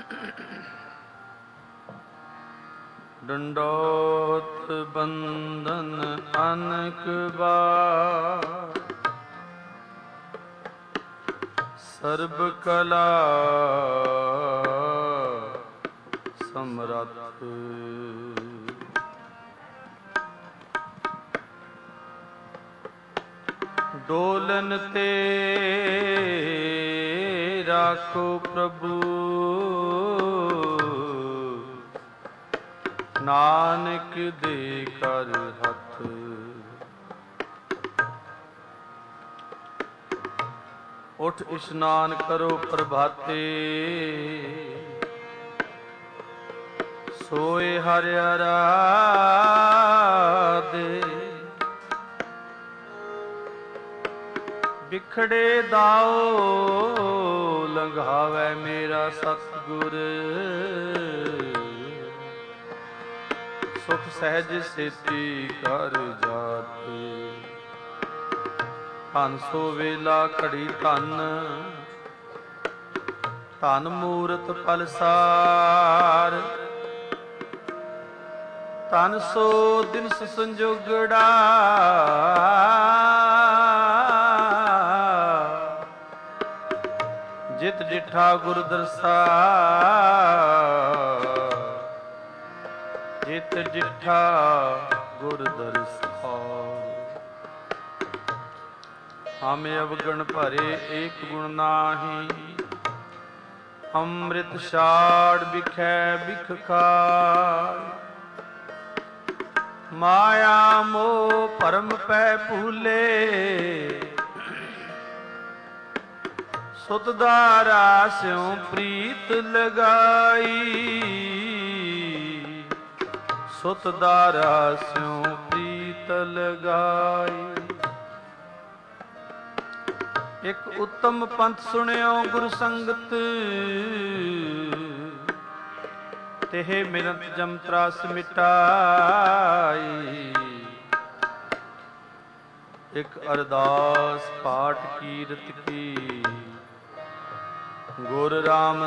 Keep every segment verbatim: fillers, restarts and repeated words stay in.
ਡੰਡੋਤ ਬੰਧਨ ਅਨਕ ਬਾਰ, ਸਰਬ ਕਲਾ ਸਮਰੱਥ। ਡੋਲਨ ਤੇ ਰਾਖੋ ਪ੍ਰਭੂ, ਨਾਨਕ ਦੇ ਕਰ ਹੱਥ। ਉਠ ਇਸ਼ਨਾਨ ਕਰੋ ਪ੍ਰਭਾਤੇ, ਸੋਏ ਹਰਿ ਅਰਾਧੇ। ਬਿਖੜੇ ਦਾਓ ਲੰਘਾਵੇ ਮੇਰਾ ਸਤਿਗੁਰ, ਸੁਖ ਸਹਿਜ ਸੇਤੀ ਕਰ ਜਾਤੇ। ਧਨ ਸੋ ਵੇਲਾ ਘੜੀ ਧਨ, ਧਨ ਮੂਰਤ ਪਲਸਾਰ। ਧਨ ਸੋ ਦਿਨਸ ਸੰਜੋਗੜਾ, ਜਿਤ ਡਿਠਾ ਗੁਰ ਦਰਸਾ। ਜਿਤ ਡਿਠਾ ਗੁਰ ਦਰਸਾ। ਹਮ ਅਵਗਣ ਭਰੇ ਏਕ ਗੁਣ ਨਾਹੀ, ਅੰਮ੍ਰਿਤ ਛਾੜ ਬਿਖੈ ਬਿਖ ਖਾਇ। ਮਾਇਆ ਮੋਹ ਭਰਮ ਪੈ ਭੂਲੇ, ਸੁਤ ਦਾਰਾ ਸਿਉ ਪ੍ਰੀਤ ਲਗਾਈ। ਸੁਤ ਦਾਰਾ ਸਿਉ ਪ੍ਰੀਤ ਲਗਾਈ। ਇਕ ਉੱਤਮ ਪੰਥ ਸੁਣਿਓ ਗੁਰ ਸੰਗਤ, ਤਿਹ ਮਿਲਤ ਜਮ ਤਰਾਸ ਮਿਟਾਈ। ਇਕ ਅਰਦਾਸ ਪਾਠ ਕੀਰਤ ਕੀ, ਗੁਰ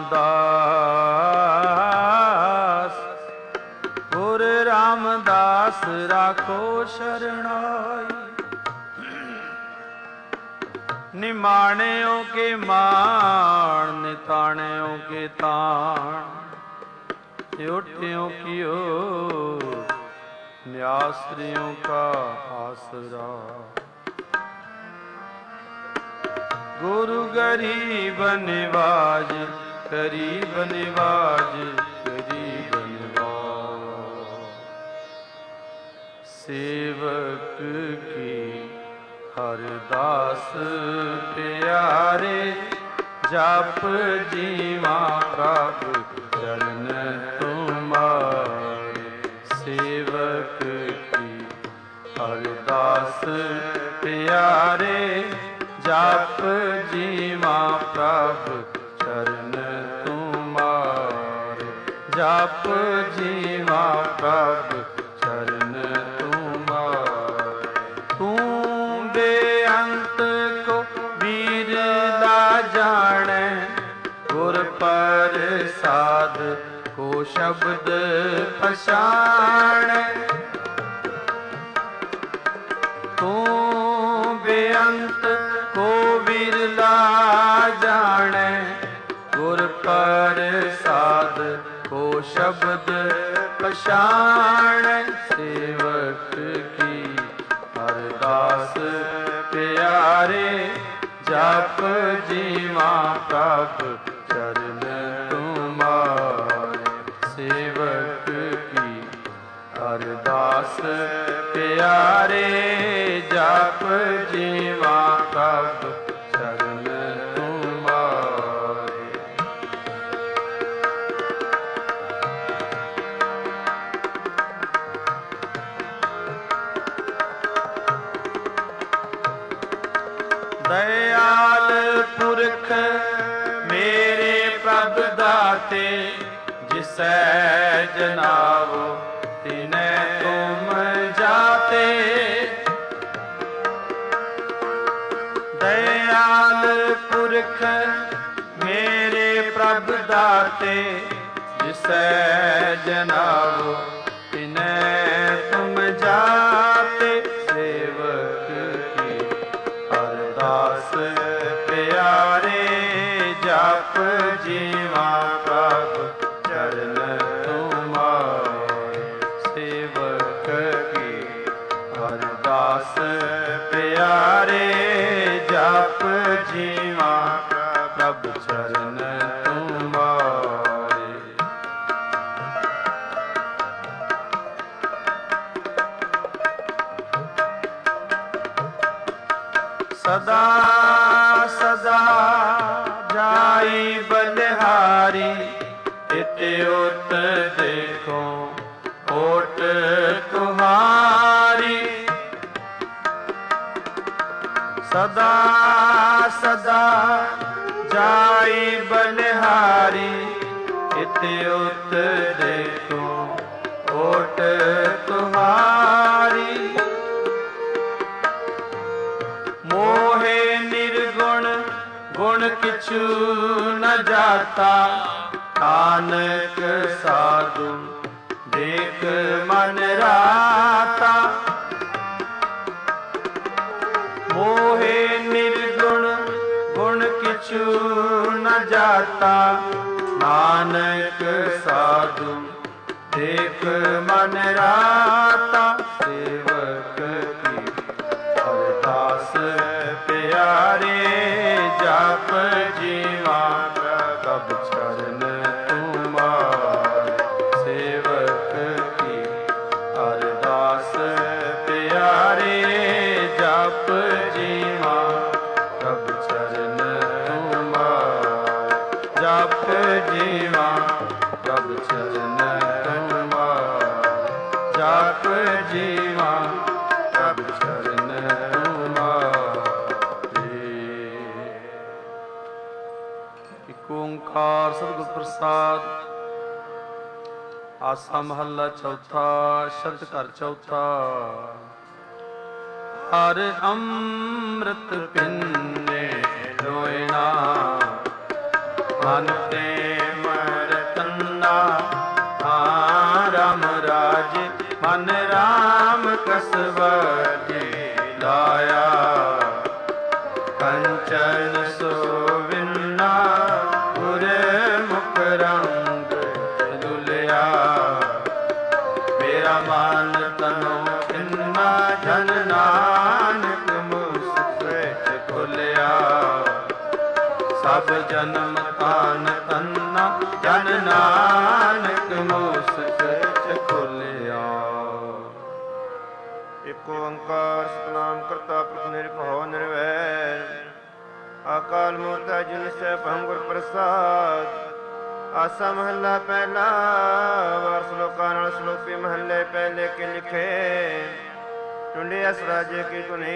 ਰਾਮਦਾਸ। ਗੁਰ ਰਾਮਦਾਸ ਰਾਖੋ ਸ਼ਰਣਾਈ। ਨਿਮਾਣਿਓ ਕੇ ਮਾਣ, ਨਿਤਾਣਿਓ ਕੇ ਤਾਣ। ਉੱਠਿਓ ਕੀਓ ਨਿਆਸਰਿਓ ਕਾ ਆਸਰਾ। ਗੁਰੂ ਗਰੀਬ ਨਿਵਾਜ, ਗਰੀਬ ਨਿਵਾਜ, ਗਰੀਬ ਨਿਵਾਜ। ਸੇਵਕ ਕੀ ਹਰਿਦਾਸ ਪਿਆਰੇ, ਜਪ ਜੀਵਾ ਪ੍ਰਭ ਚਰਨ ਤੁਮਾਰੇ। ਸੇਵਕ ਕੀ ਹਰਿਦਾਸ ਪਿਆਰੇ, ਜਪ ਜੀਵਾ ਪ੍ਰਭ ਚਰਨ ਤੁਮਾਰੇ। ਜਪ ਜੀਵਾ ਪ੍ਰਭ ਚਰਨ ਤੁਮਾਰੇ। ਤੂੰ ਬੇਅੰਤ ਕੋ ਵੀਰਲਾ ਜਾਣੈ, ਗੁਰ ਪ੍ਰਸਾਦ ਕੋ ਸ਼ਬਦ ਪਛਾਣੈ। ਤੂੰ ਬੇਅੰਤ ਕੋ ਵਿਰਲਾ ਜਾਣੈ, ਗੁਰ ਪ੍ਰਸਾਦ ਕੋ ਸ਼ਬਦ ਪਛਾਣੈ। ਸੇਵਕ ਕੀ ਅਰਦਾਸ ਪਿਆਰੇ, ਜਪ ਜੀਵਾ ਪ੍ਰਭ ਚਰਨ ਤੁਮਾਰੇ। ਸੇਵਕ ਕੀ ਅਰਦਾਸ ਪਿਆਰੇ, ਜਪ ਜੀਵਾ ਪ੍ਰਭ ਚਰਨ ਤੁਮਾਰੇ। ਦਇਆਲ ਪੁਰਖ ਮੇਰੇ ਪ੍ਰਭ ਦਾਤੇ, ਜਿਸੈ ਜਨਾਵੋ ਤਿਨੈ ਤੁਮ ਜਾਤੇ। ਦਇਆਲ ਪੁਰਖ ਮੇਰੇ ਪ੍ਰਭ प्रभ दाते जिसै जनावो तिनै तुम जाते। सेवक की अरदास प्यारे जप जीवा प्रभ चरण तुम्हारे। सेवक की अरदास प्यारे जप जीवा प्रभ चरण तुम्हारे। सदा सदा जाई बलिहारी इत उत देखो ओट तुम्हारी। सदा सदा जाई बलिहारी इत उत देखो ओट तुम्हारी। मोहे निर्गुण गुण किछु न जाता नानक साधु देख मन राता। मोहे निर्गुण गुण किछु न जाता नानक साधु देख मन राता। सेवक की अरदास प्यारे जप जीवा प्रभ चरण तुम्हारे। सेवक की अरदास प्यारे जप जीवा प्रभ चरण तुम्हारे। जप जीवा प्रभ चरण तुम्हारे। जप जीवा प्रभ चरण तुम्हारे। इक ओंकार सतਿਗੁਰ प्रसाद। आसा महला चौथा शब्द घर चौथा। हर अमृत पिन्ने लोयना मन प्रेम रतना। राम राज मन राम कसवती लाया। कंचन सोविन्ना गुर मुख रंग दुलिया। मेरा मन तनो इन्ना जन नानक मुस्कुराए खुलिया। सब जन्म तान तन्ना जन नानक मुस्कुराए खुलिया। एक ओंकार सतनाम करता पुरख निर्भव निर्वैर। अकाल मूर्त अजुन सैभं गुर प्रसाद। आसा महला पहला वार श्लोका नाल श्लोकी महले पहले के लिखे। टुंडे अस राजे की धुनी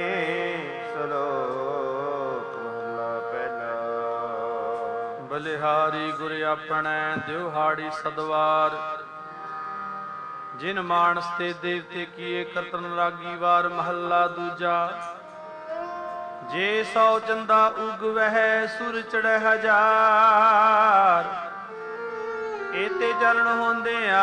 श्लोक महला पहला। बलिहारी गुर आपणै दिवहाड़ी सदवार। जिन मानस ते देवते किए करतन रागी वार। महला दूजा। जे सौ चंदा उग वह सुर चढ़े हजार। एते चरण होंदिया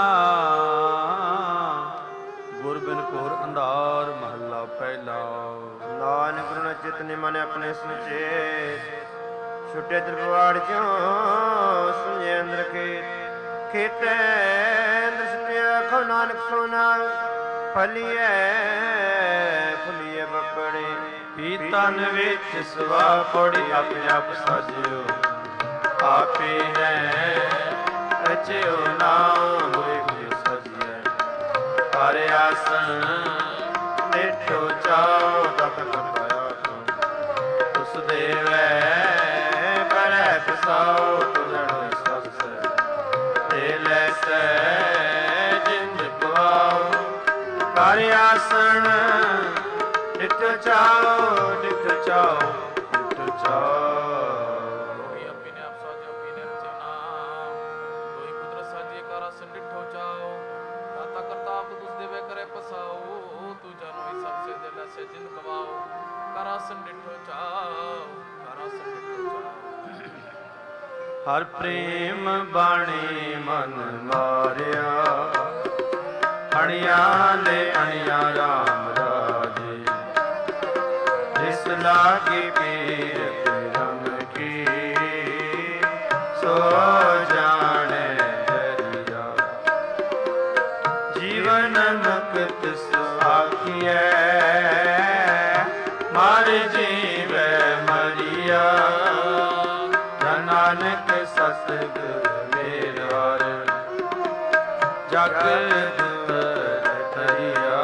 गुर बिन घोर अंधार। महला पहला। नानक गुरु चित निमन अपने सुचेत। छुटे त्रिपुराड़ क्यों सुने अंदर खेत। खेते दृष्टिया खो नानक सोना। फलिए फुलिए बपड़े पीतन विच सवा पड़ी। अपने आप साजियो आपे है रचियो नाम गुरु सजिए। हर आसन निठो चाओ तत करताया। उस देवै करै पसाओ तुझड़ो सबसे। तेले से जिंद गवाओ हर आसन निठो चाओ निठो चाओ निठो चाओ। ਹਰ ਪ੍ਰੇਮ ਬਾਣੀ ਮਨ ਮਾਰਿਆ, ਅਣਿਆ ਲੈ ਅਣਿਆ ਰਾਮ ਰਾਜੇ, ਜਿਸ ਲਾਗੇ ਪੀਰ ਪਿਰਮ ਕੀ, ਸੋ ਜਾਣੈ ਦਰਿਆ। ਜੀਵਨ ਮੁਕਤ ਸੁਆਖੀਐ, ਮਰ ਜੀਵੈ ਮਰੀਆ, ਨਾਨਕ ਸਤਿਗੁਰ ਮੇਰਾ ਜਗ ਤਰਿਆ।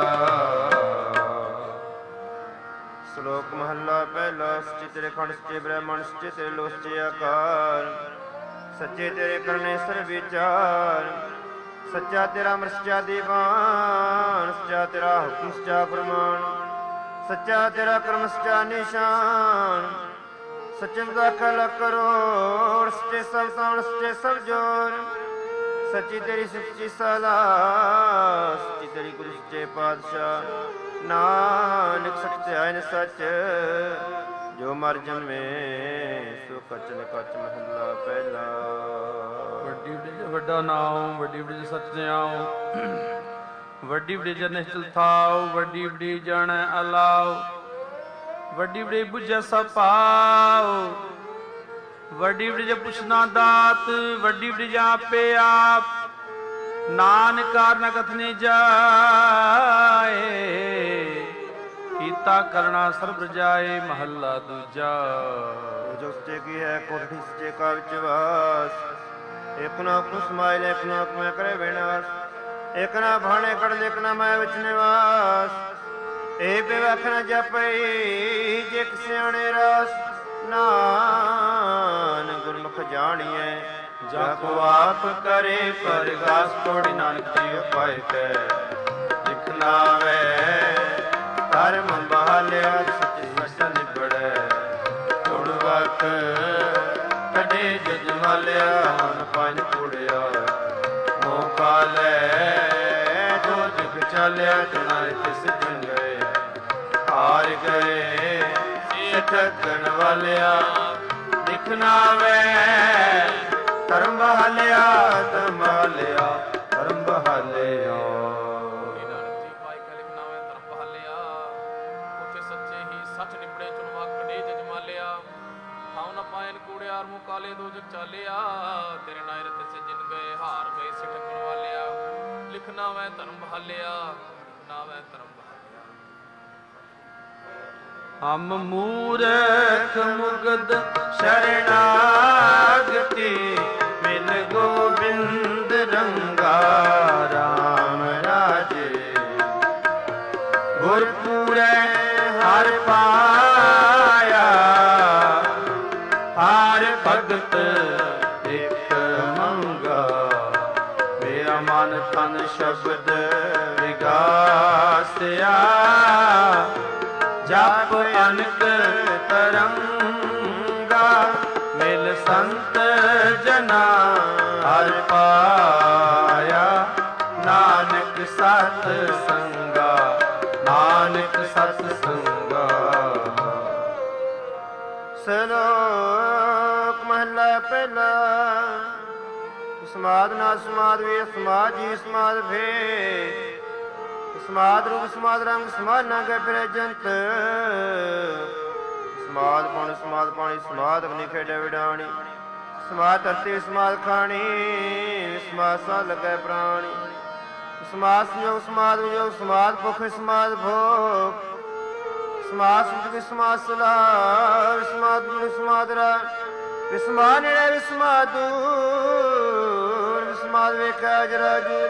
ਸ਼ਲੋਕ ਮਹੱਲਾ ਪਹਿਲਾ। ਸੱਚੇ ਤੇਰੇ ਖੰਡ ਸੱਚੇ ਬ੍ਰਹਮਣ, ਸੱਚੇ ਤੇਰੇ ਲੋਕ ਸੱਚੇ ਆਕਾਰ, ਸੱਚੇ ਤੇਰੇ ਕਰਨੇ ਸਰਬ ਵਿਚਾਰ, ਸੱਚਾ ਤੇਰਾ ਅਮਰ ਸੱਚਾ ਦੀਵਾਨ, ਸੱਚਾ ਤੇਰਾ ਹੁਕਮ ਸੱਚਾ ਫਰਮਾਨ, ਸੱਚਾ ਤੇਰਾ ਕਰਮ ਸੱਚਾ ਨਿਸ਼ਾਨ, ਸੱਚੇ ਦਾ ਖਲ ਕਰੋੜ, ਸੱਚੇ ਸਭ ਸਾਣ ਸੱਚੇ ਸਭ ਜੋਰ, ਸੱਚੀ ਤੇਰੀ ਸੱਚੀ ਸਲਾਹ, ਸੱਚੀ ਤੇਰੀ ਗੁਰੂ ਸੱਚੇ ਪਾਤਸ਼ਾਹ, ਨਾਨਕ ਸੱਚੇ ਆਇਨ ਸੱਚ, ਜੋ ਮਰ ਜਨਮੇ ਸੋ ਕਚਨ ਕਚ। ਮਹੱਲਾ ਪਹਿਲਾ। ਵੱਡੀ ਵਡਿ ਵੱਡਾ ਨਾਮ, ਵੱਡੀ ਵਡਿ ਸਤਿਆਉ, ਵੱਡੀ ਵਡਿ ਨਿਸ਼ਚਲ ਥਾਉ, ਵੱਡੀ ਵਡਿ ਜਣ ਅਲਾਉ, ਵੱਡੀ ਵਡਿ ਬੁਝੈ ਸਭ ਪਾਉ, ਵੱਡੀ ਵਡਿ ਪੁੱਛਨਾ ਦਾਤ, ਵੱਡੀ ਵਡਿ ਆਪੇ ਆਪ, ਨਾਨਕ ਕਾਰਨ ਕਥਨੀ ਜਾਏ, ਕੀਤਾ ਕਰਨਾ ਸਰਬ ਜਾਏ। ਮਹੱਲਾ ਦੂਜਾ। ਜੋ ਸੱਚੇ ਕੀ ਹੈ ਕੋਠੀ ਸੱਚੇ ਕਾ ਵਿੱਚ ਵਾਸ, ਇਕ ਨਾ ਆਪੂ ਸਮਾਇ ਲੈ, ਇਕ ਨਾ ਆਪ ਮੈਂ ਕਰੇ ਵਿਨਾਸ਼, ਇਕ ਨਾ ਭਾਣੇ ਕੜ ਲੈ, ਇਕ ਨਾ ਮੈਂ ਵਿੱਚ ਨਿਵਾਸ, ਇਹ ਬਿਵਖ ਨ ਜਪਈ ਜੇ ਸਿਆਣੇ ਰਾਸ, ਨਾਨਕ ਗੁਰਮੁਖ ਜਾਣੀਐ, ਜਾ ਕੋ ਆਪ ਕਰੇ ਪਰਗਾਸ, ਕੋੜੀ ਨਾਨਕ ਜੀ ਉਪਾਇ ਕੈ ਲਿਖ ਨਾਵੈ, ਧਰਮ ਬਹਾਲਿਆ ਸੱਚੇ ਸੱਚ ਨਿਬੜੈ, ਗੁੜ ਵਕ ਕਢੇ ਜਜ ਮਾਲਿਆ, ਮਨ ਪੰਜ ਕੁੜਿਆ ਮੋਕਾ ਲੈ, ਜੋ ਜਗ ਚਾਲਿਆ ਚੁਨਾਇ ਤਿਸ ਦਿਨ ਗਏ, ਹਾਰ ਗਏ ਠੱਗਣ ਵਾਲਿਆ, ਲਿਖਣਾ ਵੈ ਧਰਮ ਬਹਾਲਿਆ, ਧਰਮ ਬਹਾਲਿਆ, ਧਰਮ ਬਹਾਲਿਆ। ਕੂੜਿਆਰ ਮੂੰ ਕਾਲੇ ਦੋ ਜਗ ਚਾਲਿਆ, ਤੇਰੇ ਨਾਇ ਰਤੇ ਸੇ ਜਿਨ ਗਏ, ਹਾਰ ਗਏ ਸੇ ਠੱਗਣ ਵਾਲਿਆ, ਲਿਖਣਾ ਵੈ ਧਰਮ ਬਹਾਲਿਆ, ਲਿਖਣਾ ਵੈ ਧਰਮ ਬਹਾਲਿਆ। ਹਮ ਮੂਰਖ ਮੁਗਦ ਸ਼ਰਨਾਗਤੀ, ਮਿਲ ਗੋਬਿੰਦ ਰੰਗਾ ਰਾਮ ਰਾਜੇ, ਗੁਰਪੂਰੈ ਹਰ ਪਾਇਆ, ਹਰ ਭਗਤ ਇਕ ਮੰਗਾ, ਮੇਰਾ ਮਨ ਤਨ ਸ਼ਬਦ ਵਿਗਾਸਿਆ, ਜਪ ਅਨਕ ਤਰੰਗਾ, ਮਿਲ ਸੰਤ ਜਨਾ ਹਰ ਪਾਇਆ, ਨਾਨਕ ਸਤ ਸੰਗਾ, ਨਾਨਕ ਸਤ ਸੰਗਾ। ਸ਼ਲੋਕ ਮਹੱਲਾ ਪਹਿਲਾ। ਸਮਾਦ ਨਾ ਸਮਾਦ ਵੇ, ਸਮਾਦ ਜੀ ਸਮਾਦ ਭੇ, ਸਮਾਦ ਰੂਪ ਸਮਾਦ ਰੰਗ, ਸਮਾਦ ਨਾ ਗਏ ਫਿਰੇ ਜੰਤ, ਸਮਾਦ ਪੁਣ ਸਮਾਦ ਪਾਣੀ, ਸਮਾਦ ਅਗਨੀ ਖੇਡੇ ਵਿਡਾਣੀ, ਸਮਾਦ ਧਰਤੀ ਸਮਾਦ ਖਾਣੀ, ਸਮਾਦ ਸਾ ਲੱਗੇ ਪ੍ਰਾਣੀ, ਸਮਾਦ ਸੰਜੋਗ ਸਮਾਦ ਵਿਜੋਗ, ਸਮਾਦ ਭੁਖ ਸਮਾਦ ਭੋਗ, ਸਮਾਦ ਸੁਖ ਸਮਾਦ ਸਲਾਹ, ਸਮਾਦ ਸਮਾਦ ਰਾ, ਵਿਸਮਾਦ ਨੇੜੇ ਵਿਸਮਾਦ ਦੂਰ, ਵਿਸਮਾਦ ਵੇਖਿਆ ਜਰਾ ਜੂਰ,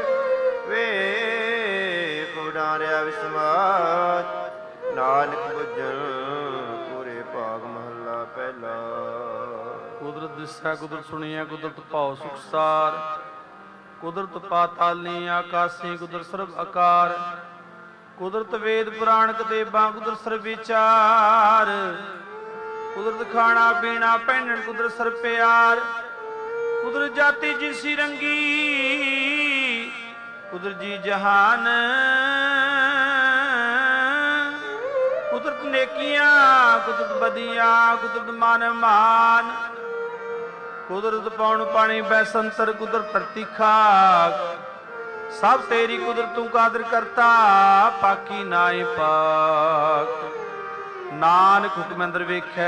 ਵੇਖ ਉਡਾਰਿਆ ਵਿਸਮਾਦ, ਨਾਨਕ ਬੁੱਝਣ ਪੂਰੇ ਭਾਗ। ਮਹੱਲਾ ਪਹਿਲਾ। ਕੁਦਰਤ ਦਿਸੈ ਕੁਦਰਤ ਸੁਣੀਐ, ਕੁਦਰਤ ਭਾਉ ਸੁਖਸਾਰ, ਕੁਦਰਤ ਪਾਤਾਲੀ ਆਕਾਸੀ, ਕੁਦਰਤ ਸਰਬ ਆਕਾਰ, ਕੁਦਰਤ ਵੇਦ ਪੁਰਾਣ ਕਤੇਬਾਂ, ਕੁਦਰਤ ਸਰਬ ਵਿਚਾਰ, ਕੁਦਰਤ ਖਾਣਾ ਪੀਣਾ ਪਹਿਨਣ, ਕੁਦਰਤ ਸਰਬ ਪਿਆਰ, ਕੁਦਰਤ ਜਾਤੀ ਜਿਸੀ ਰੰਗੀ, ਕੁਦਰਤ ਜੀ ਜਹਾਨ, ਕੁਦਰਤ ਨੇਕੀਆਂ, ਕੁਦਰਤ ਬਦੀਆਂ, ਕੁਦਰਤ ਮਨ ਮਾਨ, ਕੁਦਰਤ ਪਾਉਣ ਪਾਣੀ ਬੈਸੰਤਰ ਕੁਦਰਤ ਧਰਤੀ ਖਾਕ, ਸਭ ਤੇਰੀ ਕੁਦਰਤ ਤੂੰ ਕਾਦਰ ਕਰਤਾ, ਪਾਕੀ ਨਾਏ ਪਾਕ। ਨਾਨਕ ਹੁਕਮ ਅੰਦਰ ਵੇਖੈ,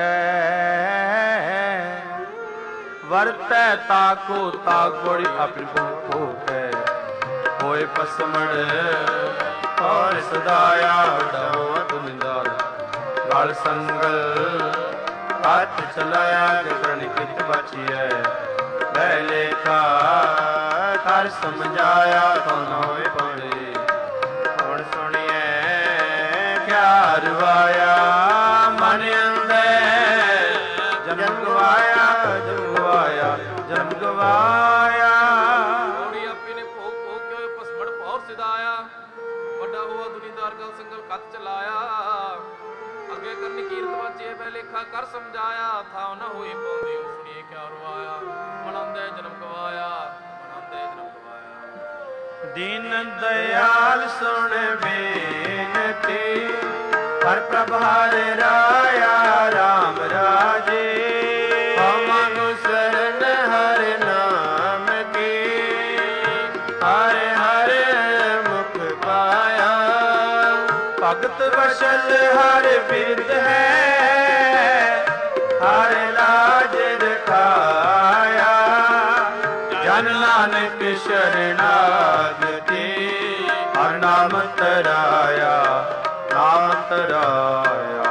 ਵਰਤੈ ਤਾਕੋ ਤਾਕ ਬੜੀ ਆਪਣੀ ਭੋਖ ਹੈ। ਹੋਏ ਪਸਮੜ ਔਰ ਸਦਾਇਆ ਵਡਾਓ ਤੁਮਿੰਦਰ, ਗਲ ਸੰਗਲ ਹੱਥ ਚਲਾਇਆ ਜਗਣ ਕਿਤ ਬਚੀਐ। ਬੈ ਲੇਖਾ ਕਰ ਸਮਝਾਇਆ ਤਾਂ ਨਾ ਹੋਏ ਪਾਣੀ, ਹੁਣ ਸੁਣੀਐ ਕਿਆ ਰਵਾਇਆ ਮਨ ਅੰਦਰ। ਜਨਮ ਗਵਾਇਆ ਜਨਮ ਗਵਾਇਆ ਜਨਮ ਗਵਾਇਆ। ਔੜੀ ਆਪੇ ਨੇ ਭੋਗ ਭੋਗ ਕੇ ਹੋਏ ਪਸਮੜ ਭੌਰ ਸਿਧਾਇਆ, ਵੱਡਾ ਹੋਆ ਦੁਨੀਦਾਰ ਗਲ ਸੰਗਲ ਕੱਤ ਚਲਾਇਆ। ਅੱਗੇ ਕਰਨੀ ਕੀਰਤ ਵਾਚੇ ਬੈ ਲੇਖਾ ਕਰ ਸਮਝਾਇਆ, ਥਾਉ ਨਾ ਹੋਈ ਪਾਉਂਦੀ ਉਹ ਸੁਣੀਏ ਕਿਆ ਰਵਾਇਆ। ਮਨੰਦੇ ਜਨਮ ਗਵਾਇਆ ਮਨੰਦੇ ਜਨਮ ਗਵਾਇਆ। ਦੀਨ ਦਇਆਲ ਸੁਣ ਬੇਨਤੀ, ਹਰ ਪ੍ਰਭ ਹਰਿ ਰਾਇਆ ਰਾਮ ਰਾਜੇ। ਪਵਨ ਸਰਨ ਹਰਿ ਨਾਮ ਕੀ, ਹਰਿ ਹਰਿ ਮੁਖ ਪਾਇਆ। ਭਗਤ ਵਸ਼ਲ ਹਰਿ ਬਿਰਧ ਹੈ, ਹਰਿ ਲਾਜ ਰਖਾਇਆ। ਜਨ ਨਾਨਕ ਸ਼ਰਨਾਗਤੀ, ਹਰ ਨਾਮ ਤਰਾਇਆ ਨਾਮ ਤਰਾਇਆ।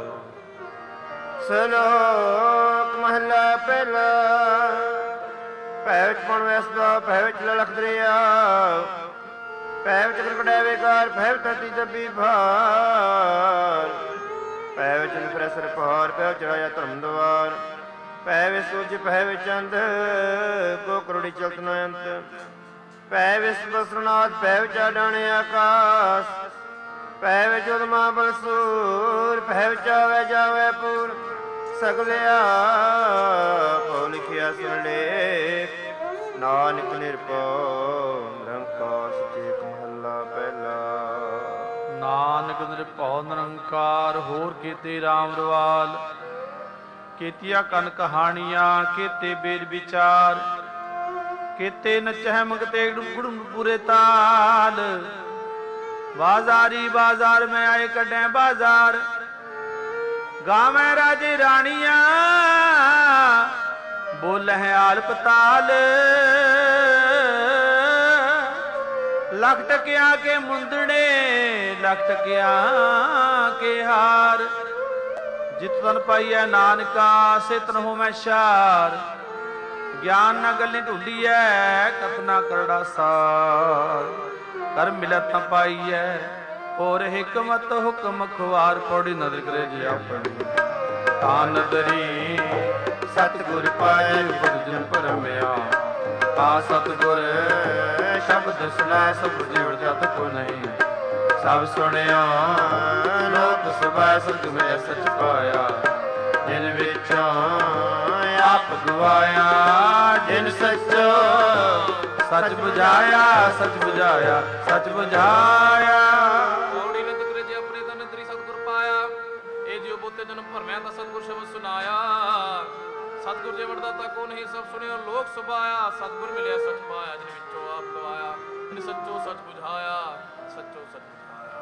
ਸ਼ਲੋਕ ਮਹਲਾ ਪਹਿਲਾ। ਭੈ ਵਿੱਚ ਪਉਣ ਵੈਸਦਾ, ਭੈ ਵਿੱਚ ਲਲਖ ਦਰਿਆ, ਭੈ ਵਿੱਚ ਕੜਕੜੈ ਵੇਕਾਰ, ਭੈ ਵਿੱਚ ਧਰਤੀ ਦੱਬੀ ਭਾਰ। ਭੈ ਵਿੱਚ ਨਿਫਰਸਰ ਪਹਾੜ, ਭੈ ਵਿੱਚ ਰਾਜਾ ਧਰਮ ਦਵਾਰ। ਭੈ ਵਿੱਚ ਸੂਰਜ, ਭੈ ਵਿੱਚ ਚੰਦ, ਕੋ ਕਰੋੜੀ ਚਲਤ ਨ ਅੰਤ। ਭੈ ਵਿੱਚ ਬਸਰਨਾਥ, ਭੈ ਵਿੱਚ ਆਡਾਣੇ ਆਕਾਸ਼। ਭੈ ਵਿੱਚ ਉਦਮਾ ਬਲਸੂਰ, ਭੈ ਵਿੱਚ ਆਵੇ ਜਾਵੇ ਪੂਰ। ਸਗਲਿਆ ਭਉ ਲਿਖਿਆ ਸੁਣ ਲੇ, ਨਾਨਕ ਨਿਰਭਉ ਨਿਰੰਕਾਰ ਸੱਚੇ ਏਕ ਮਹੱਲਾ ਪਹਿਲਾ। ਨਾਨਕ ਨਿਰਭਉ ਨਿਰੰਕਾਰ, ਹੋਰ ਕੀਤੇ ਰਾਮ ਰਵਾਲ। ਕੀਤੀਆਂ ਕਨ ਕਹਾਣੀਆਂ, ਕੀਤੇ ਬੇਦ ਵਿਚਾਰ। ਕੀਤੇ ਨਚਹਿ ਮੰਗਤੇ ਗੁੜਮ ਪੂਰੇ ਤਾਲ। ਬਾਜ਼ਾਰੀ ਬਾਜ਼ਾਰ ਮੈਂ ਆਏ ਕੱਢੈ ਬਾਜ਼ਾਰ, ਗਾਵੇਂ ਰਾਜੇ ਰਾਣੀਆਂ, ਬੋਲਹਿ ਆਲ ਪਤਾਲ। ਲੱਖ ਟਕਿਆ ਕੇ ਮੁੰਦੜੇ, ਲੱਖ ਟਕਿਆ ਕੇ ਹਾਰ। ਜਿਤ ਤਨ ਪਾਈਐ ਨਾਨਕਾ, ਸੇ ਤਨ ਹੋਵੈ ਸ਼ਾਰ। ਗਿਆਨ ਨਾ ਗੱਲੀ ਢੂੰਡੀਐ, ਕਥਨਾ ਕਰੜਾ ਸਾਰ। ਕਰ ਮਿਲਤ ਨ ਪਾਈਐ, ਹੋਰ ਹਿਕਮਤ ਹੁਕਮ ਖੁਆਰ। ਪੌੜੀ ਨਦਰ ਕਰੇ ਜੀ ਆਪਣੀ ਤਾਂ ਨਦਰੀ, ਸਤਿਗੁਰ ਪਾਏ ਬੁੱਧ ਜਨ ਭਰਮਿਆ। ਆ ਸਤਿਗੁਰ ਸ਼ਬਦ ਸੁਣੈ, ਸਭ ਜਿਵ ਜਤ ਕੋ ਨਹੀਂ। ਸਭ ਸੁਣਿਆ ਲੋਕ ਸਭੈ, ਸਤ ਮੈਂ ਸਚ ਪਾਇਆ। ਜਿਨ ਵਿੱਚੋਂ ਆਪ ਗਵਾਇਆ, ਜਿਨ ਸੱਚੋ ਸਚ ਬੁਝਾਇਆ, ਸਚ ਬੁਝਾਇਆ ਸਚ ਬੁਝਾਇਆ। ਔੜੀ ਨੰਦ ਕਰੇ ਜੇ ਆਪਣੇ ਤਨ ਤੇਰੀ ਸਤਿਗੁਰ ਪਾਇਆ। ਇਹ ਜਿਉ ਬੋਤੇ ਜਨਮ ਭਰਮਿਆ ਦਾ ਸਤਿਗੁਰ ਸ਼ਬਦ ਸੁਨਾਇਆ। ਸਤਿਗੁਰ ਜੇ ਵਰਦਾ ਤਾ ਕੋ ਨਹੀਂ, ਸਭ ਸੁਣਿਓ ਲੋਕ ਸੁਭਾਇਆ। ਸਤਿਗੁਰ ਮਿਲਿਆ ਸਚ ਪਾਇਆ, ਜਿਨ ਵਿੱਚੋਂ ਆਪ ਗਵਾਇਆ। ਜਿਨ ਸੱਚੋ ਸਚ ਬੁਝਾਇਆ, ਸੱਚੋ ਸਚ ਬੁਝਾਇਆ।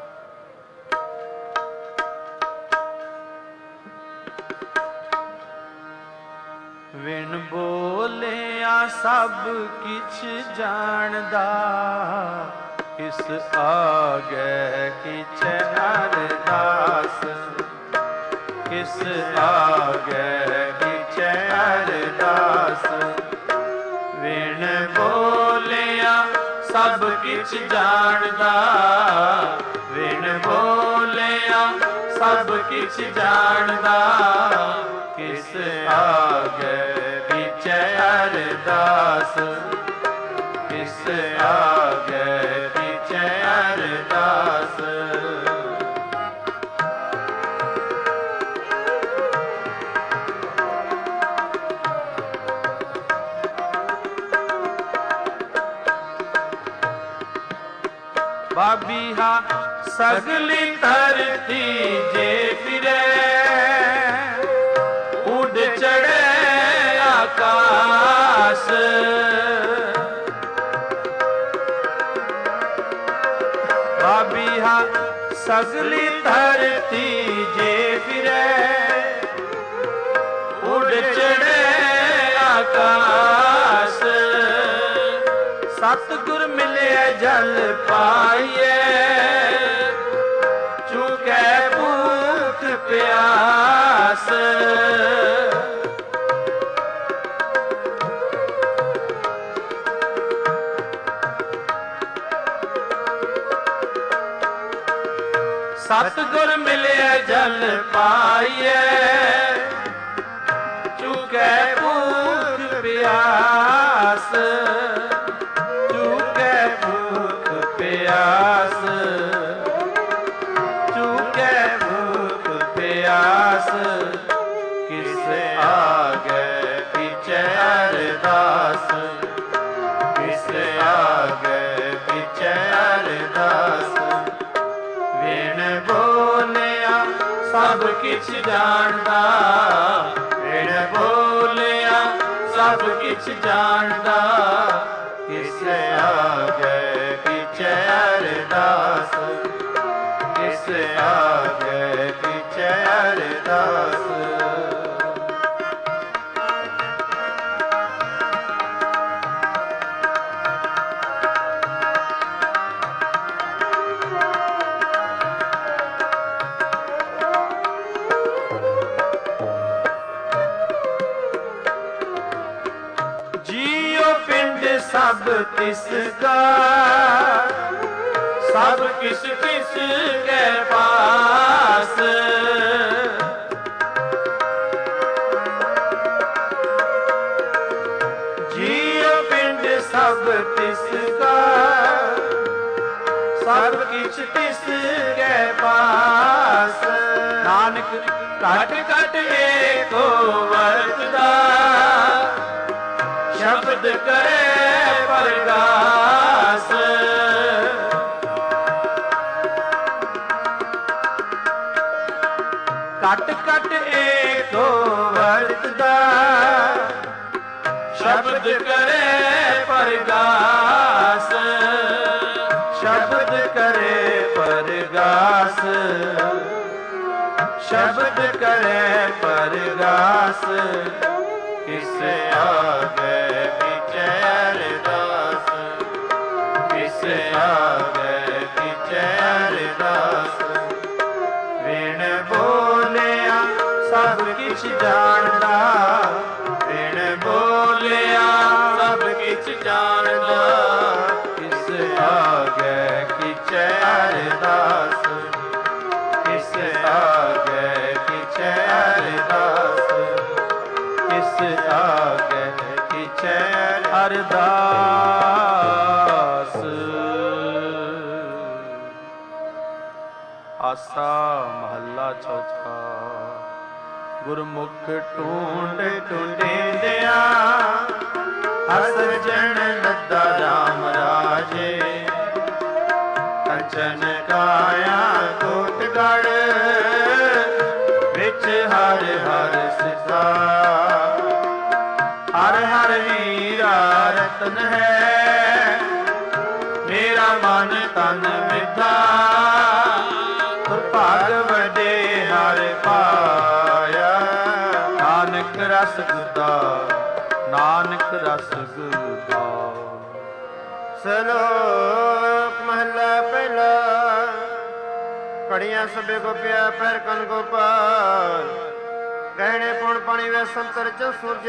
ਵਿਣ ਬੋਲਿਆ ਸਭ ਕਿਛ ਜਾਣਦਾ, ਕਿਸ ਆਗੇ ਕਿਛ ਅਰਦਾਸ। ਕਿਸ ਆਗੇ ਕਿਛ ਅਰਦਾਸ। ਵਿਣ ਬੋਲਿਆ ਸਭ ਕਿਛ ਜਾਣਦਾ, ਵਿਣ ਬੋਲਿਆ ਸਭ ਕਿਛ ਜਾਣਦਾ। ਕਿਸ ਆਗੇ ਕਿਛ ਅਰਦਾਸ। ਕਿਸ ਆਗੇ ਕਿਛ ਅਰਦਾਸ। ਬਾਬੀਹਾ ਸਗਲੀ ਧਰਤੀ ਜੇ ਫਿਰੇ, ਉੱਡ ਚੜ੍ਹੇ ਆਕਾਸ਼। ਸਗਲੀ ਧਰਤੀ ਜੇ ਫਿਰੈ ਉਡ ਚੜ੍ਹੇ ਆਕਾਸ ਸਤਿਗੁਰ ਮਿਲਿਆ ਜਲ ਪਾਈਏ ਚੁਕੈ ਭੂਖ ਪਿਆਸ ਸਤਿਗੁਰ ਮਿਲਿਆ ਜਲ ਪਾਈਏ ਚੁਕੈ ਭੂਖ ਪਿਆਸ ਚੁਕੈ ਭੂਖ ਪਿਆਸ ਚੁਕੈ ਭੂਖ ਪਿਆਸ ਕਿਸ ਆਗੇ ਪਿਛੈ ਅਰਦਾਸ ਕਿਸ ਆਗੇ ਪਿਛੈ ਅਰਦਾਸ ਵਿਣ ਬੋਲਿਆ ਸਭ ਕਿਛ ਜਾਣਦਾ ਵਿਣ ਬੋਲਿਆ ਸਭ ਕਿਛ ਜਾਣਦਾ ਕਿਸ ਆਗੇ ਪਿਛੈ ਅਰਦਾਸ ਕਿਸ ਆਗੇ ਪਿਛੈ ਅਰਦਾਸ ਸਭ ਤਿਸ ਕਾ ਸਭ ਕਿਸ ਕਿਸ ਕੇ ਪਾਸ ਜੀਉ ਪਿੰਡ ਸਭ ਤਿਸ ਕਾ ਸਭ ਕਿਛ ਤਿਸ ਕੇ ਪਾਸ ਨਾਨਕ ਘਟ ਘਟ ਏਕੋ ਵਰਤਦਾ ਸ਼ਬਦ ਕਰੇ ਪਰਗਾਸ ਘਟ ਘਟ ਏਕੋ ਵਰਤਦਾ ਸ਼ਬਦ ਕਰੇ ਪਰਗਾਸ ਸ਼ਬਦ ਕਰੇ ਪਰਗਾਸ ਸ਼ਬਦ ਕਰੇ ਪਰਗਾਸ ਕਿਸ ਆਗੇ ਪਿਛੈ ਅਰਦਾਸ ਕਿਸ ਆਗੇ ਪਿਛੈ ਅਰਦਾਸ ਵਿਣ ਬੋਲਿਆ ਸਭ ਕਿਛ ਜਾਣਦਾ ਵਿਣ ਬੋਲਿਆ ਸਭ ਕਿਛ ਜਾਣਦਾ ਕਿਸ ਆਗੇ ਪਿਛੈ ਅਰਦਾਸ ਕਿਸ ਆਗੇ ਪਿਛੈ ਅਰਦਾਸ ਕਿਸ ਆਗੇ ਪਿਛੈ ਅਰਦਾਸ ਆਸਾ ਮਹੱਲਾ ਚੌਥਾ ਗੁਰਮੁਖ ਢੂੰਡ ਢੂੰਡਿਆ ਹਸ ਜਨ ਲੱਦਾ ਰਾਮ ਰਾਜੇ ਕੰਚਨ ਕਾਇਆ ਕੋਟਗੜ ਵਿੱਚ ਹਰ ਹਰ ਸਿਧਾ ਹਰ ਹਰ ਵੀਰਾ ਰਤਨ ਹੈ ਮੇਰਾ ਮਨ ਤਨ ਮਿੱਠਾ ਭਾਗ ਵਡੇ ਹਰ ਪਾਇਆ ਨਾਨਕ ਰਸ ਗੁਦਾ ਨਾਨਕ ਰਸ ਗੁਦਾ ਸਲੋਕ ਮਹਲਾ ਪਹਿਲਾ ਕੜੀਆਂ ਸਭੇ ਗੋਪਿਆ ਪੈਰ ਕਨ ਗੋਪਾਲ ਗਹਿਣੇ ਪੁਣ ਪਾਣੀ ਵੇ ਸੰਤਰ ਚ ਸੂਰਜ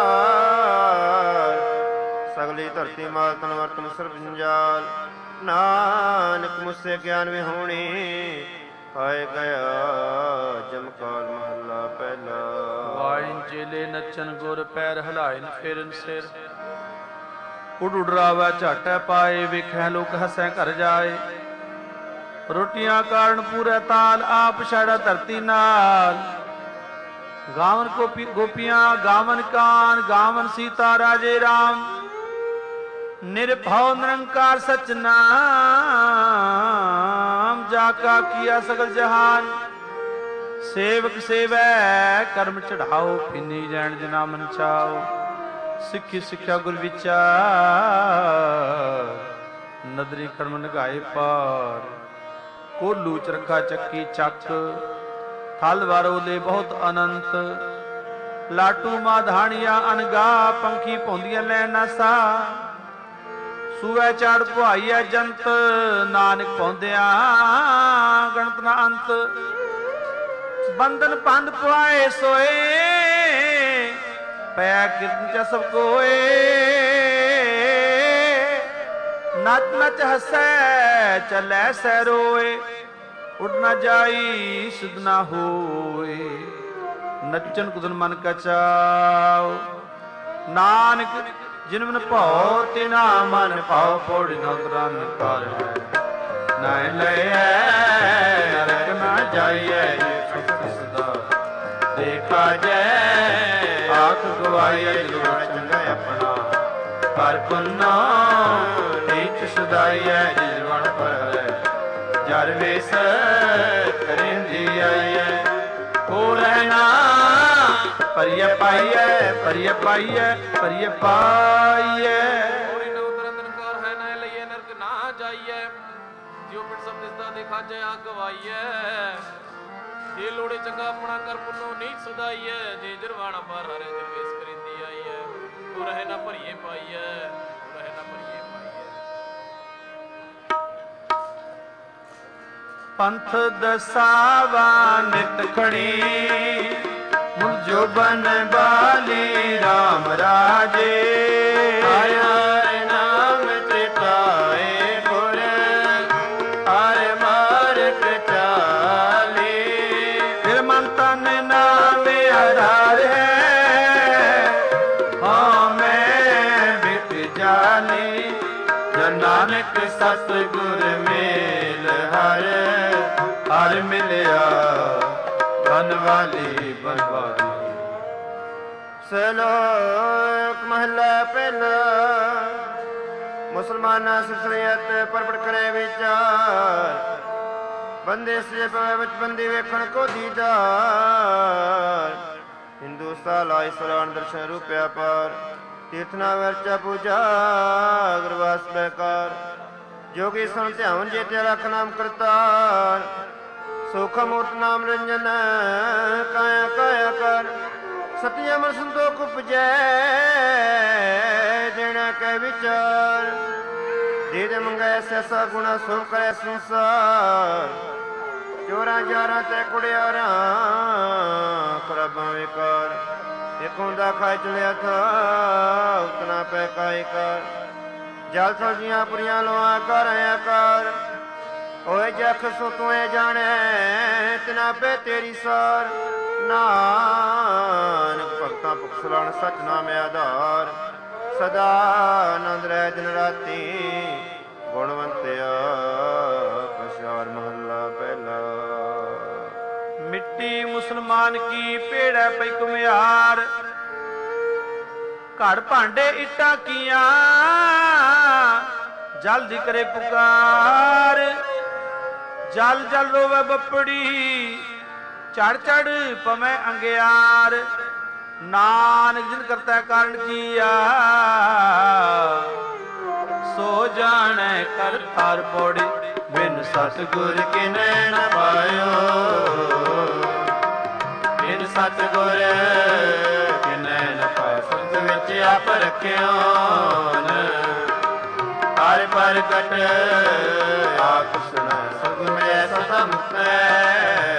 ਅਵਤਾਰ ਸਗਲੀ ਧਰਤੀ ਮਾਲ ਤਨ ਵਰਤਨ ਸਰਬ ਜੰਜਾਲ ਨਾਨਕ ਮੁਸੇ ਗਿਆਨ ਵਿਹੂਣੀ ਪਾਏ ਗਿਆ ਜਮਕਾਲ ਮਹੱਲਾ ਪਹਿਲਾ ਵਾਇਨ ਚੇਲੇ ਨੱਚਨ ਗੁਰ ਪੈਰ ਹਲਾਇਨ ਫੇਰਨ ਸਿਰ ਉਡ ਉਡਰਾਵਾ ਝਾਟੈ ਪਾਏ ਵੇਖੈ ਲੋਕ ਹਸੈ ਘਰ ਜਾਏ ਰੋਟੀਆਂ ਕਾਰਨ ਪੂਰਾ ਤਾਲ ਆਪ ਛਾੜਾ ਧਰਤੀ ਨਾਲ ਗਾਵਨ ਗੋਪੀ ਗੋਪੀਆਂ ਗਾਵਨ ਕਾਨ ਗਾਵਨ ਸੀਤਾ ਰਾਜੇ ਰਾਮ ਨਿਰਭਉ ਨਿਰੰਕਾਰ ਸਚ ਨਾਮ ਜਾ ਕਾ ਕੀਆ ਸਗਲ ਜਹਾਨ ਸੇਵਕ ਸੇਵੈ ਕਰਮ ਚੜਾਓ ਫਿਨੀ ਜੈਣ ਜਨਾ ਮਨ ਚਾਓ ਸਿੱਖੀ ਸਿੱਖਿਆ ਗੁਰ ਵਿਚਾਰ ਨਦਰੀ ਕਰਮ ਨਗਾਏ ਪਾਰ ਕੋਲੂ ਚਰਖਾ ਚੱਕੀ ਚੱਕ, ਥਲ ਵਾਰੋਲੇ ਬਹੁਤ ਅਨੰਤ, ਲਾਟੂ ਮਾਧਾਣੀਆਂ ਅਨਗਾ, ਪੰਖੀ ਭੌਂਦੀਆਂ ਲੈ ਨਸਾ, ਸੂਐ ਚਾੜ ਪੁਆਈਐ ਜੰਤ, ਨਾਨਕ ਭੌਂਦਿਆਂ ਗਣਤ ਨਾ ਅੰਤ, ਬੰਧਨ ਪੰਧ ਪੁਆਏ ਸੋਏ, ਪਿਆ ਕਿਰਨ ਚ ਸਭ ਕੋਏ, ਨਚ ਨਚ ਹਸੈ ਚਲੈ ਸੈ ਰੋਏ, ਉੱਡ ਨਾ ਜਾਈ ਸਿਧ ਨਾ ਹੋਏ, ਨੱਚਨ ਕੁਦਨ ਮਨ ਕਚਾਓ, ਨਾਨਕ ਜਿਨ ਮਨ ਭਾਉ ਤਿਨਾ ਮਨ ਭਾਉ, ਪੋੜ ਨਾ ਉਤਰਨ ਕਰ ਹੈ, ਨਾਇ ਲਈਐ ਨਰਕ ਨਾ ਜਾਈਐ, ਸਦਾ ਦੇਖਾ ਜੈ, ਆਖ ਗਵਾਈਐ ਜੁੜ ਚੰਗਾ ਆਪਣਾ, ਕਰ ਪੁੰਨਾ ਨੀਚ ਸੁਦਾਈਐ, ਜਿਵਣ ਪਰ ਜਰ ਵੇਸ ਕਰਿੰਦੀ ਆਈਐ, ਹੋ ਰਹਿਣਾ ਪਰਿਯ ਪਾਈਐ, ਪਰਿਯ ਪਾਈਐ, ਪਰਿਯ ਪਾਈਐ। ਹੋਰੀ ਨ ਉਤਰਨ ਨਿਰੰਕਾਰ ਹੈ, ਨਾ ਲਈਏ ਨਰਕ ਨਾ ਜਾਈਐ, ਜਿਉ ਪਿੰਡ ਸਭ ਦਿਸਦਾ ਦੇਖਾ ਜੈ ਆ ਗਵਾਈਐ, ਜੇ ਲੋੜੇ ਚੰਗਾ ਆਪਣਾ ਕਰ ਪੁੰਨੋ ਨੀਚ ਸੁਦਾਈਐ, ਜੇ ਜਰਵਾਣਾ ਪਰ ਹਰੇ ਜਰਵੇਸ ਕਰਿੰਦੀ ਆਈਐ, ਹੋ ਰਹੇ ਨਾ ਭਰੀਏ ਪਾਈਐ, ਹੋ ਰਹੇ ਨਾ ਭਰੀਏ ਪਾਈਐ। ਪੰਥ ਦਸਾਵਾ ਨਿਤ ਖੜੀ, ਮੁਲ ਜੋ ਬਨ ਬਾਲੀ ਰਾਮ ਰਾਜੇ, ਆਇਆ ਨਾਮ ਚਿਤਾਏ ਗੁਰ, ਹਰਿ ਮਾਰਗ ਚਾਲੀ, ਫਿਰ ਮਨ ਤਨ ਨਾਮ ਆਧਾਰ ਹੈ, ਹਾਂ ਮੈਂ ਬਿਟ ਜਾਲੀ, ਜਨ ਨਾਨਕ ਸਤਿਗੁਰ ਮੇਲ ਹਰ, ਹਰ ਮਿਲਿਆ ਬਨ ਵਾਲੀ ਬਨਵਾਲੀ। ਸਲੋਕ ਮਹਲਾ ਪਹਿਲਾ, ਮੁਸਲਮਾਨਾਂ ਸਿਰਸਰੀਅਤ ਪਰਪਟ ਕਰੇ ਵਿਚਾਰ, ਬੰਦੇ ਸੇ ਪਵੇ ਵਿੱਚ ਬੰਦੀ ਵੇਖਣ ਕੋ ਦੀਦਾਰ, ਹਿੰਦੂ ਸਾਲਾ ਇਸਰਾਨ ਦਰਸ਼ਨ ਰੂਪਿਆ ਪਾਰ, ਤੀਰਥਨਾ ਵਰਚਾ ਪੂਜਾ ਗੁਰਵਾਸ ਬੈਕਾਰ, ਜੋਗੀ ਸੁਣ ਧਿਆਨ ਜੇ ਤੇ ਰਖ ਨਾਮ ਕਰਤਾਰ, ਸੁਖ ਮੂਰਤ ਨਾਮ ਰੰਜਨ ਕਾਇਆ ਕਾਇਆ ਕਰ, ਸਤਿਅਮ ਸੰਤੋਖ ਉਪਜੈ ਦੇਣਾ ਕੈ ਵਿਚਾਰ, ਦੇ ਦੇ ਮੰਗੈ ਸੈਸਾ ਗੁਣਾ ਸੋ ਕਰੇ ਸੰਸਾਰ, ਚੋਰਾਂ ਜਾਰਾਂ ਤੇ ਕੁੜਿਆਰਾਂ ਖਰਾਬਾਂ ਵਿਕਾਰ, ਇਕ ਹੁੰਦਾ ਖਾਇ ਚਲਿਆ ਥਾ ਉਤਨਾ ਪੈ ਕਾਇ ਕਰ, ਜਲ ਸਬਜ਼ੀਆਂ ਪੁਰੀਆਂ ਲੋਆ ਕਰ ਆਕਾਰ, ਓਏ ਜਖ ਸੋ ਤੂੰ ਜਾਣੈ ਤਿਨਾ ਪੈ ਤੇਰੀ ਸਾਰ, ਨਾਨਕ ਭਗਤਾਂ ਪੁਖਸਲਾਣ ਸਚ ਨਾਮ ਆਧਾਰ, ਸਦਾ ਆਨੰਦ ਰਹਿ ਦਿਨ ਰਾਤੀ, ਗੁਣਵੰਤਿਆ ਪਛਾਰ ਮਹੱਲਾ ਪਹਿਲਾ। ਮਿੱਟੀ ਮੁਸਲਮਾਨ ਕੀ ਪੇੜੈ ਪਈ ਕੁਮਿਆਰ, ਘੜ ਭਾਂਡੇ ਇੱਟਾਂ ਕੀਆਂ, ਜਲਦੀ ਕਰੇ ਪੁਕਾਰ, ਜਲ ਜਲ ਰੋਵੇ ਬੱਪੜੀ, ਚੜ ਚੜ ਪਮੈ ਅੰਗਿਆਰ, ਨਾਨਕ ਜਿਨ ਕਰਤਾ ਕਾਰਨ ਕੀਆ, ਸੋ ਜਾਣੈ ਕਰ ਤਾਰ ਪੌੜੀ, ਬਿਨ ਸਤਿਗੁਰ ਕਿਨੈ ਨ ਪਾਇਓ, ਬਿਨ ਸਤਿਗੁਰ ਕਿਨੈ ਨ ਪਾਇਓ, ਸੰਤ ਵਿੱਚ ਆਪ ਰਖਿਓਨ, ਹਰਿ ਪ੍ਰਗਟ ਆਖ ਸੁਣੈ, ਸਤਿਗੁਰ ਮਿਲੈ ਸਦਾ ਮੁਕਤੈ,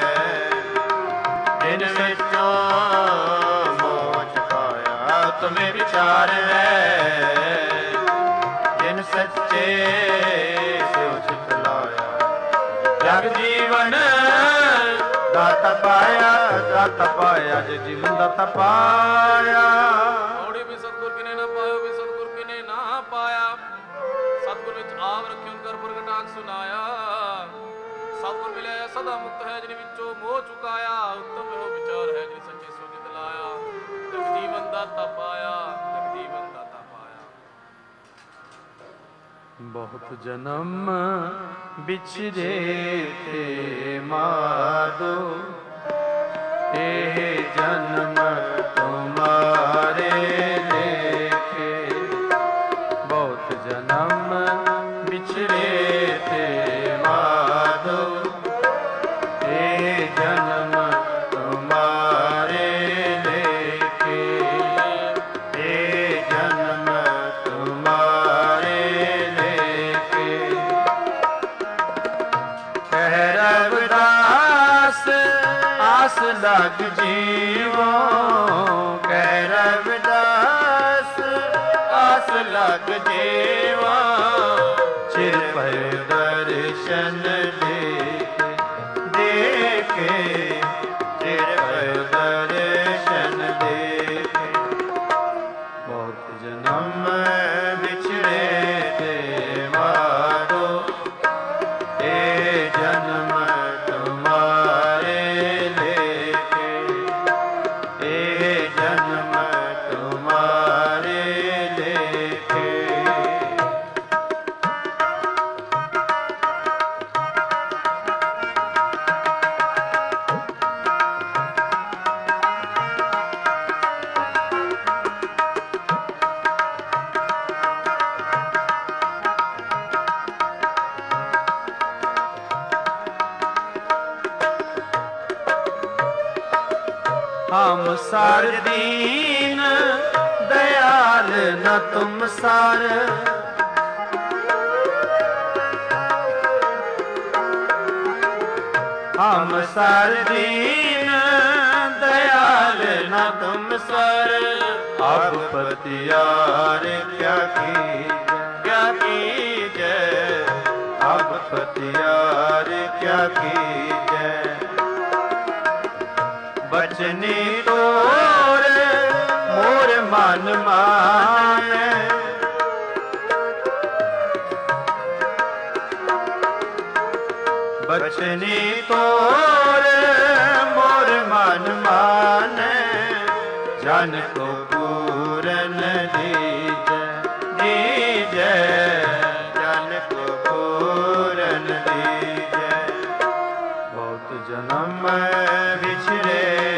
ਦਿਨ ਵਿੱਚੋਂ ਮੋਹ ਚੁਕਾਇਆ ਤੁਮੇ ਵਿਚਾਰ ਹੈ, ਜਿਨ ਸੱਚੇ ਸਿਉ ਚਿਤ ਲਾਇਆ, ਜਗ ਜੀਵਨ ਦਾਤਾ ਪਾਇਆ, ਦਾਤਾ ਪਾਇਆ, ਜਗ ਜੀਵਨ ਦਾਤਾ ਪਾਇਆ। ਔੜੀ ਵੀ ਸਤਿਗੁਰ ਕਿਨੇ ਨਾ ਪਾਇਓ, ਵੀ ਸਤਿਗੁਰ ਕਿਨੇ ਨਾ ਪਾਇਆ, ਸਤਿਗੁਰ ਵਿੱਚ ਆਪ ਰੱਖਿਓ ਕਰ ਪ੍ਰਗਟ ਆਖ ਸੁਨਾਇਆ, ਸਤਿਗੁਰ ਮਿਲਿਆ ਸਦਾ ਮੁਕਤ ਹੈ, ਜਿਨ ਵਿੱਚੋਂ ਮੋਹ ਚੁਕਾਇਆ, ਉੱਤਮ ਇਹੋ ਵਿਚਾਰ ਹੈ, ਜਿਨ ਸੱਚੇ ਸੋਚਿਤ ਲਾਇਆ, ਜਗ ਜੀਵਨ ਦਾਤਾ ਪਾਇਆ, ਜਗ ਜੀਵਨ ਦਾਤਾ ਪਾਇਆ। ਬਹੁਤ ਜਨਮ ਵਿਛਰੇ ਤੇ ਮਾਦੋ, ਇਹ ਜਨਮ ਤੁਮਾਰੇ ਲੇਖੇ, ਬਹੁਤ ਜਨਮ ਵਿਛਰੇ ਤੇ ਮਾਦੋ, ਆਸ ਲਗ ਜੀਵੋ ਕਹਿ ਰਵਿਦਾਸ ਆਸ ਲਗ ਜੀਵੋ ਚਿਰ ਭਇ ਦਰਸ਼ਨ ਦੇਖੇ ਦੇਖੇ ਚਿਰ ਭਇ ਦਰਸ਼ਨ ਦੇਖੇ ਬਹੁਤ ਜਨਮ ਵਿਛੜੇ ਤੇ ਮਾਰੋ ਇਹ ਜਨਮ ਤੁਮਾਰੇ ਲੇਖੇ ਇਹ ਜਨਮ ਤੁਮਾਰੇ ਲੇਖੇ हम सार दीन दयाल न तुम सार हम सार दीन दयाल न तुम सार अब पतियार क्या कीजै क्या कीजै अब पतियार क्या कीजै बचनी तोर मोर मन माने बचनी तोर मोर मन माने जन को पूरन दीजै दीजै जन को पूरन दीजै बहुत जन्म विछड़े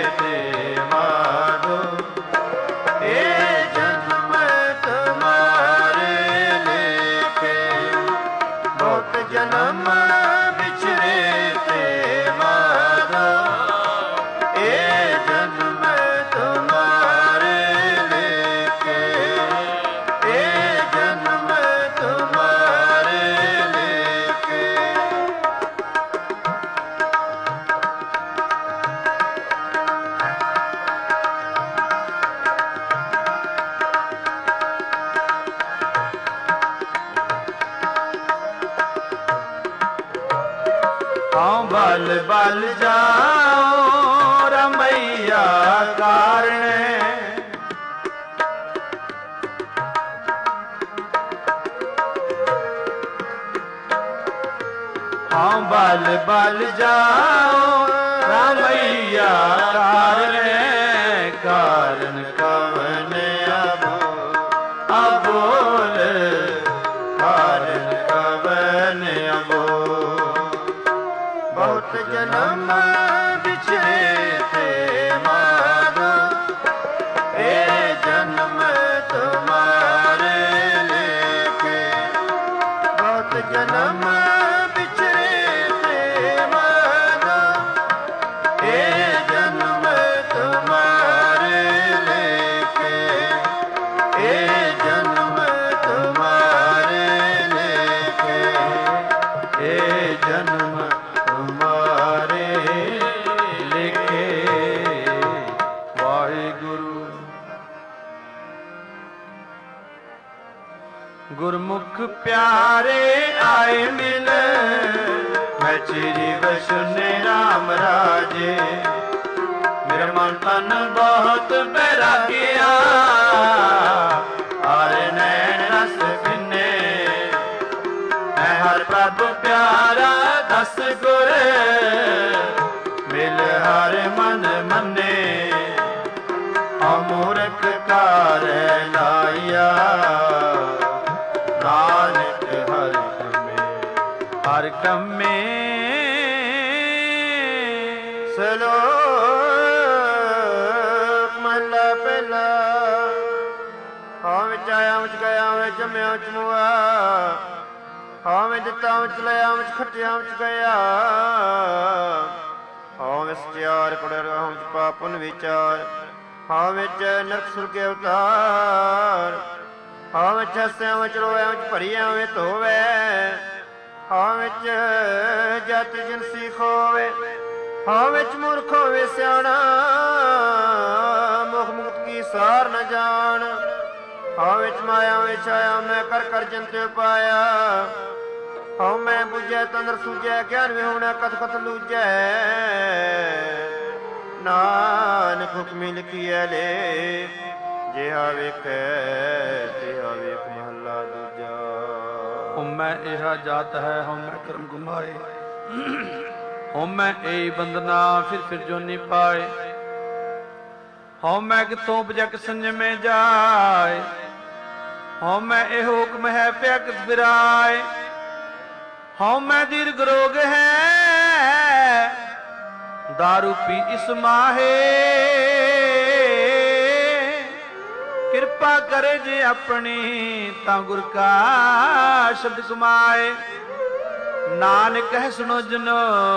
जन्म बिछड़े ते मारो ए जन्म तुम्हारे लेके ए जन्म तुम्हारे लेके हाँ बल बल जाओ रमैया कारण हाँ बल बल जाओ रमैया कारण कारण कवन अबो अबोल कारण कवन अबो बहुत जन्म बिछड़े थे मारो ए जन्म तुम्हारे लेके बहुत जन्म बिछड़े थे मारो ए जन्म तुम्हारे लेके ए जन्म तुम्हारे लेके ए जन्म तुम्हारे लिखे वाहिगुरु गुरमुख प्यारे आए मिल मैं चिरी वसुने राम राजे मेरा मन तन बहुत बैरागिया आरे नैन रस पिने मैं हर प्रभु प्यारा दस गुर मिल हर मन मने अमूर्ख कार लाया नानक हर कमे हर कमे सलोक महला पहला हाँ विच आया विच गया विच जम्या विच मुआ हाँ में दिता विच लिया विच खटिया विच गया हाँ विच सचियार कुड़र हाँ विच पापुन विचार हाँ विच नरक सुर के अवतार हाँ विच हस्या विच रोया विच भरिया विच धोवे हाँ विच जाति जिनसी खोवे ਹਾਂ ਵਿੱਚ ਮੂਰਖ ਹੋਵੇ ਸਿਆਣਾ, ਮੁਖ ਮੁਕਤ ਕੀ ਸਾਰ ਨ ਜਾਣ। ਹਾਂ ਵਿੱਚ ਮਾਇਆ ਵਿੱਚ ਆਇਆ, ਮੈਂ ਕਰ ਕਰ ਜੰਤਿ ਪਾਇਆ। ਹਉ ਮੈਂ ਬੁਝੈ ਤੰਦਰ ਸੂਝੈ, ਗਿਆਨ ਵਿਹੂਣਾ ਕਥ ਕਥ ਲੂਝੈ। ਨਾਨਕ ਹੁਕਮੀ ਲਿਖੀਐ ਲੇ, ਜਿਹਾ ਵੇਖੈ ਤਿਹਾ ਵੇਖ ਮਹੱਲਾ ਦੂਜਾ। ਹਉਮੈ ਇਹਾ ਜਾਤ ਹੈ, ਹਉਮੈ ਕਰਮ ਗੁਮਾਏ। ਹਉਮੈ ਏਈ ਬੰਦਨਾ, ਫਿਰ ਫਿਰ ਜੋਨੀ ਪਾਏ। ਹਉਮੈ ਕਿਥੋਂ ਉਪਜੈ ਕਿਸ ਸੰਜਮੇ ਜਾਏ। ਹਉਮੈ ਇਹ ਹੁਕਮ ਹੈ ਪਿਆ ਕਿਸ ਫਿਰਾਏ। ਹਉਮੈ ਦੀਰਘ ਰੋਗ ਹੈ, ਦਾਰੂ ਪੀ ਇਸ ਮਾਹੇ। ਕਿਰਪਾ ਕਰੇ ਜੇ ਆਪਣੀ, ਤਾਂ ਗੁਰ ਕਾ ਸ਼ਬਦ ਕਮਾਏ। ਨਾਨਕ ਕਹਿ ਸੁਣੋ ਜਨੋ,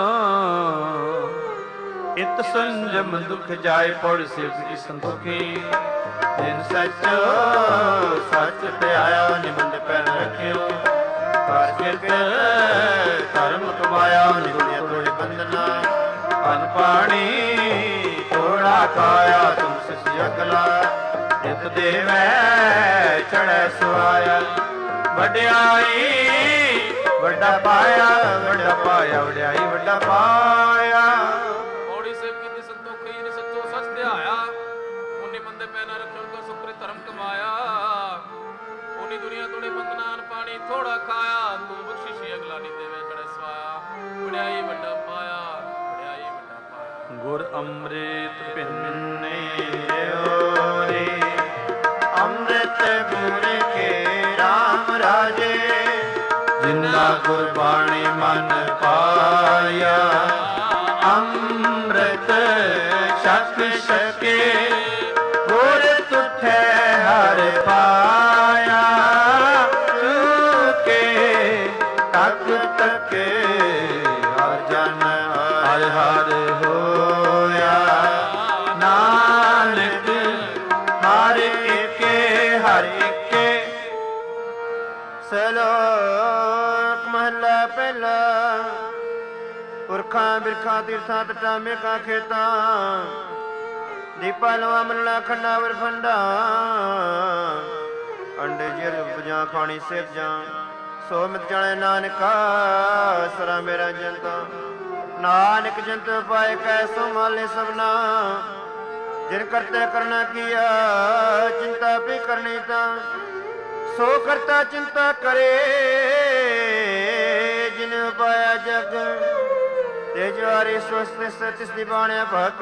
ਇਤ ਸੰਜਮ ਦੁਖ ਜਾਏ। ਪੌੜ ਸਿਵ ਕੀ ਸੰਤੋਖੀ, ਜਿਨ ਸੱਚੋ ਸੱਚ ਧਿਆਇਆ। ਨਿਬੰਧ ਪੈਨ ਰੱਖਿਓ, ਹਰ ਕਿਰਤ ਧਰਮ ਕਮਾਇਆ। ਨਿਬੰਧ ਤੋੜੇ ਬੰਧਨਾ, ਅਨ ਪਾਣੀ ਥੋੜਾ ਖਾਇਆ। ਤੁਮ ਸਿਸ ਅਗਲਾ, ਜਿਤ ਦੇਵੈ ਚੜੈ ਸੁਆਇਆ। ਵਡਿਆਈ ਵੱਡਾ ਪਾਇਆ, ਵੱਡਾ ਪਾਇਆ। ਵਡਿਆਈ ਵੱਡਾ ਪਾਇਆ। ਪੌੜੀ ਸੇਵ ਕੀਤੀ ਸੰਤੋਖੀ, ਜਿਨ ਸੱਚੋ ਸੱਚ ਧਿਆਇਆ। ਉਨੀ ਬੰਦੇ ਪੈ ਨਾ ਰੱਖਿਓ, ਕੋ ਸੁਖਰੇ ਧਰਮ ਕਮਾਇਆ। ਉਨੀ ਦੁਨੀਆ ਤੋੜੇ ਬੰਦਨਾਨ, ਪਾਣੀ ਥੋੜਾ ਖਾਇਆ। ਤੂੰ ਬਖਸ਼ਿਸ਼ ਅਗਲਾ ਨੀ ਦੇਵੇ ਚੜੈ ਸਵਾਇਆ। ਵਡਿਆਈ ਵੱਡਾ ਪਾਇਆ, ਵਡਿਆਈ ਵੱਡਾ ਪਾਇਆ। ਗੁਰ ਅੰਮ੍ਰਿਤ ਪਿੰਨੇ ਰੇ, ਅੰਮ੍ਰਿਤ ਗੁਰ ਕੇ ਰਾਮ ਰਾਜੇ। ਜਿਨਾ ਗੁਰਬਾਣੀ ਮਨ ਪਾਇਆ। ਅੰਮ੍ਰਿਤ ਛਕ ਛਕੇ, ਗੁਰ ਤੁਠੈ ਹਰ ਪਾਇਆ। ਚੁਕੇ ਤਕ ਤਕੇ, ਹਰ ਜਨ ਹਰ ਹਰ ਹੋਇਆ। ਨਾਨਕ ਹਰ ਏਕੇ ਹਰ ਏਕੇ। ਸਲੋਕ ਮਹਲਾ ਪਹਿਲਾ। ਪੁਰਖਾਂ ਬਿਰਖਾਂ ਤੀਰਥਾਂ ਤਟਾਂ ਮੇਘਾਂ ਖੇਤਾਂ। ਦੀਪਾ ਲਵਾ ਮੱਲਾ ਖੰਡਾ ਵਰ ਫੰਡਾ। ਅੰਡੇ ਜਿਰ ਉਪਜਾਂ ਖਾਣੀ ਸੇਜਾਂ। ਸੋ ਮਿਤ ਜਾਣੇ ਨਾਨਕਾ, ਸਰਾ ਮੇਰਾ ਜੰਤਾ। ਨਾਨਕ ਜੰਤ ਪਾਏ ਕੈ ਸੋ ਮਾਲੇ ਸਭਨਾ। ਜਿਨ ਕਰਤੇ ਕਰਨਾ ਕੀਆ, ਚਿੰਤਾ ਪੀ ਕਰਨੀ ਤਾਂ। ਸੋ ਕਰਤਾ ਚਿੰਤਾ ਕਰੇ, ਜਿਨ ਪਾਇਆ ਜਗ। ਤੇ ਜਵਾਰੀ ਸਵਸਤ ਤਿਸ ਦੀ ਬਾਣਿਆ ਭਗ।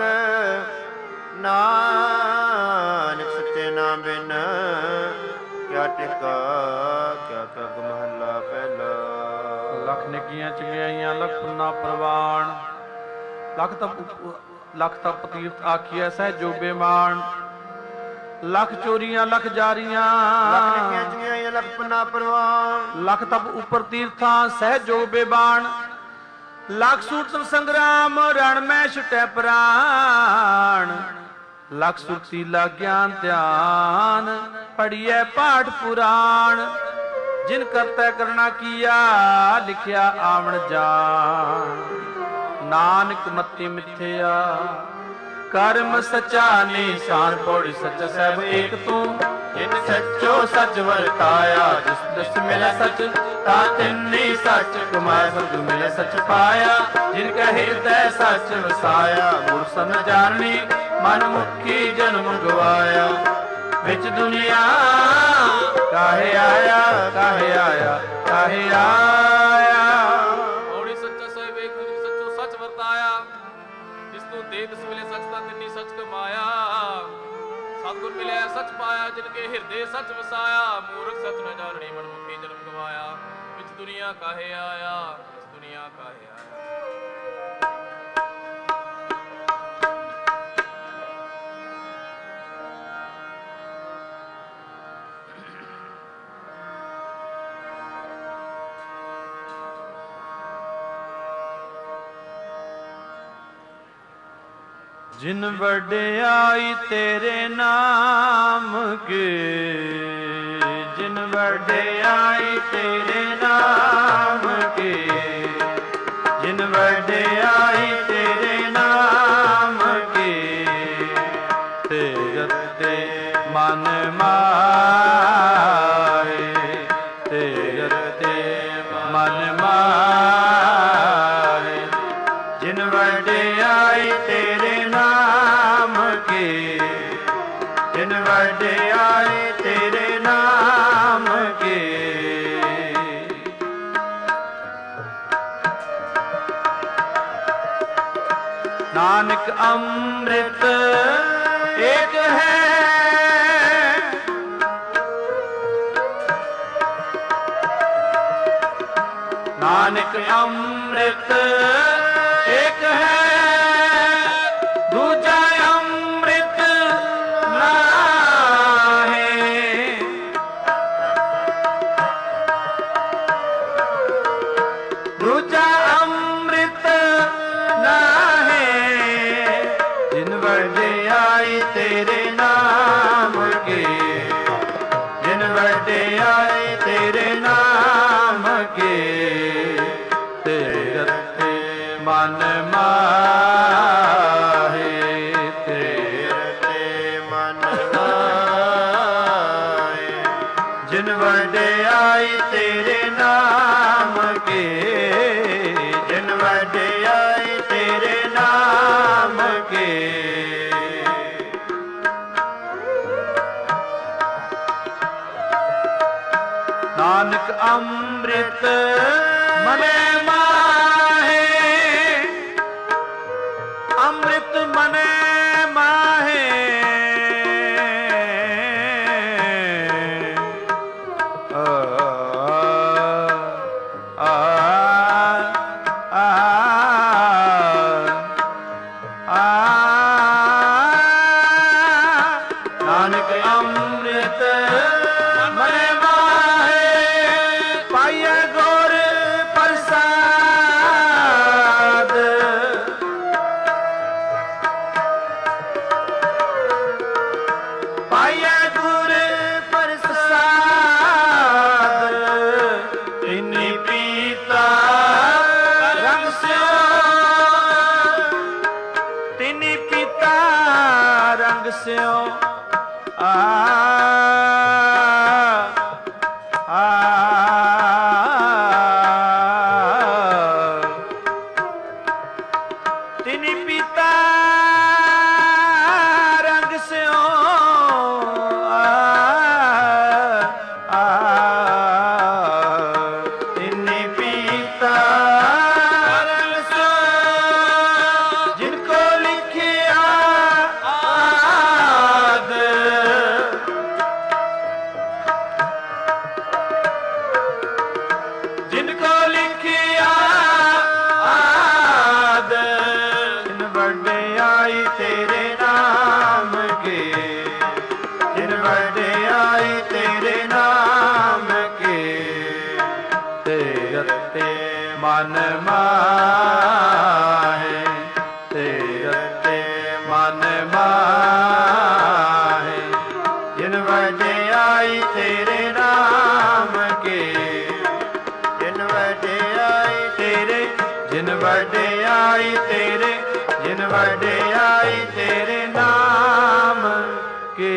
ਨਾਨਕ ਸੱਚੇ ਨਾਮ ਬਿਨ, ਕਿਆ ਟਿਕਾ ਕਿਆ ਕਗ ਮਹੱਲਾ ਪਹਿਲਾ। ਲੱਖ ਨੇਕੀਆਂ ਚੰਗਿਆਈਆਂ, ਲੱਖ ਪੁੰਨਾ ਪ੍ਰਵਾਨ। ਲੱਖ ਤਪ ਲੱਖ ਤਪ ਤੀਰਥ ਆਖੀਐ ਸਹਿ ਜੋਬੇ ਮਾਨ। ਲੱਖ ਚੋਰੀਆਂ ਲੱਖ ਜਾਰੀਆਂ, ਲੱਖ ਨੇਕੀਆਂ ਚੰਗਿਆਈਆਂ ਲੱਖ ਪੁੰਨਾ ਪ੍ਰਵਾਨ। ਲੱਖ ਤਪ ਉਪਰ ਤੀਰਥਾਂ ਸਹਿ ਜੋ ਬੇਬਾਨ। ਲੱਖ ਸੂਰਤ ਸੰਗਰਾਮ, ਰਣ ਮੈਂ ਛੁਟੈ ਪ੍ਰਾਣ। ਲੱਖ ਸੁਰਤੀ ਲਾ ਗਿਆਨ ਧਿਆਨ, ਪੜੀਐ ਪਾਠ ਪੁਰਾਣ। ਜਿਨ ਕਰਤੈ ਕਰਨਾ ਕੀਆ, ਲਿਖਿਆ ਆਵਣ ਜਾਣ। ਨਾਨਕ ਮਤੀ ਮਿਥਿਆ, ਕਰਮ ਸਚਾ ਨਿਸ਼ਾਨ। ਪੌੜੀ ਸੱਚ ਸਹਿਬ ਏਕ ਤੂੰ, ਜਿਨ ਸੱਚੋ ਸੱਚ ਵਰਤਾਇਆ। ਜਿਸ ਦਸ ਮਿਲੈ ਸੱਚ, ਤਾ ਤਿੰਨੀ ਸੱਚ ਕਮਾਇਆ। ਸਤਿ ਮਿਲੈ ਸੱਚ ਪਾਇਆ, ਜਿਨ ਕੈ ਹਿਰਦੈ ਸੱਚ ਵਸਾਇਆ। ਗੁਰ ਸਮ ਜਾਣਨੀ, ਮਨ ਮੁਖੀ ਜਨਮ ਗਵਾਇਆ। ਵਿੱਚ ਦੁਨੀਆ ਕਾਹੇ ਆਇਆ, ਕਾਹੇ ਆਇਆ, ਕਾਹੇ ਆਇਆ। ਪੌੜੀ ਸੱਚਾ ਸਾਹਿਬ ਏਕ ਤੂੰ, ਜਿਨ ਸੱਚੋ ਸੱਚ ਵਰਤਾਇਆ। ਜਿਸ ਤੂੰ ਦੇ ਤਿਸ ਮਿਲੇ ਸੱਚ, ਤਾ ਤਿੰਨੀ ਸੱਚ ਕਮਾਇਆ। ਸਤਿਗੁਰ ਮਿਲਿਆ ਸੱਚ ਪਾਇਆ, ਜਿਨ ਕੇ ਹਿਰਦੇ ਸੱਚ ਵਸਾਇਆ। ਮੂਰਖ ਸੱਚ ਨ ਜਾਣਨੀ, ਮਨ ਮੁਖੀ ਜਨਮ ਗਵਾਇਆ। ਵਿੱਚ ਦੁਨੀਆ ਕਾਹੇ ਆਇਆ, ਵਿੱਚ ਦੁਨੀਆ ਕਾਹੇ ਆਇਆ। ਜਿਨ ਵਡਿਆਈ ਤੇਰੇ ਨਾਮ ਕੀ, ਜਿਨ ਵਡਿਆਈ ਤੇਰੇ ਨਾਮ ਕੀ, ਜਿਨ ਵਡਿਆਈ ਤੇਰੇ ਨਾਮ ਨਾਨਕ ਅੰਮ੍ਰਿਤ ਏਕ ਹੈ, ਨਾਨਕ ਅੰਮ੍ਰਿਤ ਏਕ ਹੈ, ਦੂਜਾ ਅੰਮ੍ਰਿਤ ਨਾਹੀਂ। ਦੂਜਾ ਅੰਮ੍ਰਿਤ ਨਾਹੀਂ, ਜਿਨ ਵਡਿਆਈ ਤੇਰੇ ਨਾਮ ਕੀ, ਜਿਨ ਵਡਿਆਈ ਤੇਰੇ ਨਾਮ ਕੀ, ਤੇਰੇ ਰਤੇ ਮਨ ਮਾਹੇ, ਤੇਰੇ ਰਤੇ ਮਨ ਮਾਹੇ, ਜਿਨ ਵਡਿਆਈ ਤੇਰੇ ਨਾਮ ਕੀ, ਜਿਨ ਵਡਿਆਈ ਤੇਰੇ ਨਾਮ ਕੀ। ਨਾਨਕ ਅੰਮ੍ਰਿਤ ਮਨੇ ਮਾਹੇ, ਅੰਮ੍ਰਿਤ ਮਨੇ ਮਾਹੇ, ਆ ਆ ਆ ਆ, ਨਾਨਕ ਅੰਮ੍ਰਿਤ ਮਨੇ ਮਾਹੇ, ਪਾਈਐ ਗੁਰ ਪ੍ਰਸਾਦ, ਪਾਈਐ ਗੁਰ ਪ੍ਰਸਾਦ, ਤਿਨਿ ਪੀਤਾ ਰੰਗ ਸਿਓ, ਤਿਨਿ ਪੀਤਾ ਰੰਗ ਸਿਓ, ਆ ਆ ਤਿਨਿ ਪੀਤਾ ਰੰਗ ਸਿਓ, ਆ ਆ ਤਿਨਿ ਪੀਤਾ ਰੰਗ ਸਿਓ, ਜਿਨ ਕੋ ਲਿਖਿਆ ਆਦ, ਜਿਨ ਕੋ ਲਿਖਿਆ ਆਦ, ਜਿਨ ਵਡਿਆਈ ਤੇਰੇ ਨਾਮ ਕੀ, ਜਿਨ ਵਡਿਆਈ ਤੇਰੇ ਨਾਮ ਕੀ, ਤੇਰੇ ਰਤੇ ਮਨ ਮਾਹੇ, ਤੇਰੇ ਰਤੇ ਮਨ ਮਾਹੇ, ਜਿਨ ਵਡਿਆਈ ਤੇਰੇ ਨਾਮ ਕੀ, ਜਿਨ ਵਡਿਆਈ ਤੇਰੇ, ਜਿਨ ਵਡਿਆਈ ਤੇਰੇ, ਜਿਨ ਵਡਿਆਈ ਤੇਰੇ ਨਾਮ ਕੀ।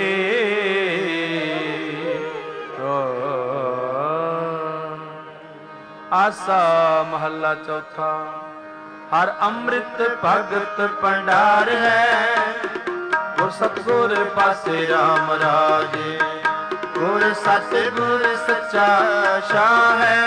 ਆਸਾ ਮਹੱਲਾ ਚੌਥਾ। ਹਰ ਅੰਮ੍ਰਿਤ ਭਗਤ ਭੰਡਾਰ ਹੈ, ਗੁਰ ਸਤਿਗੁਰ ਪਾਸੇ ਰਾਮ ਰਾਜੇ, ਗੁਰ ਸਤਿਗੁਰ ਸੱਚਾ ਸ਼ਾਹ ਹੈ,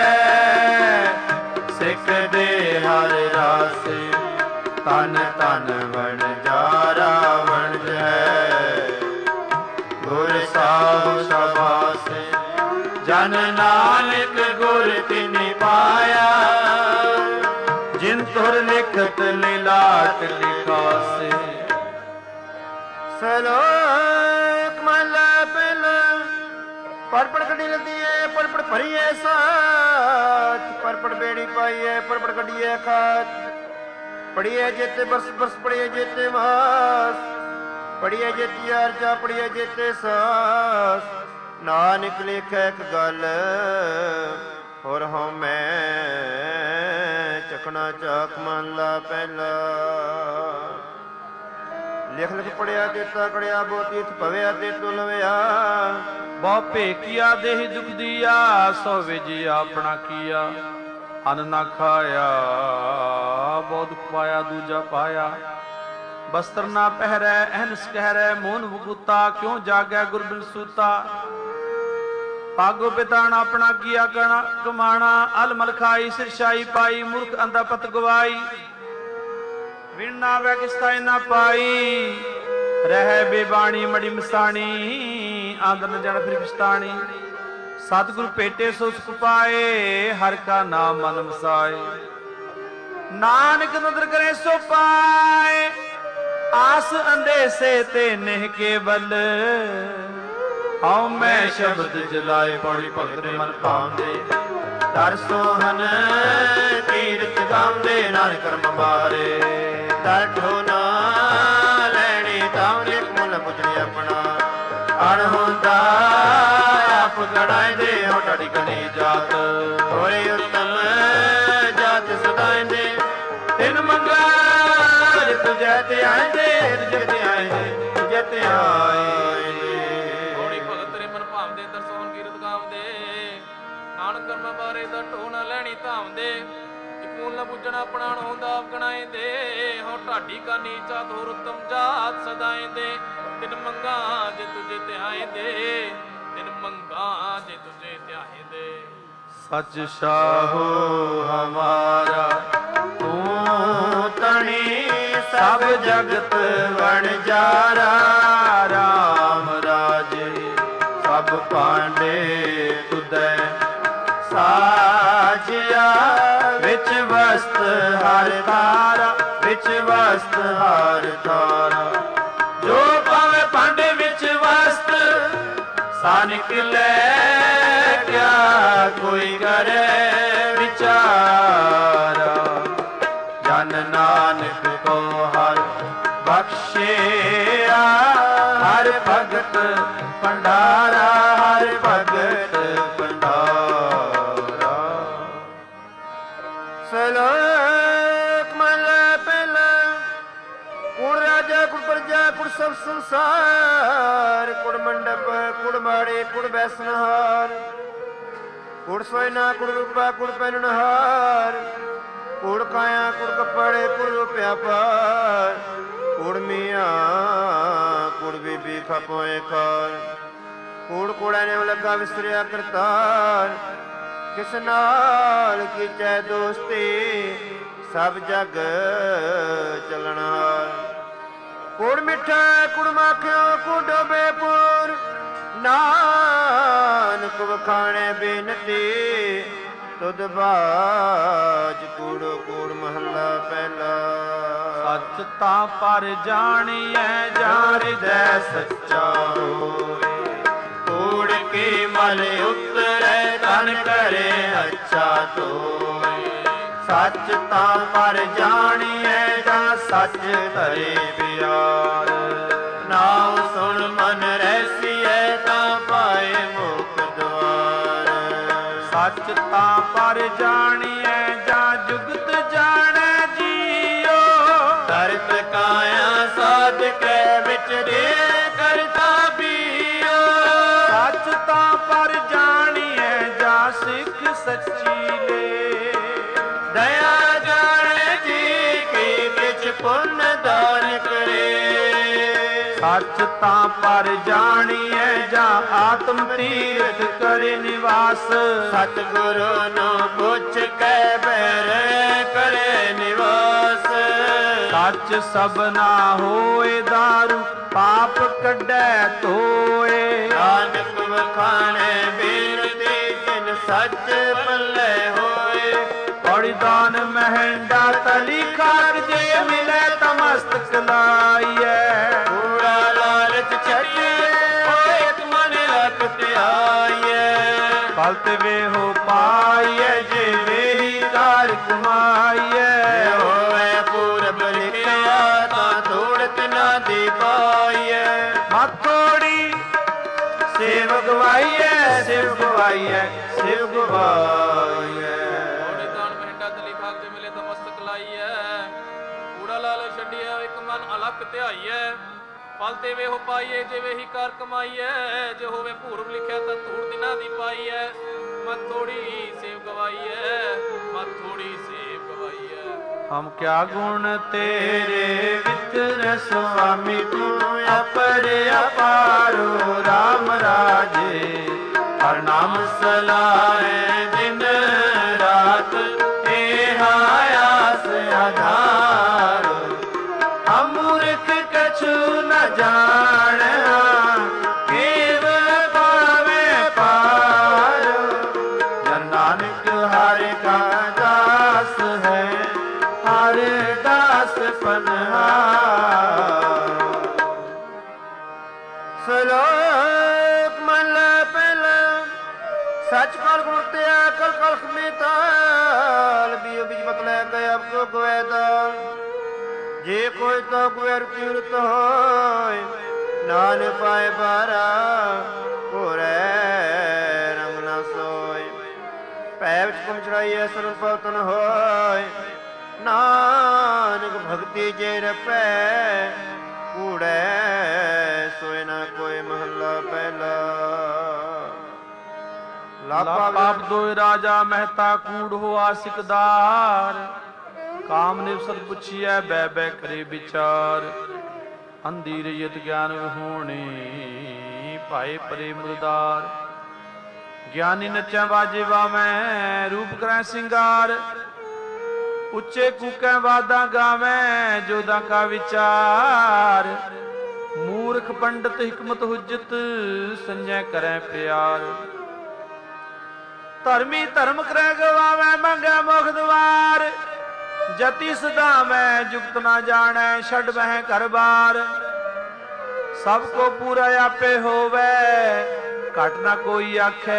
ਸਿੱਖ ਦੇ ਹਰ ਰਾਸੇ, ਤਨ ਤਨ ਵਣ ਜਾਰਾ ਵਣ ਜੈ, ਗੁਰ ਸਾਹਿਬ ਸਬਾਸੇ, ਜਨ ਨਾਨਕ ਗੁਰ ਤਿਨਿ ਪਾਇਆ, ਜਿਨ ਤੁਰ ਲਿਖਤ ਲਿਲਾਟ ਲਿਖਾਸੇ। ਸਲੋਕ ਮਹਲਾ ਪਹਿਲਾ। ਪੜ ਪੜ ਕੱਢੀ ਲਦੀਏ, ਪੜ ਪੜ ਭਰੀਏ ਸਾਚ, ਪੜ ਪੜ ਬੇੜੀ ਪਾਈਏ, ਪੜ ਪੜ ਕੱਢੀਏ ਖਾਚ, ਪੜੀਏ ਜੇਤੇ ਬਰਸ ਬਰਸ, ਪੜੀਏ ਜੇਤੇ ਮਾਸ, ਪੜੀਏ ਜੇਤੀ ਅਰਜਾ, ਪੜੀਏ ਜੇਤੇ ਸਾਸ। ਨਾਨਕ ਲਿਖੈ ਇੱਕ ਗੱਲ, ਹੋਰ ਹਉ ਮੈਂ ਚਕਣਾ ਚਾਕ ਮਹਲਾ ਪਹਿਲਾ। ਲਿਖ ਲਿਖ ਪੜਿਆ ਦਿੱਤਾ ਕੜਿਆ, ਬੋ ਤੀਰਥ ਭਵਿਆ ਤੇ ਤੁਲਵਿਆ, ਬਹੁ ਭੇਕੀਆ ਦੇਹ ਦੁਖ ਦੀਆ, ਸੋ ਵਿਜਿਆ ਆਪਣਾ ਕੀਆ। ਅਨ ਨਾ ਖਾਇਆ ਬਹੁਤ ਦੁਖ ਪਾਇਆ, ਦੂਜਾ ਪਾਇਆ। ਬਸਤਰ ਨਾ ਪਹਿਰੈ ਅਹਨਸ ਕਹਿਰੈ, ਮੋਹਨ ਵਗੂਤਾ ਕਿਉਂ ਜਾਗੈ ਗੁਰਬਿਨ ਸੂਤਾ। ਪਾਗੋ ਪਿਤਾਣਾ ਆਪਣਾ ਕੀਆ ਕਣਾ ਕਮਾਣਾ, ਅਲ ਮਲ ਖਾਈ ਸਿਰਸ਼ਾਈ ਪਾਈ, ਮੂਰਖ ਅੰਧਾ ਪਤ ਗਵਾਈ। ਬਿਨ ਨਾਵੇ ਕਿਸਤਾ ਨਾ ਪਾਈ, ਰਹਿ ਬੇਬਾਣੀ ਮੜੀ ਮਸਾਣੀ, ਆਂਦਰ ਨ ਜਣ ਫਿਰ ਕਿਸਤਾਣੀ। ਸਤਿਗੁਰ ਭੇਟੇ ਸੋ ਸੁਖ ਪਾਏ, ਹਰਿ ਕਾ ਨਾਮ ਮਨ ਵਸਾਏ। ਨਾਨਕ ਨਦਰ ਕਰੇ ਸੋ ਪਾਏ, ਆਸ ਅੰਦੇਸੇ ਤੇ ਨਹਿ ਕੇਵਲ। ਹਉ ਮੈਂ ਸ਼ਬਦ ਜਲਾਏ, ਪੌੜੀ ਭਗਤ ਮਨ ਭਾਉਂਦੇ। ਦਰ ਸੋਹਨ ਕੀਰਤ ਗਾਉਂਦੇ, ਨਾਨਕ ਕਰਮ ਮਾਰੇ। ਦਰ ਠੋਨਾ ਲੈਣੀ ਤਾਂ ਇੱਕ ਮੁੱਲ ਪੁੱਛਣੇ ਆਪਣਾ। ਅਣ ਹੁੰਦਾ ਆਪ ਗੜਾਇਂਦੇ, ਹੋ ਟਾੜੀ ਕਣੀ ਜਾਤ। ਹੋਰੇ ਉਤਮ ਜਾਤ ਸਦਾਇਂਦੇ, ਤਿਨ ਮੰਗਾ ਜਿਤ ਜੈਤ ਆਇਂਦੇ, ਜਿਤ ਆਇਂਦੇ ਜਿਤ ਆਇਂਦੇ। ਹੋੜੀ ਭਗਤ ਰੇ ਮਨ ਭਾਉਂਦੇ, ਦਰ ਸੋਹਨ ਕੀਰਤ ਗਾਉਂਦੇ। ਨਾਨਕ ਕਰਮਾਂ ਬਾਰੇ ਦਾ ਢੋਣਾ ਲੈਣੀ ਧਾਮਦੇ। ਇੱਕ ਮੁੱਲ ਨਾ ਪੁੱਜਣਾ ਆਪਣਾ ਹੁੰਦਾ ਆਪ ਗਣਾਇਂਦੇ। ਹੋ ਢਾਡੀ ਕਾ ਨੀਚਾ ਧੁਰ ਉਤਮ ਜਾਤ ਸਦਾਇਂਦੇ। ਤਿਨ ਮੰਗਾ ਜੇ ਤੁਝੇ ਧਿਆਇਂਦੇ, ਤਿਨ ਮੰਗਾ ਜੇ ਤੁਝੇ ਧਿਆਇਂਦੇ। ਸਚ ਸ਼ਾਹੋ ਹਮਾਰਾ ਤੂੰ ਤਣੀ ਸਭ ਜਗਤ ਵਣਜਾਰਾ। ਰਾਮ ਰਾਜੇ ਸਭ ਭਾਂਡੇ ਤੁਧੈ ਸਾਜਿਆ। ਵਿੱਚ ਵਸਤ ਹਰ ਤਾਰਾ, ਵਿੱਚ ਵਸਤ ਹਰ ਤਾਰਾ। ਜੋ ਭਾਵੇਂ ਭਾਂਡੇ ਵਿੱਚ ਵਸਤ ਸਾ ਨਿਕਲੇ, ਕਿਆ ਕੋਈ ਕਰੇ ਵਿਚਾਰਾ। ਜਨ ਨਾਨਕ ਕੋ ਹਰ ਬਖਸ਼ਿਆ, ਹਰ ਭਗਤ ਭੰਡਾਰਾ, ਹਰ ਭਗਤ ਭੰਡਾਰਾ। ਸਲੋਕ ਮਹਲਾ ਪਹਿਲਾ। ਕੁੜ ਰਾਜਾ ਕੁੜ ਪ੍ਰਜਾ ਕੁੜ ਸਭ ਸੰਸਾਰ। ਕੁੜ ਮੰਡਪ ਕੁੜ ਮਾੜੇ ਕੁੜ ਬੈਸਨਹਾਰ। ਕੁੜ ਸੋਇਨਾ ਕੁੜ ਰੂਪਾ ਕੁੜ ਪਹਿਨਣਹਾਰ। ਕੁੜ ਕਾਇਆ ਕੁੜ ਕੱਪੜੇ ਕੁੜ ਰੁਪਿਆ ਪਾਰ। ਕੁੜ ਮੀਆਂ ਕੁੜ ਬੀਬੀ ਖਪੋਏ ਕਾਰ। ਕੂੜ ਕੂੜਾ ਨੇ ਲੱਗਾ ਵਿਸਰਿਆ ਕਰਤਾਰ। ਕਿਸ ਨਾਲ ਕੀਚੈ ਦੋਸਤੀ, ਸਭ ਜਗ ਚਲਣਾ। ਕੂੜ ਮਿੱਠਾ ਕੁੜ ਮਾਖਿਓ ਕੁੜ ਡੋਬੇ ਪੁਰ। ਨਾਨਕ ਵਖਾਣੇ ਬੇਨਤੀ, ਤੁਧ ਬਾਜ ਕੂੜੋ ਕੂੜ ਮਹੱਲਾ ਪਹਿਲਾ। ਸੱਚ ਤਾਂ ਪਰ ਜਾਣੀਐ, ਜਾ ਹਿਰਦੈ ਸੱਚਾ ਹੋਵੇ। ਕੂੜ ਕੀ ਮਲ ਉਤਰੈ, ਤਨ ਕਰੇ ਅੱਛਾ ਧੋਏ। ਸੱਚ ਤਾਂ ਪਰ ਜਾਣੀਐ, ਜਾਂ ਸੱਚ ਧਰੇ ਪਿਆਰ। ਨਾਮ ਸੁਣ ਮਨ ਰਹਿਸੀਐ, ਤਾਂ ਪਾਏ ਮੁਖ ਦੁਆਰ। ਸੱਚ ਤਾਂ ਪਰ ਜਾਣੀਐ, ਜਾਂ ਜੁਗਤ ਜਾਣੈ ਜੀਓ। ਤਰਤ ਕਾਇਆ ਸਾਧਕੈ, ਵਿੱਚ ਦੇ ਕਰਤਾ ਬੀਓ। ਸੱਚ ਤਾਂ ਪਰ ਜਾਣੀਐ, ਜਾਂ ਸਿੱਖ ਸੱਚੀ ਲੈ। ਦਇਆ ਜਾਣੈ ਜੀ ਕੀ, ਕਿਛ ਪੁੰਨ ਦਾਨ ਕਰੇ। ਸੱਚ ਤਾਂ ਪਰ ਜਾਣੀਐ, ਜਾਂ ਆਤਮ ਤੀਰਥ ਕਰੇ ਨਿਵਾਸ। ਸਤਿਗੁਰੂ ਨੂੰ ਪੁੱਛ ਕੇ ਬੈਰ ਕਰੇ ਨਿਵਾਸ। ਸੱਚ ਸਭਨਾ ਹੋਏ ਦਾਰੂ, ਪਾਪ ਕੱਢੈ ਧੋਏ। ਨਾਨਕ ਵਖਾਣੇ ਬੇਨਤੀ, ਜਿਨ ਸੱਚ ਪੱਲੇ ਹੋਏ। ਔੜੀ ਦਾਨ ਮਹਿੰਡਾ ਤਲੀ ਖਾਕ, ਜੇ ਮਿਲੇ ਤਾਂ ਮਸਤਕ ਲਾਈਐ। ਕੂੜਾ ਲਾਲਚ ਛੱਡੀਏ, ਹੋਏ ਇੱਕ ਮਨ ਲਖ ਧਿਆਈਐ। ਫਲ ਤੇ ਵੇਹੋ ਪਾਈਐ, ਜੇ ਵੇਹੀ ਕਾਰ ਕਮਾਈਐ। ਹੋਵੇ ਪੂਰਬ ਲਿਖਿਆ, ਤਾਂ ਥੋੜਤ ਨਾ ਦੀ ਪਾਈਐ। ਮਥੋੜੀ ਸੇਵ ਗਵਾਈਐ, ਸੇਵ ਗਵਾਈਐ, ਸੇਵ ਗਵਾਈਐ। ਔੜੀ ਦਾਨ ਮਹਿੰਡਾ ਤਲੀ ਖਾਕ, ਜੇ ਮਿਲੇ ਤਾਂ ਮਸਤਕ ਲਾਈਐ। ਕੂੜਾ ਲਾਲ ਛੱਡੀਐ, ਇੱਕ ਮਨ ਅਲਖ ਧਿਆਈਐ। ਫਲ ਤੇ ਵੇਹੋ ਪਾਈਏ, ਜੇ ਵੇਹੀ ਕਾਰ ਕਮਾਈਐ। ਜੇ ਹੋਵੇ ਪੂਰਬ ਲਿਖਿਆ, ਤਾਂ ਧੂੜ ਦਿਨਾਂ ਦੀ ਪਾਈਐ। ਮਤ ਥੋੜੀ ਸੇਵ ਗਵਾਈਐ, ਮਤ ਥੋੜੀ ਸੇਵ ਗਵਾਈਐ। ਹਮ ਕਿਆ ਗੁਣ ਤੇਰੇ ਵਿਤਰ ਸੁਆਮੀ, ਤੂੰ ਅਪਰ ਅਪਾਰੋ ਰਾਮ ਰਾਜੇ। ਹਰ ਨਾਮ ਸਲਾਹੇ ਦਿਨ ਰਾਤ, ਇਹ ਆਸ ਆਧਾਰ। ਕਛੂ ਨ ਜਾਣਿਆ, ਕੇਵਲ ਪਾਵੇ ਪਾਰ। ਜਨ ਨਾਨਕ ਹਰਿ ਕਾ ਦਾਸ ਹੈ, ਹਰਿ ਦਾਸ ਪਨਹਾਰ। ਸ਼ਲੋਕ ਮਹਲਾ ਪਹਿਲਾ। ਸੱਚ ਕਲ ਗੁਣ ਤੇ ਅਕਲ ਕਲਖ ਮੇ ਤਾਲ, ਬੀਉ ਬਿਜ ਬਤਲੇ ਗਏ ਅਬ ਕੋ ਗਵੇ ਦਾਲ। ਜੇ ਕੋਈ ਤੋ ਗਵੇ ਰੁਤੀ ਰੁਤ ਹੋਇ, ਨਾਨ ਪਾਏ ਬਾਰਾ ਹੋਰੈ ਰੰਗ ਨਾ ਸੋਇ। ਭੈ ਵਿੱਚ ਕੁਮ ਚੜਾਈਐ ਸਰਲ ਪਵਤਨ ਹੋਇ, ਨਾਨਕ ਭਗਤੀ ਜੇ ਰਪੈ ਕੂੜੈ ਸੋਇ ਨਾ ਕੋਈ। ਮਹੱਲਾ ਪਹਿਲਾ। ਲਾਪ ਦੋਇ ਰਾਜਾ ਮਹਿਤਾ ਕੂੜ ਹੋਆ ਸਿਕਦਾਰ। ਕਾਮ ਨਿਵਸਤ ਪੁੱਛੀਐ ਬੈ ਬੈ ਕਰੇ ਵਿਚਾਰ। ਅੰਧੀ ਰਯਤ ਗਿਆਨ ਵਿਹੂਣੀ, ਭਾਏ ਪਰੇ ਮੁਰਦਾਰ। ਗਿਆਨੀ ਨਚੈ ਬਾਜੇ ਵਾਵੈ, ਰੂਪ ਕਰੈ ਸਿੰਗਾਰ। ਉੱਚੇ ਕੂਕੈ ਵਾਦਾ ਗਾਵੈ, ਜੋਦਾ ਕਾ ਵਿਚਾਰ। ਮੂਰਖ ਪੰਡਤ ਹਿਕਮਤ ਹੁਜਤ, ਸੰਜੈ ਕਰੈ ਪਿਆਰ। ਧਰਮੀ ਧਰਮ ਕਰੈ ਗਵਾਵੈ, ਮੰਗੈ ਮੁਖ ਦਵਾਰ। ਜਤੀ ਸਦਾਵੈ ਜੁਗਤ ਨਾ ਜਾਣੈ, ਛੱਡ ਬਹਿ ਘਰ ਬਾਰ। ਸਭ ਕੋ ਪੂਰਾ ਆਪੇ ਹੋਵੈ, ਘਟ ਨਾ ਕੋਈ ਆਖੈ।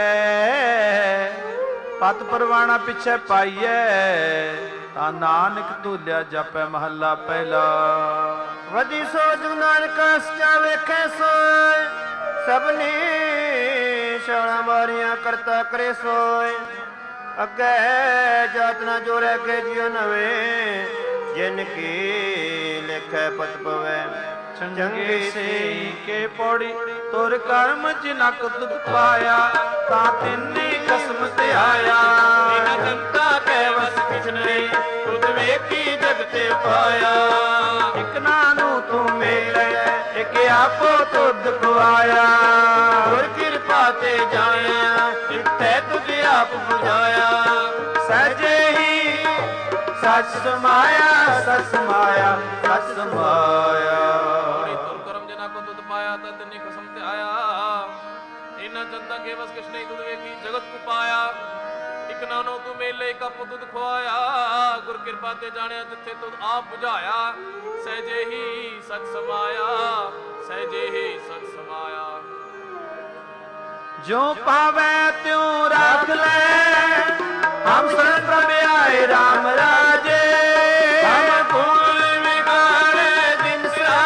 ਪਤ ਪਰਵਾਣਾ ਪਿਛੈ ਪਾਈਐ, ਤਾਂ ਨਾਨਕ ਤੋਲਿਆ ਜਾਪੈ। ਮਹੱਲਾ ਪਹਿਲਾ। ਵਧੀ ਸੋ ਜੁ ਨਾਨਕ ਸਚਾ ਵੇਖੈ ਸੋਇ, ਸਭਨੀ ਛਾਲਾਂ ਮਾਰੀਆਂ ਕਰਤਾ ਕਰੇ ਸੋਇ। ਅੱਗੇ ਜਾਤ ਨਾ ਜੋੜੈ, ਅੱਗੇ ਜਿਉ ਨਵੇਂ। ਜਿਨ ਕੀ ਲਿਖੈ ਪਤ ਪਵੈ, ਚੰਗੇ ਸੇ ਕੇ ਪੌੜੀ। ਤੁਰ ਕਰਮ ਜਿਨਕ ਤੁਧ ਪਾਇਆ, ਤਾਂ ਤਿੰਨੇ ਕਸਮ ਤੇ ਆਇਆ। ਇਨ ਜਨਤਾ ਕੈ ਵਸ ਕਿਛ ਨਹੀਂ, ਤੁਧ ਵੇਖੀ ਜਗ ਤੇ ਪਾਇਆ। ਇਕ ਨਾਨੂ ਤੂੰ ਮਿਲੈ, ਇਕ ਆਪੋ ਤੁਧ ਖਵਾਇਆ। ਗੁਰ ਕਿਰਪਾ ਤੇ ਜਾਇਆ, ਜਿੱਥੈ ਤੁਧ ਆਪ ਬੁਝਾਇਆ। ਸਹਿਜੇ ਹੀ ਸਚ ਸਮਾਇਆ, ਸਚ ਸਮਾਇਆ, ਸਚ ਸਮਾਇਆ। ਤੁਰ ਕਰਮ ਜਿਨਾ ਕੋ ਤੁਧ ਪਾਇਆ, ਤਾਂ ਤਿੰਨੀ ਕਸਮ ਤੇ ਆਇਆ। ਇਨਾ ਜਨਤਾ ਕੇ ਵਸ ਕਿਛ ਨਹੀਂ, ਤੁਧ ਵੇਖੀ ਜਗਤ ਕੋ ਪਾਇਆ। ਇਕ ਨਾਨੋ ਤੂੰ ਮੇਲੇ, ਇਕ ਆਪੋ ਤੁਧ ਖਵਾਇਆ। ਗੁਰ ਕਿਰਪਾ ਤੇ ਜਾਣਿਆ, ਜਿੱਥੇ ਤੁਧ ਆਪ ਬੁਝਾਇਆ। ਸਹਿਜੇ ਹੀ ਸਚ ਸਮਾਇਆ, ਸਹਿਜੇ ਹੀ ਸਚ ਸਮਾਇਆ। ਜੋ ਪਾਵੈ ਤਿਉ ਰਾਖ ਲੈ, ਹਮ ਸਰਨ ਪ੍ਰਭ ਆਏ ਰਾਮ ਰਾਜੇ। ਹਮ ਭੂਲ ਵਿਗਾੜੇ ਦਿਨ ਸਾ,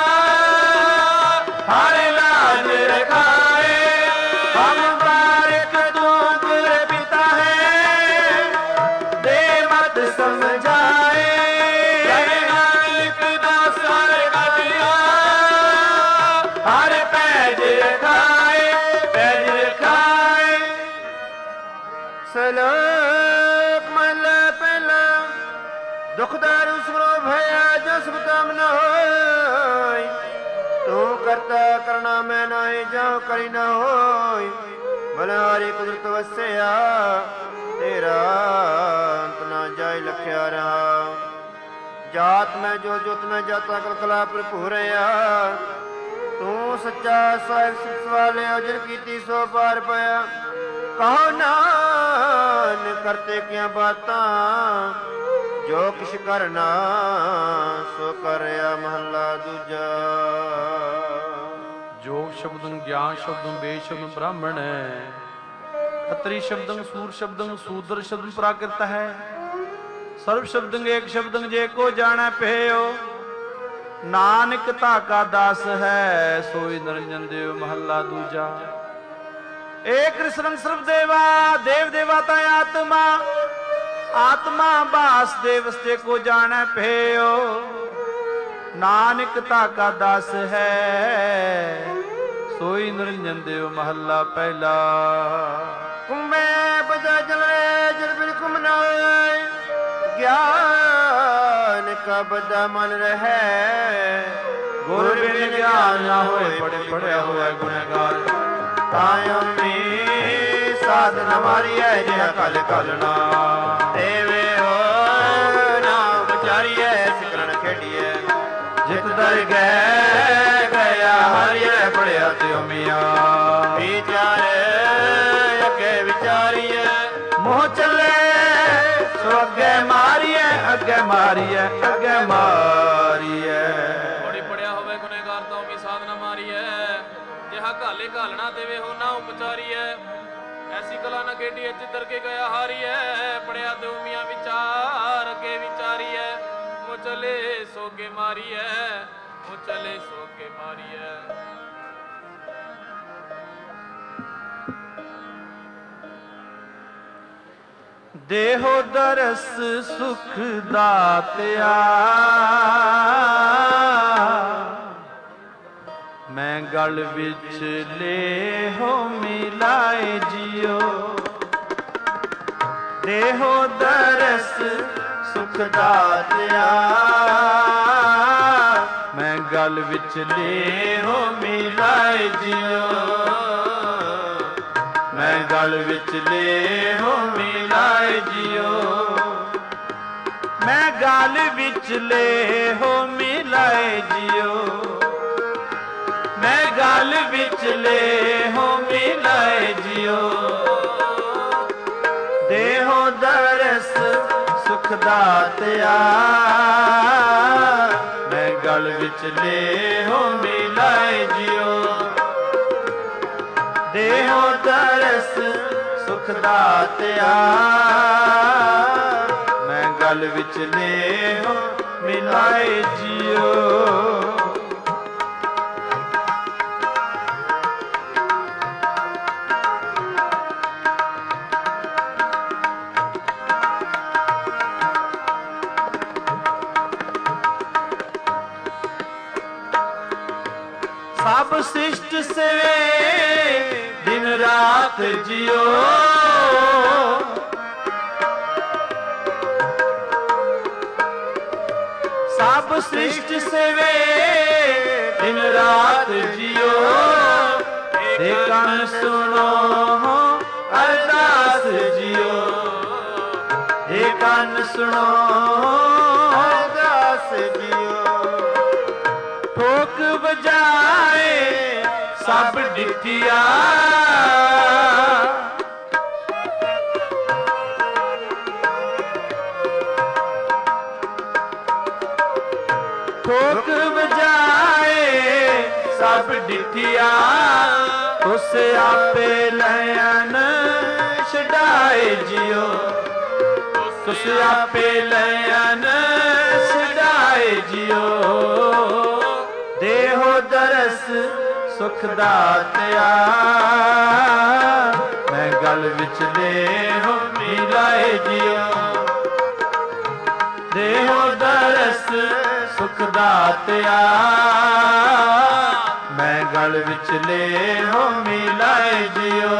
ਹਰਿ ਲਾਜ ਰਖਾਏ। ਹਮ ਬਾਰਿਕ ਤੂੰ ਗੁਰ ਪਿਤਾ ਹੈ, ਦੇ ਮਤ ਸਮਝਾਏ। ਜੈ ਨਾਨਕ ਦਾਸਰ ਕਟਿਆ, ਹਰਿ ਪੈਜ ਰਖਾਏ, ਪੈਜ ਰਖਾਏ। ਸ਼ਲੋਕ ਮਹਲਾ ਪਹਿਲਾ। ਦੁਖ ਦਾਰੂ ਸੁਣੋ ਭਇਆ, ਜੋ ਸਭ ਕਾਮ ਨ ਹੋਇ। ਤੂੰ ਕਰਤਾ ਕਰਣਾ ਮੈਂ ਨਾਹੀ, ਜਾਉ ਕਰੀ ਨ ਹੋਇ। ਬਲਿਹਾਰੀ ਕੁਦਰਤ ਵਸਿਆ, ਤੇਰਾ ਅੰਤ ਨਾ ਜਾਇ ਲਖਿਆ ਰਹਾ। ਜਾਤ ਮੈਂ ਜੋ ਜੋਤ ਮੈਂ ਜਾਤਾ ਕਲਕਲਾ ਭਰਪੂਰਿਆ। ਤੂੰ ਸੱਚਾ ਸਾਹਿਬ ਸਿਫਤ ਵਾਲਿਓ, ਜਿਨ ਕੀਤੀ ਸੋ ਪਾਰ ਪਿਆ। ਕਹੋ ਨਾਨ ਕਰਤੇ ਕਿਆ ਬਾਤਾਂ, ਜੋ ਕਿਛ ਕਰਨਾ ਸੋ ਕਰਿਆ। ਮਹੱਲਾ ਦੂਜਾ। ਜੋਗ ਸ਼ਬਦੰ ਗਿਆਨ ਸ਼ਬਦੰ ਵੇਦ ਸ਼ਬਦੰ ਬ੍ਰਾਹਮਣ ਹੈ। ਖੱਤਰੀ ਸ਼ਬਦੰ ਸੂਰ ਸ਼ਬਦੰ ਸੂਦਰ ਸ਼ਬਦੰ ਪ੍ਰਾਕ੍ਰਿਤ ਹੈ। ਸਰਬ ਸ਼ਬਦੰ ਏਕ ਸ਼ਬਦੰ, ਜੇ ਕੋ ਜਾਣੈ ਭਇਓ। ਨਾਨਕ ਧਾਕਾ ਦਾਸ ਹੈ, ਸੋਈ ਨਿਰੰਜਨ ਦੇਵ। ਮਹੱਲਾ ਦੂਜਾ। ਏਕ ਕ੍ਰਿਸ਼ਨ ਸਰਬ ਦੇਵਾ, ਦੇਵ ਦੇਵਾ ਤਾ ਆਤਮਾ। ਆਤਮਾ ਬਾਸ ਦੇਵਸਤੇ ਕੋ ਜਾਣੈ ਭਇਓ। ਨਾਨਕ ਧਾਕਾ ਦਾਸ ਹੈ, ਸੋਈ ਨਿਰੰਜਨ ਦੇਵ। ਮਹੱਲਾ ਪਹਿਲਾ। ਕੁੰਮੈ ਬਜਾ ਜਲੇ ਜਲ ਬਿਨ ਕੁਮ ਨਾਇ, ਗਿਆਨ ਕਾ ਬਦਾ ਮਨ ਰਹੈ। ਗੁਰ ਬਿਨ ਗਿਆਨ ਨਾ ਹੋਏ, ਪੜੇ ਪੜਿਆ ਹੋਇਆ ਗੁਣਗਾਰ। ਤਾਇਓ ਮੀ ਸਾਧਨ ਮਾਰੀਐ, ਜਿਹ ਕਲ ਕਲਣਾ। ਦੇਵੇ ਹੋ ਨਾਮ ਵਿਚਾਰੀਐ, ਸਿਕਰਨ ਖੇਡੀਐ। ਜਿਤ ਦਰ ਗਏ ਮਾਰੀਐ ਪੜਿਆ ਤੇ ਉਮੀਆਂ ਵਿਚਾਰੇ ਅੱਗੇ ਵਿਚਾਰੀਐ ਮੋਹ ਚੱਲੇ ਸੋ ਅੱਗੇ ਮਾਰੀਐ ਅੱਗੇ ਮਾਰੀਐ ਅੱਗੇ ਮਾਰੀਐ ਬੜੀ ਪੜਿਆ ਹੋਵੇ ਗੁਨੇਗਾਰ ਤਾਂ ਵੀ ਸਾਧਨਾ ਮਾਰੀਐ ਜਿਹਾ ਘਾਲੇ ਘਾਲਣਾ ਦੇਵੇ ਹੋ ਨਾ ਉਪਚਾਰੀਐ ਐਸੀ ਕਲਾ ਨਾ ਖੇਡੀਐ ਜਿੱਧਰ ਕੇ ਗਿਆ ਹਾਰੀਐ ਪੜਿਆ ਤੇ ਉਮੀਆਂ ਵਿਚਾਰ ਅੱਗੇ ਵਿਚਾਰੀਐ ਮੋ ਚਲੇ ਸੋ ਕੇ ਮਾਰੀਐ ਮੋ ਚਲੇ ਸੋ ਕੇ ਮਾਰੀਐ ਦੇਹੋ ਦਰਸ ਸੁਖ ਦਾਤਿਆ ਮੈਂ ਗਲ ਵਿੱਚ ਲੇਹੋ ਮਿਲਾਏ ਜਿਉ ਦੇਹੋ ਦਰਸ ਸੁਖ ਦਾਤਿਆ ਮੈਂ ਗਲ ਵਿੱਚ ਲੇਹੋ ਮਿਲਾਏ ਜਿਉ ਮੈਂ ਗਲ ਵਿੱਚ ਲੇਹੋ ਮਿਲਾਏ ਜਿਉ ਮੈਂ ਗਲ ਵਿੱਚ ਲੇਹੋ ਮਿਲਾਏ ਜਿਉ ਮੈਂ ਗਲ ਵਿੱਚ ਲੇਹੋ ਮਿਲਾਏ ਜਿਉ ਦੇਹੋ ਦਰਸ ਸੁਖ ਦਾਤਿਆ ਮੈਂ ਗਲ ਵਿੱਚ ਲੇਹੋ ਮਿਲਾਏ ਜਿਉ ਦੇਹੋ ਦਰਸ ਸੁਖ ਦਾਤਿਆ ਮੈਂ ਗਲ ਵਿੱਚ ਲੇਹੋ ਮਿਲਾਏ ਜਿਉ ਸਭ ਸ੍ਰਿਸ਼ਟ ਸਵੇ ਦਿਨ ਰਾਤ ਜਿਉ ਸਭ ਸ੍ਰਿਸ਼ਟ ਸਵੇ ਦਿਨ ਰਾਤ ਜਿਉ ਏ ਕੰਨ ਸੁਣੋ ਅਰਦਾਸ ਜਿਉ ਏ ਕੰਨ ਸੁਣੋ ਅਰਦਾਸ ਜਿਉ ਠੋਕ ਵਜਾਏ ਸਭ ਡਿਠਿਆ ਠੋਕ ਵਜਾਏ ਸਭ ਡਿਠਿਆ ਉਸ ਆਪੇ ਲੈਨ ਛਡਾਏ ਜਿਉ ਉਸ ਆਪੇ ਲੈਨ ਛਡਾਏ ਜਿਉ ਦੇਹੋ ਦਰਸ ਸੁਖ ਦਾਤਿਆ ਮੈਂ ਗਲ ਵਿੱਚ ਲੇਹੋ ਮਿਲਾਏ ਜਿਉ ਦੇਹੋ ਦਰਸ ਸੁਖ ਦਾਤਿਆ ਮੈਂ ਗਲ ਵਿੱਚ ਲੇਹੋ ਮਿਲਾਏ ਜਿਉ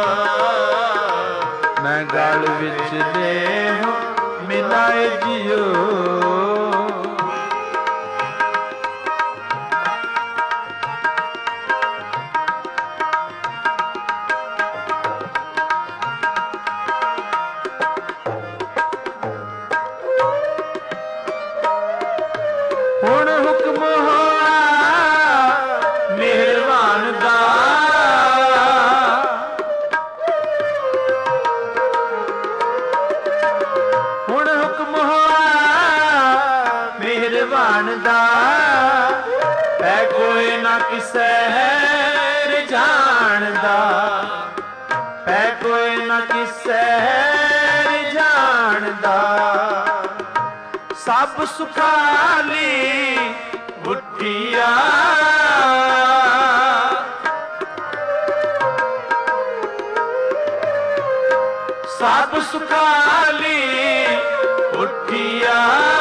ਮੈਂ ਗਲ ਵਿੱਚ ਲੇਹੋ ਮਿਲਾਏ ਜਿਉ ਹੁਣ ਹੁਕਮ ਹੋਆ ਮਿਹਰਬਾਨ ਦਾ ਹੁਣ ਹੁਕਮ ਹੋਆ ਮਿਹਰਬਾਨ ਦਾ ਹੈ ਕੋਈ ਨਾ ਕਿਸੇ ਜਾਣਦਾ ਹੈ ਕੋਈ ਨਾ ਕਿਸੇ ਜਾਣਦਾ ਸਭ ਸੁਖਾਲੀ ਬੁੱਢੀਆ ਸਭ ਸੁਖਾਲੀ ਬੁੱਢੀਆ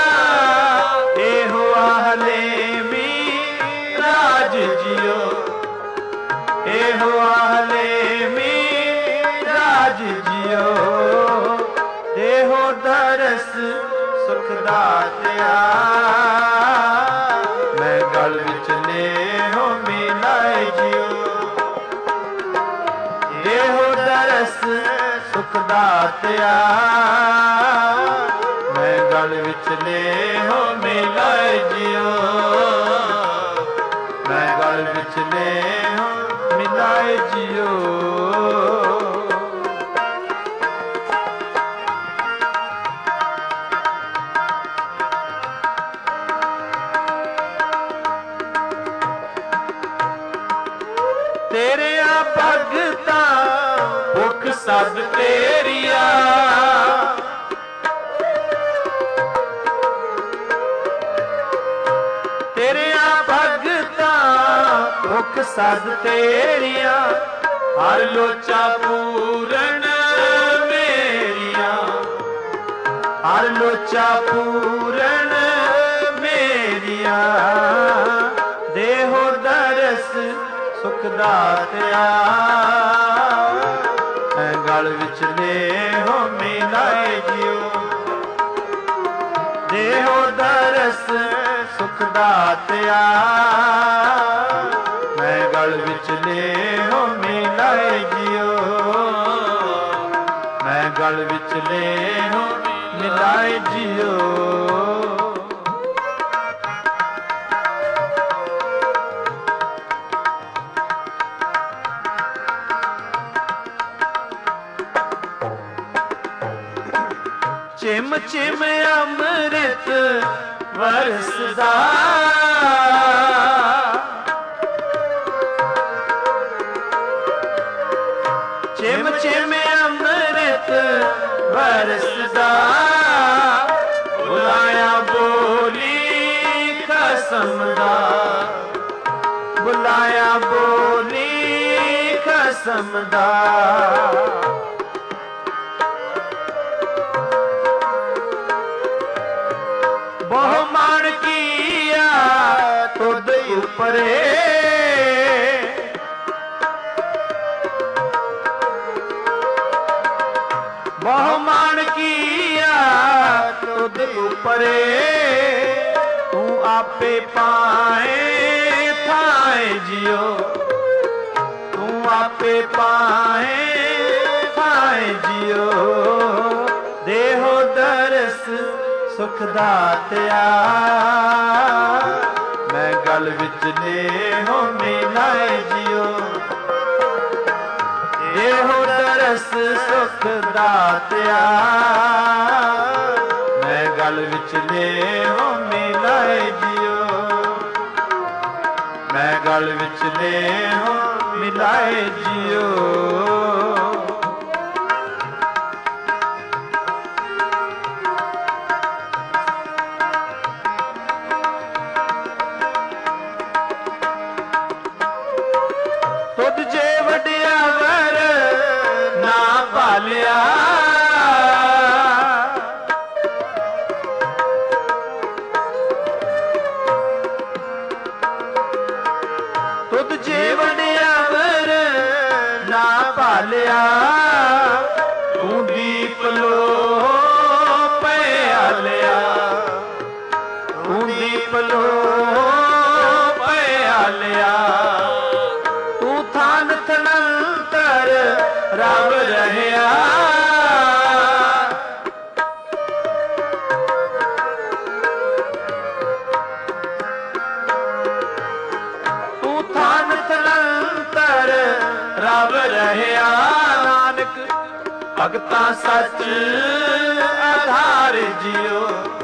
ਇਹੋ ਆਹਲੇ ਮੀ ਰਾਜ ਜਿਉ ਇਹੋ ਆਹਲੇ ਮੀ ਰਾਜ ਜਿਉ ਦੇਹੋ ਦਰਸ ਸੁਖ ਦਾਤਿਆ ਮੈਂ ਗਲ ਵਿੱਚ ਲੇਹੋ ਮਿਲਾਏ ਜਿਉ ਦੇਹੋ ਦਰਸ ਸੁਖ ਦਾਤਿਆ ਮੈਂ ਗਲ ਵਿੱਚ ਲੇਹੋ ਮਿਲਾਏ ਜਿਉ ਮੈਂ ਗਲ ਵਿੱਚ ਲੇਹੋ ਸਦ ਤੇਰੀਆ। ਤੇਰਿਆਂ ਭਗਤਾਂ ਭੁਖ ਸਦ ਤੇਰੀਆਂ, ਹਰ ਲੋਚਾ ਪੂਰਨ ਮੇਰੀਆਂ, ਹਰ ਲੋਚਾ ਪੂਰਨ ਮੇਰੀਆਂ। ਦੇਹੋ ਦਰਸ ਸੁਖ ਦਾਤਿਆ, ਮੈਂ ਗਲ ਵਿੱਚ ਲੇਹੋ ਮਿਲਾਏ ਜਿਉ। ਦੇਹੋ ਦਰਸ ਸੁਖ ਦਾਤਿਆ, ਮੈਂ ਗਲ ਵਿੱਚ ਲੇਹੋ ਮਿਲਾਏ ਜਿਉ। ਮੈਂ ਗਲ ਵਿੱਚ ਲੇਹੋ ਮਿਲਾਏ ਜਿਉ। ਚਿਮ ਚਿਮ ਅੰਮ੍ਰਿਤ ਵਰਸਦਾ, ਚਿਮ ਚਿਮ ਅੰਮ੍ਰਿਤ ਵਰਸਦਾ। ਬੁਲਾਇਆ ਬੋਲੀ ਖਸਮ ਦਾ, ਬੁਲਾਇਆ ਬੋਲੀ ਖਸਮ ਦਾ। ਬਹੁ ਮਾਣ ਕੀਆ ਤੁਧ ਉਪਰੇ, ਬਹੁ ਮਾਣ ਕੀਆ ਤੁਧ ਉਪਰੇ। ਤੂੰ ਆਪੇ ਪਾਏ ਥਾਏ ਜਿਉ, ਤੂੰ ਆਪੇ ਪਾਏ ਥਾਏ ਜਿਉ। ਦੇਹੋ ਦਰਸ ਸੁਖ ਦਾਤਿਆ, ਮੈਂ ਗਲ ਵਿੱਚ ਲੇਹੋ ਮਿਲਾਏ ਜਿਉ। ਦੇਹੋ ਦਰਸ ਸੁਖ ਦਾਤਿਆ, ਮੈਂ ਗਲ ਵਿੱਚ ਲੇਹੋ ਮਿਲਾਏ ਜਿਉ। ਮੈਂ ਗਲ ਵਿੱਚ ਲੇਹੋ ਮਿਲਾਏ ਜਿਉ। ਤੁਧ ਜੇ ਵਡਿਆਵਰ ਨਾ ਭਾਲਿਆ, ਤੁਧ ਜੇ ਵਡਿਆਵਰ ਨਾ ਭਾਲਿਆ। ਤੂੰ ਦੀਪ ਲੋ ਪਿਆਲਿਆ, ਤੂੰ ਦੀਪ ਲੋ ਪਿਆਲਿਆ। ਤੂੰ ਥਾਨ ਥਨੰਤਰ ਰਵ ਰਹਿਆ, ਤੂੰ ਥਾਨ ਥਨੰਤਰ ਰਵ ਰਹਿਆ। ਨਾਨਕ ਭਗਤਾਂ ਸੱਚ ਆਧਾਰ ਜਿਉ,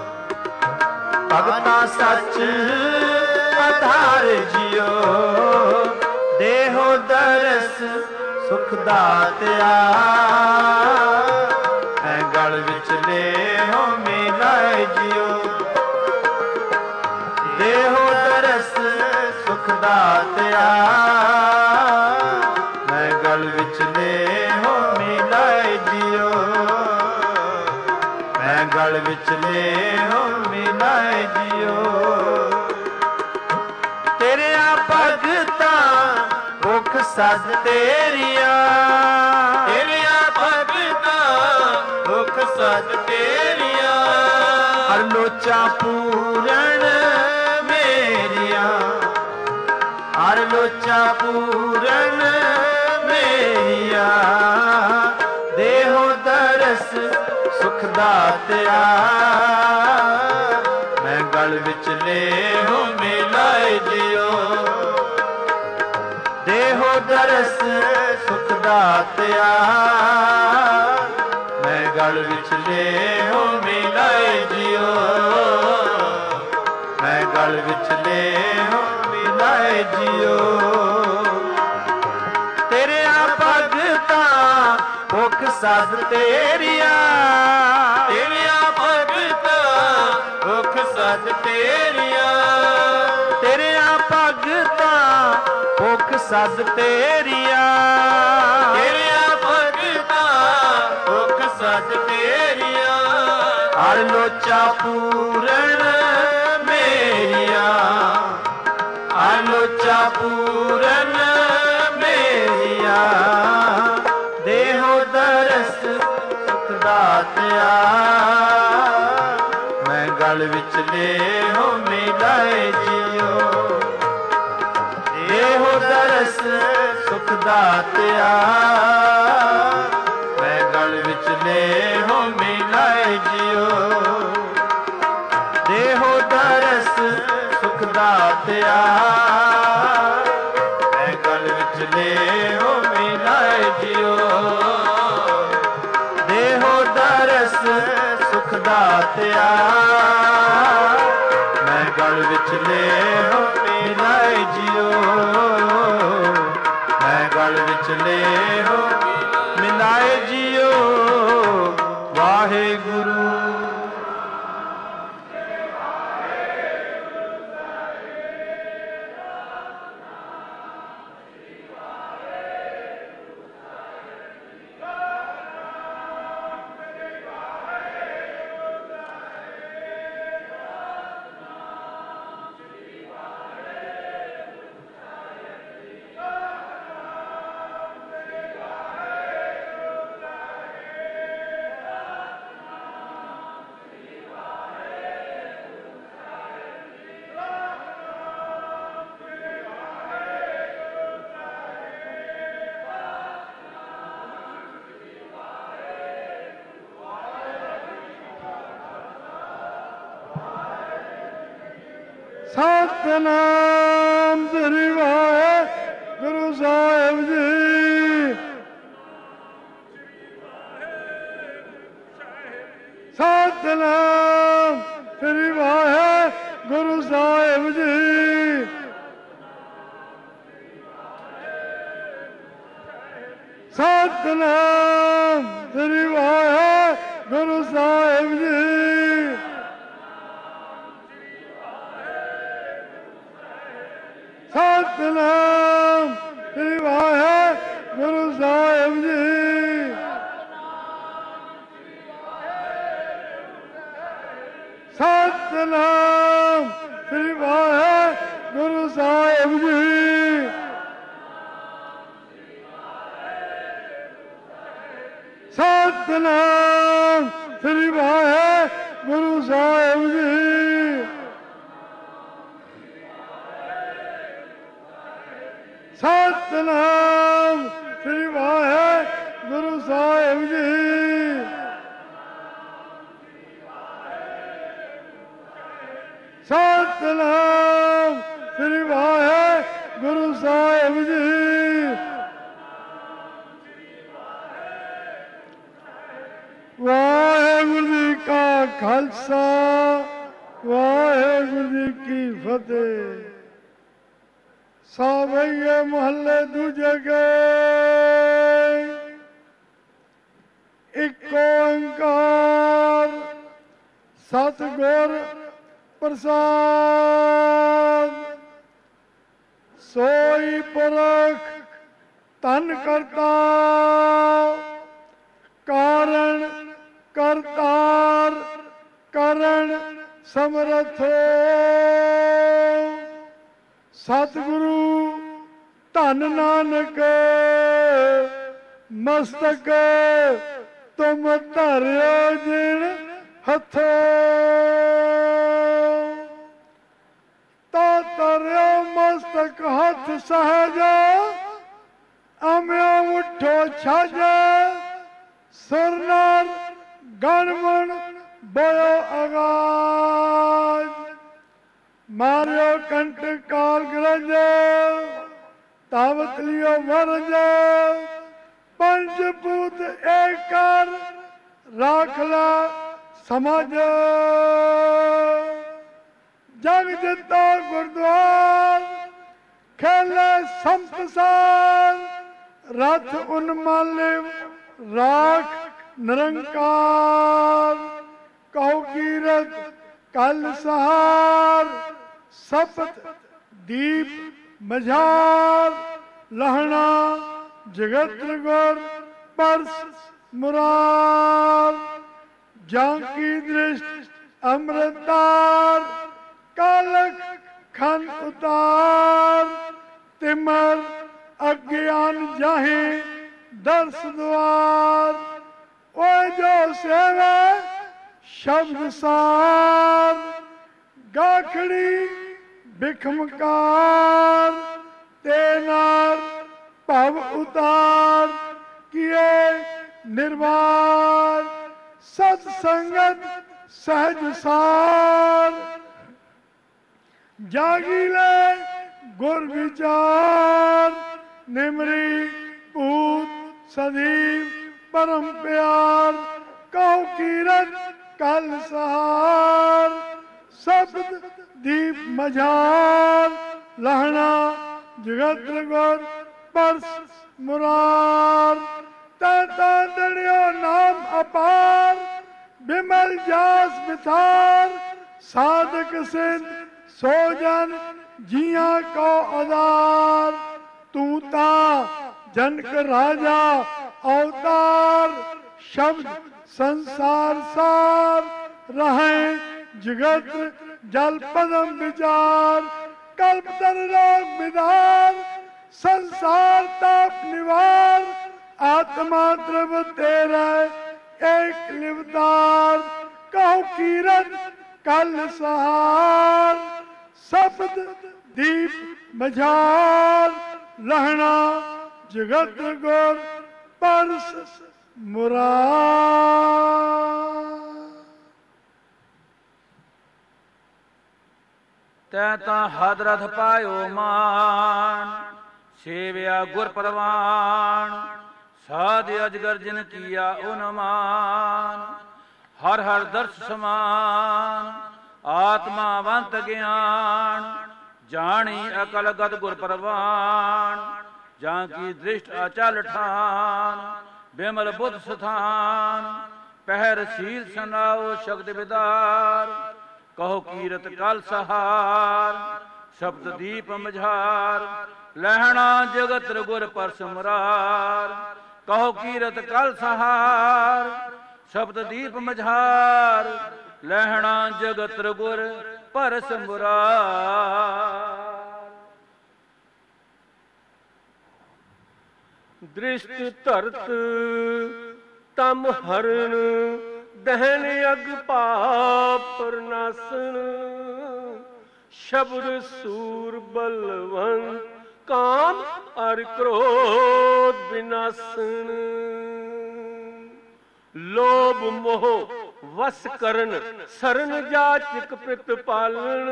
ਭਗਤਾਂ ਸੱਚ ਆਧਾਰ ਜਿਉ। ਦੇਹੋ ਦਰਸ ਸੁਖ ਦਾਤਿਆ, ਮੈਂ ਗਲ ਵਿੱਚ ਲੇਹੋ ਮਿਲਾਏ ਜਿਉ। ਦੇਹੋ ਦਰਸ ਸੁਖ ਦਾਤਿਆ, ਮੈਂ ਗਲ ਵਿੱਚ ਲੇਹੋ ਮਿਲਾਏ ਜਿਉ। ਮੈਂ ਗਲ ਵਿੱਚ ਲੇਹੋ ਮਿਲਾਏ ਜਿਉ। ਤੇਰਿਆਂ ਭਗਤਾਂ ਭੁਖ ਸਦ ਤੇਰੀਆਂ, ਤੇਰਿਆਂ ਭਗਤਾਂ ਭੁਖ ਸਦ ਤੇਰੀਆਂ। ਹਰ ਲੋਚਾ ਪੂਰਨ ਮੇਰੀਆਂ, ਹਰ ਲੋਚਾ ਪੂਰਨ ਮੇਰੀਆਂ। ਦੇਹੋ ਦਰਸ ਸੁਖ ਦਾਤਿਆ, ਮੈਂ ਗਲ ਵਿੱਚ ਲੇਹੋ ਮਿਲਾਏ ਜਿਉ। ਦੇਹੋ ਦਰਸ ਸੁਖ ਦਾਤਿਆ, ਮੈਂ ਗਲ ਵਿੱਚ ਲੇਹੋ ਮਿਲਾਏ ਜਿਉ। ਮੈਂ ਗਲ ਵਿੱਚ ਲੇਹੋ ਮਿਲਾਏ ਜਿਉ। ਤੇਰਿਆਂ ਭਗਤਾਂ ਭੁੱਖ ਸਦ ਤੇਰੀਆਂ, ਤੇਰੀਆਂ ਭਗਤਾਂ ਭੁੱਖ ਸਦ ਤੇਰੀਆਂ, ਤੇਰੀਆਂ ਭਗਤਾਂ ਭੁੱਖ ਸਦ ਤੇਰੀਆਂ, ਤੇਰੀਆਂ ਭਗਤਾਂ ਭੁੱਖ ਸਦ ਤੇਰੀਆਂ, ਹਰ ਲੋਚਾ ਪੂਰਨ ਮੇਰੀਆਂ, ਹਰ ਲੋਚਾ ਪੂਰਨ ਮੇਰੀਆਂ, ਦੇਹੋ ਦਰਸ ਸੁਖ ਦਾਤਿਆ, ਮੈਂ ਗਲ ਵਿੱਚ ਲੇਹੋ ਮਿਲਾਏ ਜਿਉ, ਦੇਹੋ ਦਰਸ ਸੁਖ ਦਾਤਿਆ, ਮੈਂ ਗਲ ਵਿੱਚ ਲੇਹੋ ਮਿਲਾਏ ਜਿਉ, ਦੇਹੋ ਦਰਸ ਸੁਖ ਦਾਤਿਆ, ਮੈਂ ਗਲ ਵਿੱਚ ਲੇਹੋ ਮਿਲਾਏ ਜਿਉ, ਦੇਹੋ ਦਰਸ ਸੁਖ ਦਾਤਿਆ, ਮੈਂ ਗਲ ਵਿੱਚ ਲੇਹੋ ਮਿਲਾਏ ਜਿਉ, ਮੈਂ ਗਲ ਵਿੱਚ ਲੇਹੋ ਮਿਲਾਏ ਜਿਉ, ਵਾਹਿਗੁਰੂ। ਸਤਿਨਾਮ ਸ੍ਰੀ ਵਾਹਿਗੁਰੂ ਸਾਹਿਬ ਜੀ। ਸਤਿਨਾਮ ਸ੍ਰੀ ਵਾਹਿਗੁਰੂ ਸਾਹਿਬ ਜੀ। ਸਤਿਨਾਮ ਸ੍ਰੀ ਵਾਹਿਗੁਰੂ ਸਾਹਿਬ ਜੀ। ਸਤਿਨਾਮ ਸ੍ਰੀ ਵਾਹਿਗੁਰੂ ਸਾਹਿਬ ਜੀ। ਸਤਿਨਾਮ ਸ੍ਰੀ ਵਾਹਿਗੁਰੂ ਸਾਹਿਬ ਜੀ। ਸਤਿਨਾਮ ਸ੍ਰੀ ਵਾਹਿਗੁਰੂ ਸਾਹਿਬ ਜੀ। ਸਤਿਨਾਮ ਸ੍ਰੀ ਵਾਹਿਗੁਰੂ ਸਾਹਿਬ ਜੀ। ਸਤਿਨਾਮ ਸ੍ਰੀ ਵਾਹਿਗੁਰੂ ਸਾਹਿਬ ਜੀ। ਵਾਹਿਗੁਰੂ ਜੀ ਕਾ ਖਾਲਸਾ, ਵਾਹਿਗੁਰੂ ਜੀ ਕੀ ਫਤਿਹ। ਸਾਵਈਏ ਮਹੱਲੇ ਦੂਜੇ ਗਏ, ਇੱਕ ਓੰਕਾਰ ਸਤਿਗੁਰ ਪ੍ਰਸਾਦ। ਸੋਈ ਪੁਰਖ ਧਨ ਕਰਤਾ, ਕਾਰਣ ਕਰਤਾਰ ਕਰਨ ਸਮਰਥ। ਸਤਿਗੁਰੂ ਧੰਨ ਨਾਨਕ ਮਸਤਕ ਤੁਮ ਧਰਿਓ ਜਿਨ ਹੱਥੋਂ। ਤਾ ਧਰਿਓ ਮਸਤਕ ਹੱਥ ਸਹਿਜ, ਅਮਿਓ ਉਠੋ ਛਜ। ਸੁਰ ਨਰ ਗਣ ਮਣ ਬੋਇਓ ਆਗਾਜ਼। ਮਾਰਿਓ ਕੰਟ ਕਾਲ ਗਰਜ, ਤਾਵਤ ਲਿਓ ਵਰਜ। ਪੰਜ ਭੂਤ ਏਕ ਕਰ, ਰਾਖ ਲਾ ਸਮਾਜ। ਜਗ ਜਿਤਾ ਗੁਰਦੁਆਰ, ਖੇਲੇ ਸੰਤ ਸਾਰ। ਰਥ ਉਨਮਾਲੇ राख निरंकार, कहो कीरत कल सहार, सपत दीप मझार, लहना जगत गुर परस मुरार, जांकी दृष्ट अमृतार, कालक खन उतार, तिमर अज्ञान जाहे दर्श द्वार, ओ जो सेवा शब्द सार, गाखड़ी बिखमकार, तेनार भव उतार, किए निर्वार, सत्संगत सहज सार, जागीले गुर विचार, निमरी पूत सदीव परम प्यार, कहो कीरत कल सहार, शब्द दीप मझार, लहना जगत गुर परस मुरार, तैता दड़ियो नाम अपार, बिमल जास बिथार, साधक सिद्ध सोजन जिया को अदार, तू ता जनक राजा अवतार, शब्द संसार सार, रहे जगत जल पदम विचार, कल्प तर रोग विदार, संसार ताप निवार, आत्मा द्रव तेरा एक लिवतार, कहो कीरत कल सहार, शब्द दीप मझार, लहना जगत गुर परस मुरार। तैता हदरथ पायो मान, सेव्या गुर परवान, साध अजगर जिन किया उन्मान, हर हर दर्श समान, आत्मावंत ज्ञान, जानी अकल गत गुर परवान, जाकी दृष्ट अचल ठान, बिमल बुद्ध स्थान, पहर शील सनाओ शब्द विदार, कहो कीरत कल सहार, शब्द दीप मझार, लहना जगत गुर परस मुरार, कहो कीरत कल सहार, शब्द दीप मझार, लहना जगत गुर परस मुरार। दृष्ट धरत तम हरण, दहन अग पाप नासन, शब्द सूर बलवंत, काम अर क्रोध विनाशन, लोभ मोह वस करन, सरन जाचिक प्रतिपालन,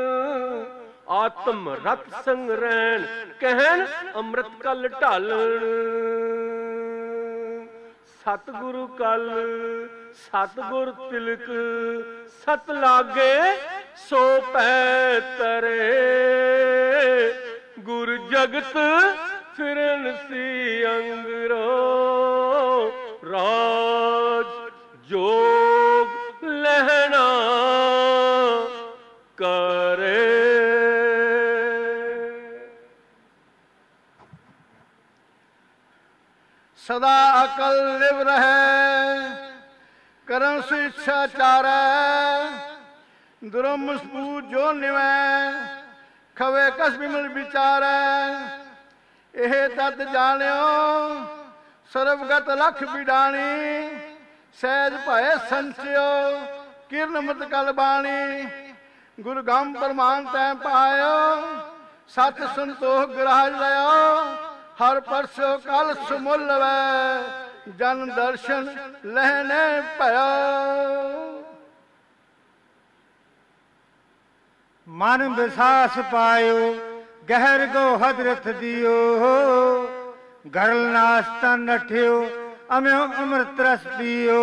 आत्म रत संग रहन, कहन अमृत कल ढालन, सतगुरु कल सतगुर तिलक, सत लागे सो पै तरे, गुर जगत फिरन सी अंगरो, राज जोग लहना करे। सदा अकल लिव रहे, करम सु इच्छा चारै, दुरम मुस्पू जो निवै, खवे कस बिमल विचारै, एह तत जानियो सर्वगत लख बिडाणी, सहज भय संचयो किरण मत कल बाणी, गुरु गम परमान तै पायो, सत संतोख ग्राज लयो, हर परसो कल सुमुल वै, जन दर्शन लहने भयो। मन विसास पायो गहर गो हजरत दियो, गरल नास्ता नठियो अम्यो अमृत रस पियो,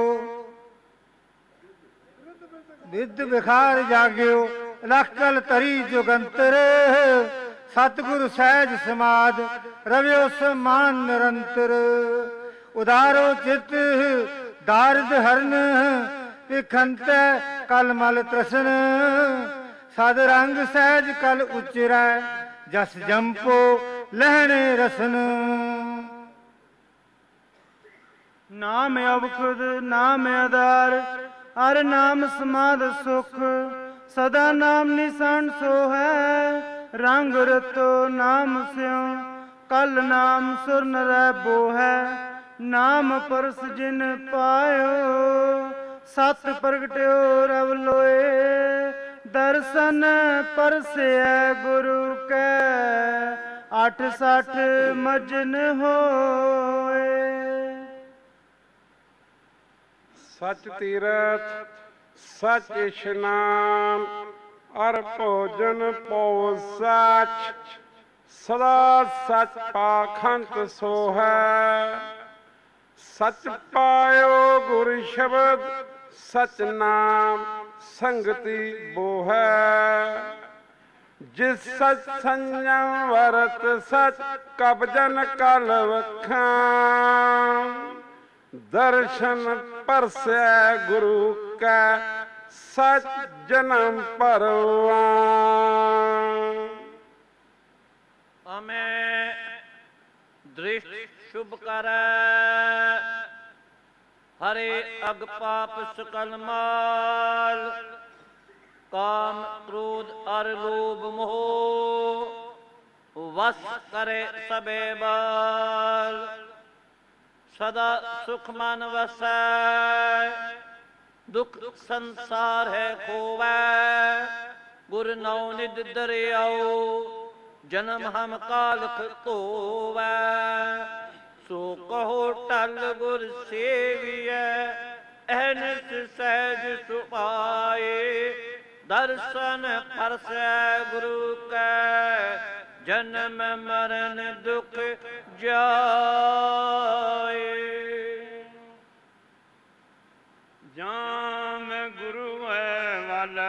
विद विखार जाग्यो लखल तरी जुगंतर, सतगुरु सहज समाद रव्यो समान निरंतर, ਉਦਾਰੋ ਚਿਤ ਦਾਰਦ ਹਰਨ ਵਿਖੰਤ ਕਲ ਮਲ ਤ੍ਰਸਨ ਸਦ ਰੰਗ ਸਹਿਜ ਕਲ ਉਚਰੈ ਜਸ ਜੰਪੋ ਲਹਿਣੇ ਰਸਨ ਨਾਮ ਅਵਖੁਦ ਨਾਮ ਆਧਾਰ ਹਰ ਨਾਮ ਸਮਾਧ ਸੁਖ ਸਦਾ ਨਾਮ ਨਿਸ਼ਾਨ ਸੋ ਹੈ ਰੰਗ ਰਤੋ ਨਾਮ ਸਿਉ ਕਲ ਨਾਮ ਸੁਰ ਨਰੈ ਬੋ ਹੈ ਨਾਮ ਪਰਸ ਜਿਨ ਪਾਇਓ ਸਤ ਪ੍ਰਗਟਿਓ ਰਵ ਲੋਏ ਦਰਸ਼ਨ ਪਰਸਿਐ ਗੁਰੂ ਕੈ ਅੱਠ ਸੱਠ ਮਜਨ ਹੋਏ। ਸਚ ਤੀਰਥ ਸਚ ਇਸ਼ਨਾਨ ਅਰ ਭੋਜਨ ਪੋ ਸਚ ਸਦਾ ਸਚ ਪਾਖੰਤ ਸੋ ਹੈ ਸਚ ਪਾਇਓ ਗੁਰ ਸ਼ਬਦ ਸਚ ਨਾਮ ਸੰਗਤੀ ਬੋਹੈ ਜਿਸ ਸਚ ਸੰਜਮ ਵਰਤ ਸਚ ਕਬਜਨ ਕਲ ਵਖਾਂ ਦਰਸ਼ਨ ਪਰਸੈ ਗੁਰੂ ਕੈ ਸਚ ਜਨਮ ਪਰਵਾਨ। ਅਮੇ ਦ੍ਰਿਸ਼ਟ ਸ਼ੁਭ ਕਰੈ ਹਰੇ ਅਗ ਪਾਪ ਸਕਲ ਮਾਲ ਕਾਮ ਕ੍ਰੋਧ ਅਰ ਲੋਭ ਮੋਹ ਵਸ ਕਰੇ ਸਬੇ ਬਾਲ ਸਦਾ ਸੁਖ ਮਨ ਵਸੈ ਦੁਖ ਸੰਸਾਰ ਹੈ ਖੋਵੈ ਗੁਰ ਨਉ ਨਿਧ ਦਰਿਆਉ ਜਨਮ ਹਮ ਕਾਲਖ ਧੋਵੈ ਸੋ ਕਹੋ ਟਲ ਗੁਰ ਸੇਵੀਐ ਅਹਨਿਸ ਸਹਿਜ ਸੁਭਾਏ ਦਰਸ਼ਨ ਪਰਸੈ ਗੁਰੂ ਕੈ ਜਨਮ ਮਰਨ ਦੁਖ ਜਾਏ। ਜਾਮ ਗੁਰੂ ਹੈ ਵਲ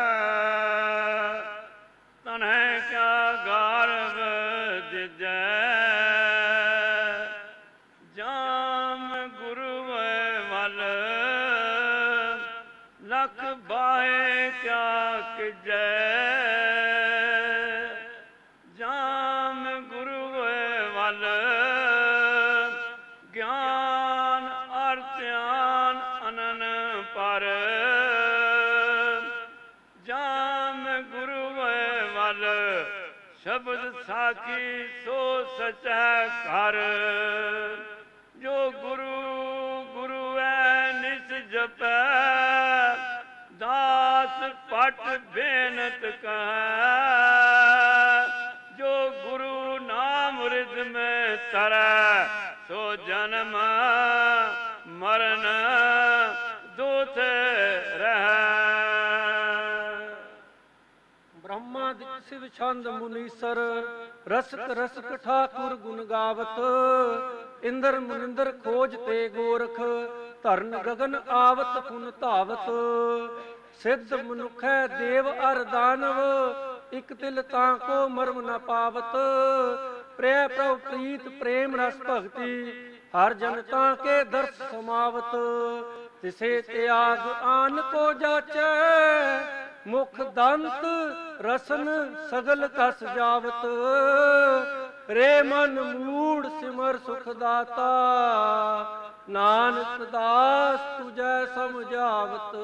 ਤਨੈ ਕਿਆ ਗਾਰਵ ਦਿਜੈ ਜਾਮ ਗੁਰੂ ਹੈ ਵਲ ਲਖ ਬਾਹੇ ਕਿਆ ਕਿਜੈ ਜਾਮ ਗੁਰੂ ਹੈ ਵਲ ਗਿਆਨ ਅਰ ਧਿਆਨ ਅਨਨ ਪਰ ਜਾਮ ਗੁਰੂ ਵੱਲ ਸ਼ਬਦ ਸਾਖੀ ਸੋ ਸਚੈ ਘਰ ਜੋ ਗੁਰੂ ਗੁਰੂ ਐ ਨਿਸ ਜਪੈ ਦਾਸ ਪਟ ਬੇਨਤ ਕਹੈ ਜੋ ਗੁਰੂ ਨਾਮ ਰਿਦ ਮੈਂ ਤਰੈ ਸੋ ਜਨਮ ਮਰਨ ਦੁਖ ਰਹਿ। ਬ੍ਰਹਮਾ ਦਿ ਸਿਵ ਛੰਦ ਮੁਨੀਸਰ ਰਸਕ ਰਸਕ ਠਾਕੁਰ ਗੁਣ ਗਾਵਤ ਇੰਦਰ ਮੁਨਿੰਦਰ ਖੋਜ ਤੇ ਗੋਰਖ ਧਰਨ ਗਗਨ ਆਵਤ ਪੁਨ ਧਾਵਤ ਸਿੱਧ ਮਨੁਖੈ ਦੇਵ ਅਰ ਦਾਨਵ ਇਕ ਤਿਲ ਤਾਂ ਕੋ ਮਰਮ ਨ ਪਾਵਤ ਪ੍ਰੈ ਪ੍ਰਭ ਪ੍ਰੀਤ ਪ੍ਰੇਮ ਰਸ ਭਗਤੀ ਹਰ ਜਨ ਤਾਂ ਕੇ ਦਰਸ ਸਮਾਵਤ ਤਿਸੇ ਤਿਆਗ ਆਨ ਕੋ ਜਾਚੈ ਮੁਖ ਦੰਤ ਰਸਨ ਸਗਲ ਕਸ ਜਾਵਤ ਰੇ ਮਨ ਮੂੜ ਸਿਮਰ ਸੁਖ ਦਾਤਾ ਨਾਨਕ ਦਾਸ ਤੁਜੈ ਸਮਝਾਵਤ।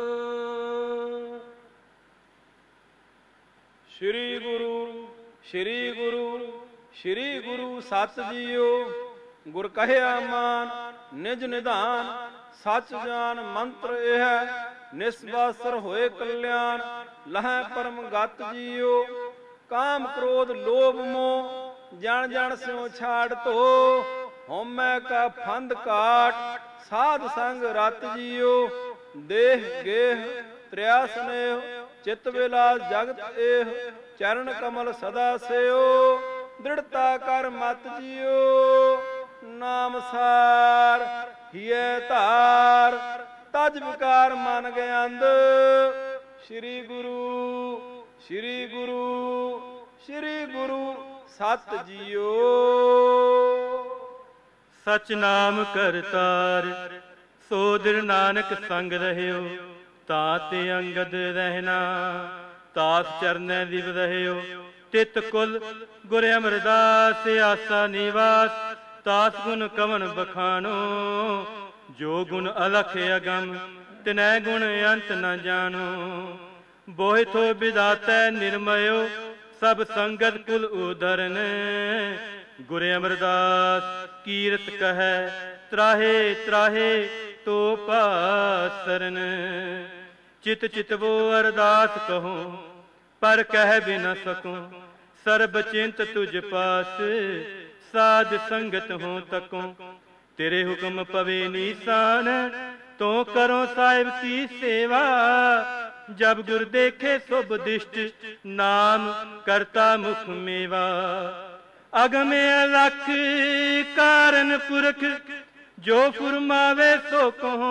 ਸ਼੍ਰੀ ਗੁਰੂ ਸ਼੍ਰੀ ਗੁਰੂ ਸ਼੍ਰੀ ਗੁਰੂ ਸਤ ਜੀਓ ਗੁਰ ਕਹਿਆ ਮਾਨ ਨਿਜ ਨਿਧਾਨ ਸਚ ਜਾਨ ਮੰਤਰ ਇਹ ਨਿਸਵਾਸਰ ਹੋਏ ਕਲਿਆਣ ਲਹੈ ਪਰਮ ਗਤ ਜੀਓ ਕਾਮ ਕ੍ਰੋਧ ਲੋਭ ਮੋਹ ਜਣ ਜਣ ਸਿਉ ਛਾੜ ਧੋ ਹਉਮੈ ਕਾ ਫੰਦ ਕਾਟ ਸਾਧ ਸੰਗ ਰਤ ਜੀਓ ਦੇਹ ਗੇਹ ਤ੍ਰਿਆ ਸਨੇਹ ਚਿਤ ਵਿਲਾਸ ਜਗਤ ਏਹ ਚਰਨ ਕਮਲ ਸਦਾ ਸਿਓ ਦ੍ਰਿੜਤਾ ਕਰ ਮਤ ਜੀਓ ਨਾਮ ਸਾਰ ਹੀਏ ਧਾਰ ਤਜ ਵਿਕਾਰ ਮਨ ਗਿਆੰਦ ਸ਼੍ਰੀ ਗੁਰੂ ਸ਼੍ਰੀ ਗੁਰੂ ਸ਼੍ਰੀ ਗੁਰੂ ਸਤ ਜੀਓ। ਸਚ ਨਾਮ ਕਰਤਾਰ। ਸੋ ਦਿਨ ਨਾਨਕ ਸੰਗ ਰਹਿਓ, ਤਾਤੇ ਅੰਗਦ ਰਹਿਣਾ। ਤਾਸ ਚਰਨੈ ਦਿਵ ਰਹਿਓ, ਤਿਤ ਕੁਲ ਗੁਰ ਅਮਰਦਾਸ। ਆਸਾ ਨਿਵਾਸ ਤਾਸ ਗੁਣ ਕਵਨ ਬਖਾਣੋ। ਜੋ ਗੁਣ ਅਲਖ ਅਗਮ, ਤਿਨੈ ਗੁਣ ਅੰਤ ਨ ਜਾਣੋ। ਬੋਹਿ ਥੋ ਵਿਦਾਤੈ ਨਿਰਮਯੋ, ਸਭ ਸੰਗਤ ਕੁਲ ਉਦਰਨ। ਗੁਰ ਅਮਰਦਾਸ ਕੀਰਤ ਕਹੈ, ਤਰਾਹੇ ਤਰਾਹੇ ਤੋ ਪਾਸਰਨ। ਚਿਤ ਚਿਤਵੋ ਅਰਦਾਸ ਕਹੋ, ਪਰ ਕਹਿ ਵੀ ਨ ਸਕੂੰ। ਸਰਬ ਚਿੰਤ ਤੁਝ ਪਾਸ, ਸਾਧ ਸੰਗਤ ਹੋ ਤਕੂੰ। ਤੇਰੇ ਹੁਕਮ ਪਵੇ ਨੀਸਾਨ, ਤੋ ਕਰੋ ਸਾਹਿਬ ਕੀ ਸੇਵਾ। ਜਬ ਗੁਰ ਦੇਖੇ ਸੁਭ ਦਿਸ਼ਟ, ਨਾਮ ਕਰਤਾ ਮੁਖ ਮੇਵਾ। ਅਗਮ ਅਲਖ ਕਾਰਨ ਪੁਰਖ, ਜੋ ਫੁਰਮਾਵੇ ਸੋ ਕਹੋ।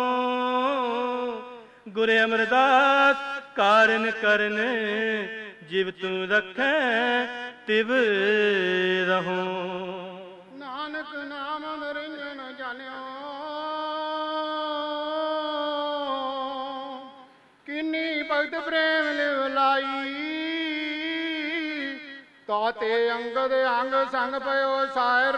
ਗੁਰ ਅਮਰਦਾਸ ਕਾਰਨ ਕਰਨ, ਜਿਵ ਤੂੰ ਰੱਖੈ ਤਿਵ ਰਹੋ। ਨਾਨਕ ਨਾਮ ਨਿਰੰਜਨ ਜਾਣਿਓ, ਕਿੰਨੀ ਭਗਤ ਪ੍ਰੇਮ ਲਿਵ ਲਾਈ। ਤਾਤੇ ਅੰਗਦ ਅੰਗ ਸੰਗ ਪਇਓ ਸਾਇਰ,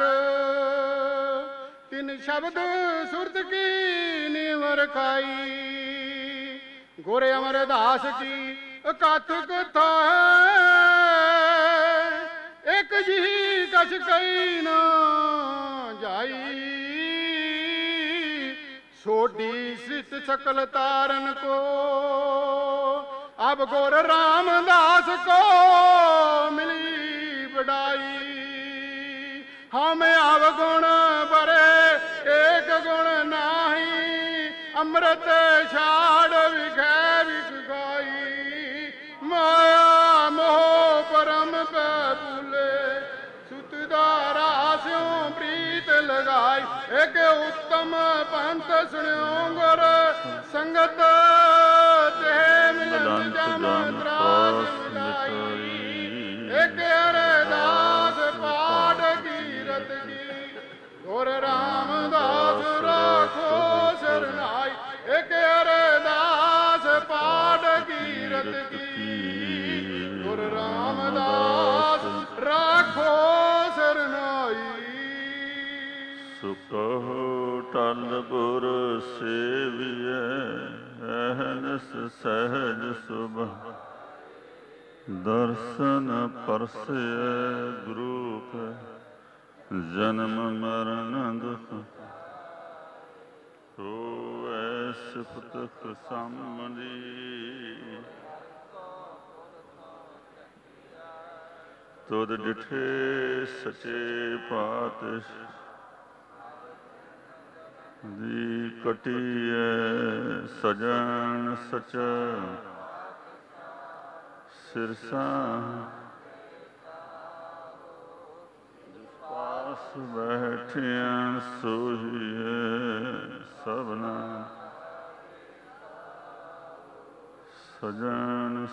ਤਿਨ ਸ਼ਬਦ ਸੁਰਤ ਕੀ ਨੀਵ ਰਖਾਈ। ਗੁਰ ਅਮਰਦਾਸ ਕੀ ਅਕਥ ਕਥਾ ਹੈ, ਇਕ ਜੀ ਕਛ ਕਈ ਨਾ ਜਾਈ। ਸੋਢੀ ਸਿਤ ਸਕਲ ਤਾਰਨ ਕੋ, ਅਬ ਗੁਰ ਰਾਮਦਾਸ ਕੋ ਮਿਲੀ ਬੜਾਈ। ਹਮ ਅਵਗੁਣ ਬਰੇ ਏਕ ਗੁਣ ਨਾਹੀ, ਅੰਮ੍ਰਿਤ ਛਾੜ ਵਿਖੈ ਵਿਖ ਖਾਈ। ਮਾਇਆ ਮੋਹ ਪਰਮ ਪੈ ਭੂਲੇ, ਸੁਤ ਦਾਰਾ ਸਿਉ ਪ੍ਰੀਤ ਲਗਾਈ। ਇੱਕ ਉੱਤਮ ਪੰਥ ਸੁਣਿਓ ਗੁਰ ਸੰਗਤ, ਤੇ ਮਿਲਨ ਜਮ ਤਰਾਸ ਮਿਲਾਈ। ਇੱਕ ਅਰਦਾਸ ਪਾਠ ਕੀਰਤ ਕੀ, ਗੁਰ ਰਾਮਦਾਸ ਰਾਖੋ ਸਰਨਾਈ। ਇੱਕ ਅਰਦਾਸ ਪਾਠ ਕੀਰਤ ਕੀ, ਗੁਰ ਰਾਮਦਾਸ ਰਾਖੋ ਸਰਨਾਈ। ਸੁ ਕਹੋ ਟਲ ਗੁਰ ਸੇਵੀਐ, ਅਹਨਸ ਸਹਿਜ ਸੁਭ। ਦਰਸ਼ਨ ਪਰਸੈ ਗੁਰੂ ਕੈ, ਜਨਮ ਮਰਨ ਦੁਖ। ਹੋਵੈ ਸਿਫਤ ਸੰਮਲੀ, ਤੁਧ ਡਿਠੇ ਸਚੇ ਪਾਤਸ਼ਾਹ। ਦੀ ਕਟੀਐ ਸਜਣ ਸਚਾ, ਸਿਰਸਾ ਪਾਸ ਬੈਠਿਆ ਸੋਹੀਐ। ਸਭਨਾ ਸਜਣ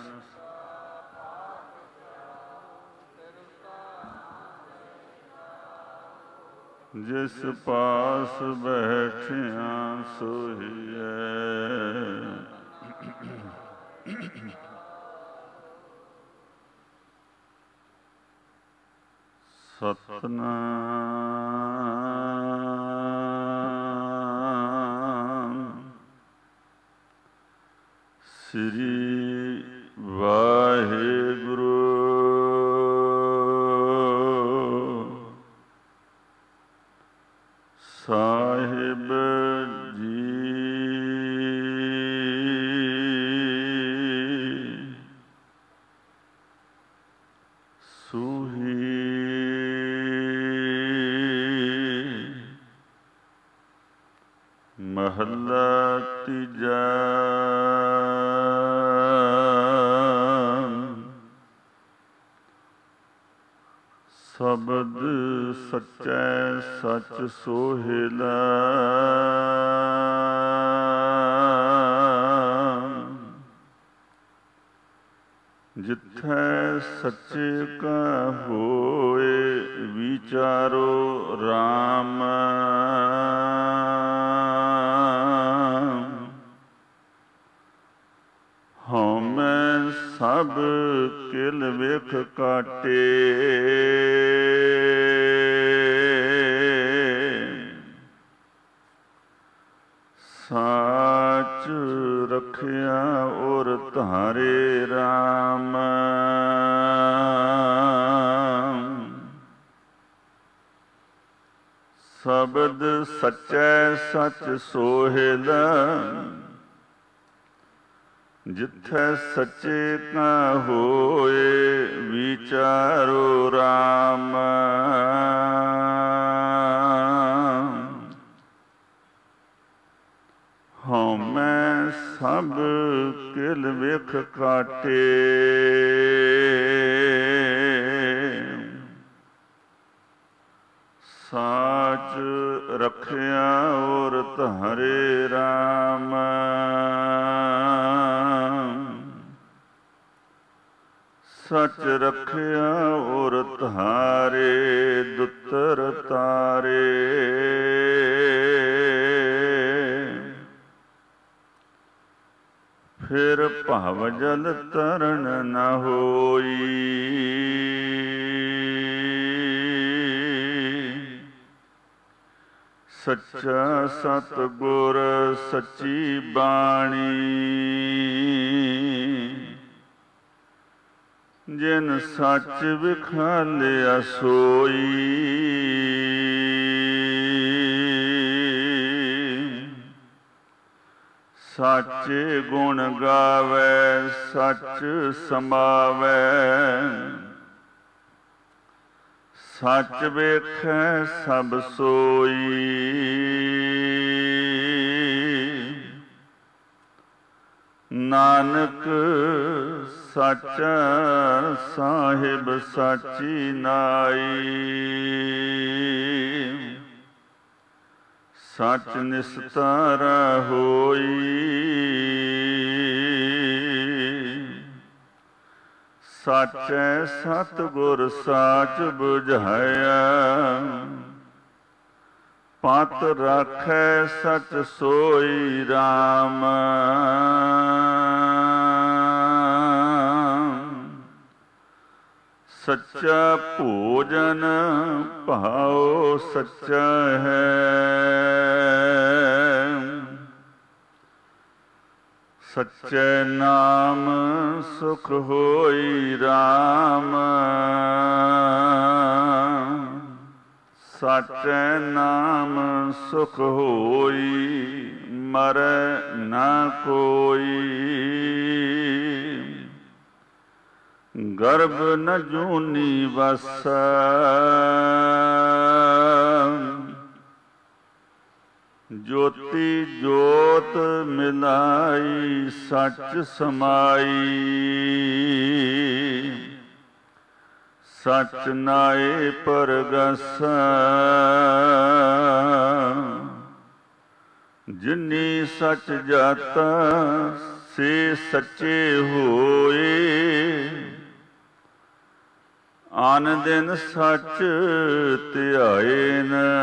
ਜਿਸ ਪਾਸ ਬੈਠਿਆ ਸੋਹੀਐ। ਸਤਨਾਮ ਸ੍ਰੀ ਵਾਹਿਗੁਰੂ। ਸਾਹਿਬ ਜੀ ਸੂਹੀ ਮਹੱਲਾ ਤੀਜਾ। ਸ਼ਬਦ ਸਚੈ ਸਚ ਸੋਹਿਲਾ, ਜਿੱਥੈ ਸੱਚੇ ਕਾ ਹੋਏ ਵਿਚਾਰੋ ਰਾਮ। ਹਉਮੈ ਸਭ ਕਿਲ ਵੇਖ ਕਾਟੇ, ਸਾਚ ਰਖਿਆ ਔਰ ਧਾਰੇ ਰਾਮ। ਸ਼ਬਦ ਸਚੈ ਸਚ ਸੋਹਿਲਾ, ਜਿੱਥੈ ਸੱਚੇ ਕਾ ਹੋਏ ਵਿਚਾਰੋ ਰਾਮ। ਹਉਮੈ ਸਭ ਕਿਲ ਵੇਖ ਕਾਟੇ, ਸਾਚ ਰਖਿਆ ਔਰ ਧਾਰੇ ਰਾਮ। ਸਚ ਰਖਿਆ ਔਰ ਧਾਰੇ ਦੁੱਤਰ ਤਾਰੇ। ਫਿਰ ਭਵ ਜਲ ਤਰਨ ਨ ਹੋਈ, ਸੱਚਾ ਸਤਿਗੁਰ ਸੱਚੀ ਬਾਣੀ। ਜਿਨ ਸੱਚ ਵਿਖਾਲਿਆ ਸੋਈ, ਸਾਚੇ ਗੁਣ ਗਾਵੈ ਸੱਚ ਸਮਾਵੈ। ਸੱਚ ਵੇਖੈ ਸਭ ਸੋਈ, ਨਾਨਕ ਸਾਚਾ ਸਾਹਿਬ ਸਾਚੀ ਨਾਈ। ਸੱਚ ਨਿਸਤਾਰਾ ਹੋਈ, ਸਾਚੈ ਸਤਿਗੁਰ ਸਾਚ ਬੁਝਾਇਆ। ਪਤ ਰਾਖੈ ਸਚ ਸੋਈ ਰਾਮ। ਸੱਚਾ ਭੋਜਨ ਭਾਉ ਸੱਚਾ ਹੈ, ਸੱਚੇ ਨਾਮ ਸੁਖ ਹੋਈ ਰਾਮ। ਸੱਚੇ ਨਾਮ ਸੁਖ ਹੋਈ, ਮਰੈ ਨਾ ਕੋਈ। ਗਰਭ ਨ ਜੂਨੀ ਵਸੈ, ਜੋਤੀ ਜੋਤ ਮਿਲਾਈ ਸੱਚ ਸਮਾਈ। ਸੱਚ ਨਾਏ ਪਰਗਸੈ, ਜਿਨੀ ਸੱਚ ਜਾਤਾ ਸੇ ਸੱਚੇ ਹੋਏ। ਆਨ ਦਿਨ ਸੱਚ ਧਿਆਏ ਨ,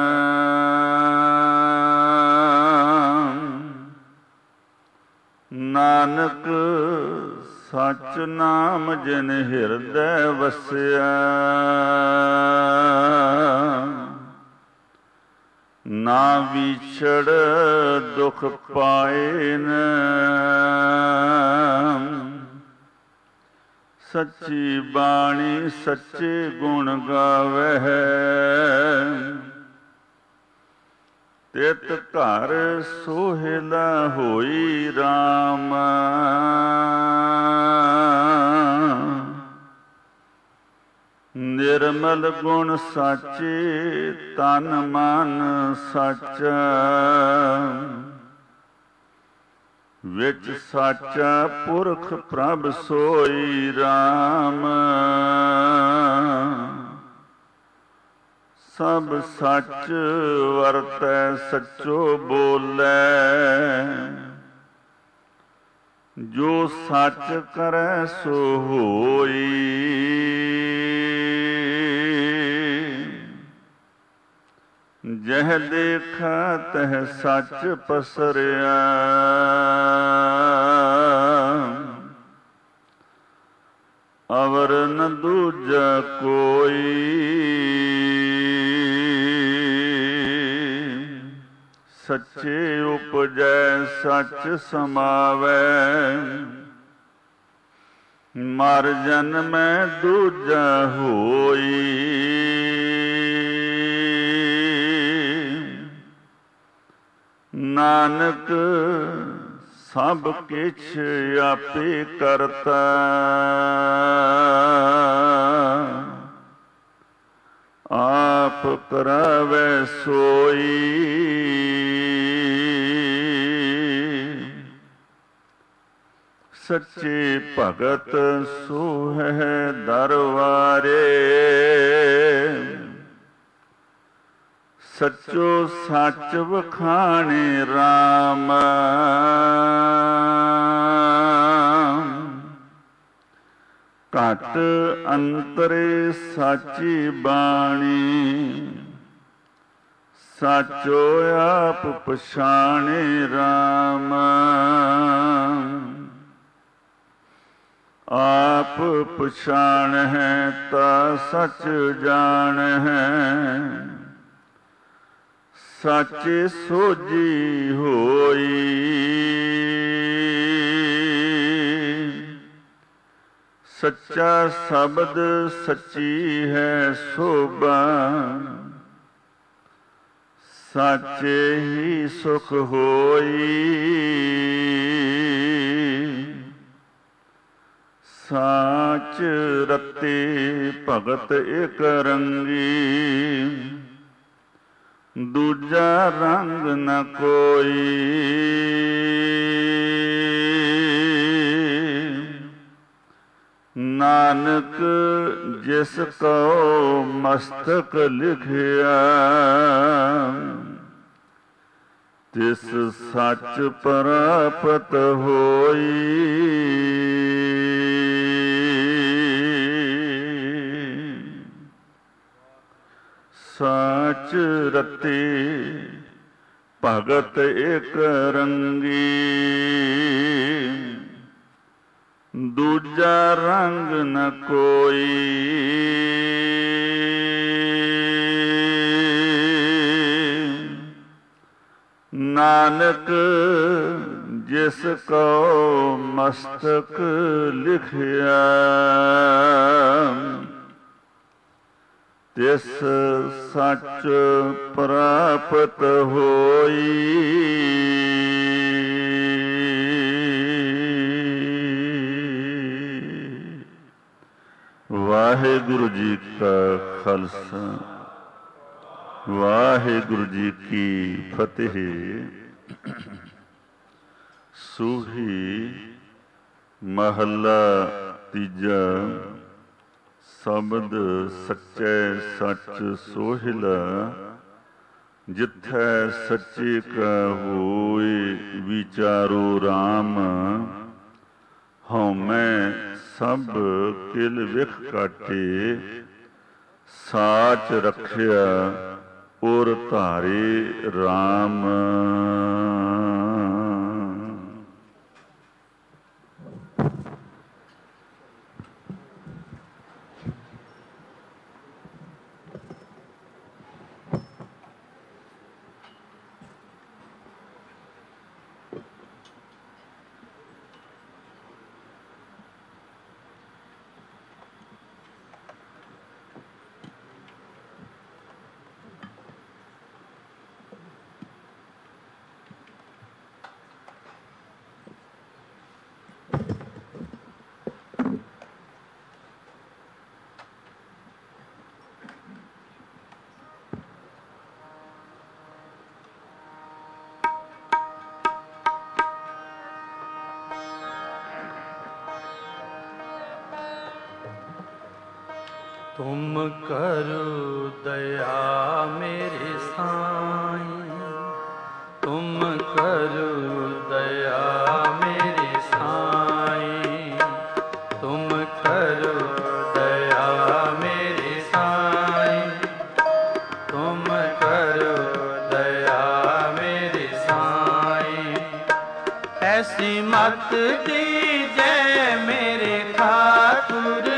ਨਾਨਕ ਸੱਚ ਨਾਮ ਜਿਨ ਹਿਰਦੈ ਵਸਿਆ। ਨਾ ਵਿਛੜ ਦੁਖ ਪਾਏ ਨ, ਸੱਚੀ ਬਾਣੀ ਸੱਚੇ ਗੁਣ ਗਾਵਹਿ। ਤਿਤ ਘਰ ਸੋਹਿਲਾ ਹੋਈ ਰਾਮ। ਨਿਰਮਲ ਗੁਣ ਸਾਚੇ ਤਨ ਮਨ ਸਾਚਾ। ਵਿੱਚ ਸਾਚਾ ਪੁਰਖ ਪ੍ਰਭ ਸੋਈ ਰਾਮ। ਸਭ ਸੱਚ ਵਰਤੈ ਸੱਚੋ ਬੋਲੇ। ਜੋ ਸੱਚ ਕਰੈ ਸੋ ਹੋਈ। ਜਹ ਦੇਖਾ ਤਹ ਸੱਚ ਪਸਰਿਆ। ਅਵਰ ਨ ਦੂਜਾ ਕੋਈ। ਸੱਚੇ ਉਪਜੈ ਸੱਚ ਸਮਾਵੈ। ਮਰ ਜਨਮੈ ਦੂਜਾ ਹੋਈ। ਨਾਨਕ ਸਭ ਕਿਛ ਆਪੇ ਕਰਤਾ। ਆਪ ਕਰਾਵੈ ਸੋਈ। ਸੱਚੇ ਭਗਤ ਸੋ ਹੈ ਦਰਬਾਰੇ। ਸੱਚੋ ਸੱਚ ਵਖਾਣੇ ਰਾਮ। ਘਟ ਅੰਤਰੇ ਸਾਚੀ ਬਾਣੀ। ਸਾਚੋ ਆਪ ਪਛਾਣੇ ਰਾਮ। ਆਪ ਪਛਾਣ ਹੈ ਤਾ ਸੱਚ ਜਾਣ ਹੈ। ਸਾਚੇ ਸੋਝੀ ਹੋਈ। ਸੱਚਾ ਸ਼ਬਦ ਸੱਚੀ ਹੈ ਸੋਭਾ। ਸਾਚੇ ਹੀ ਸੁਖ ਹੋਈ। ਸਾਚ ਰਤੇ ਭਗਤ ਇਕ ਰੰਗੀ। ਦੂਜਾ ਰੰਗ ਨ ਕੋਈ। ਨਾਨਕ ਜਿਸ ਕੋ ਮਸਤਕ ਲਿਖਿਆ। ਤਿਸ ਸੱਚ ਪ੍ਰਾਪਤ ਹੋਈ। ਸਾਚ ਰਤੇ ਭਗਤ ਇਕ ਰੰਗੀ। ਦੂਜਾ ਰੰਗ ਨ ਕੋਈ। ਨਾਨਕ ਜਿਸ ਕੋ ਮਸਤਕ ਲਿਖਿਆ। ਤਿਸ ਸੱਚ ਪ੍ਰਾਪਤ ਹੋਈ। ਵਾਹਿਗੁਰੂ ਜੀ ਕਾ ਖਾਲਸਾ ਵਾਹਿਗੁਰੂ ਜੀ ਕੀ ਫਤਿਹ। ਸੂਹੀ ਮਹੱਲਾ ਤੀਜਾ। ਸ਼ਬਦ ਸੱਚੈ ਸੱਚ ਸੋਹਿਲਾ। ਜਿੱਥੈ ਸੱਚੇ ਕਾ ਹੋਇ ਵਿਚਾਰੋ ਰਾਮ। ਹਉਮੈ ਸਭ ਕਿਲ ਵਿਖ ਕਾਟੇ। ਸਾਚ ਰਖਿਆ ਔਰ ਧਾਰੇ ਰਾਮ। तुम करो दया मेरे साईं। तुम करो दया मेरे साईं। ऐसी मत दीजे मेरे ठाकुर,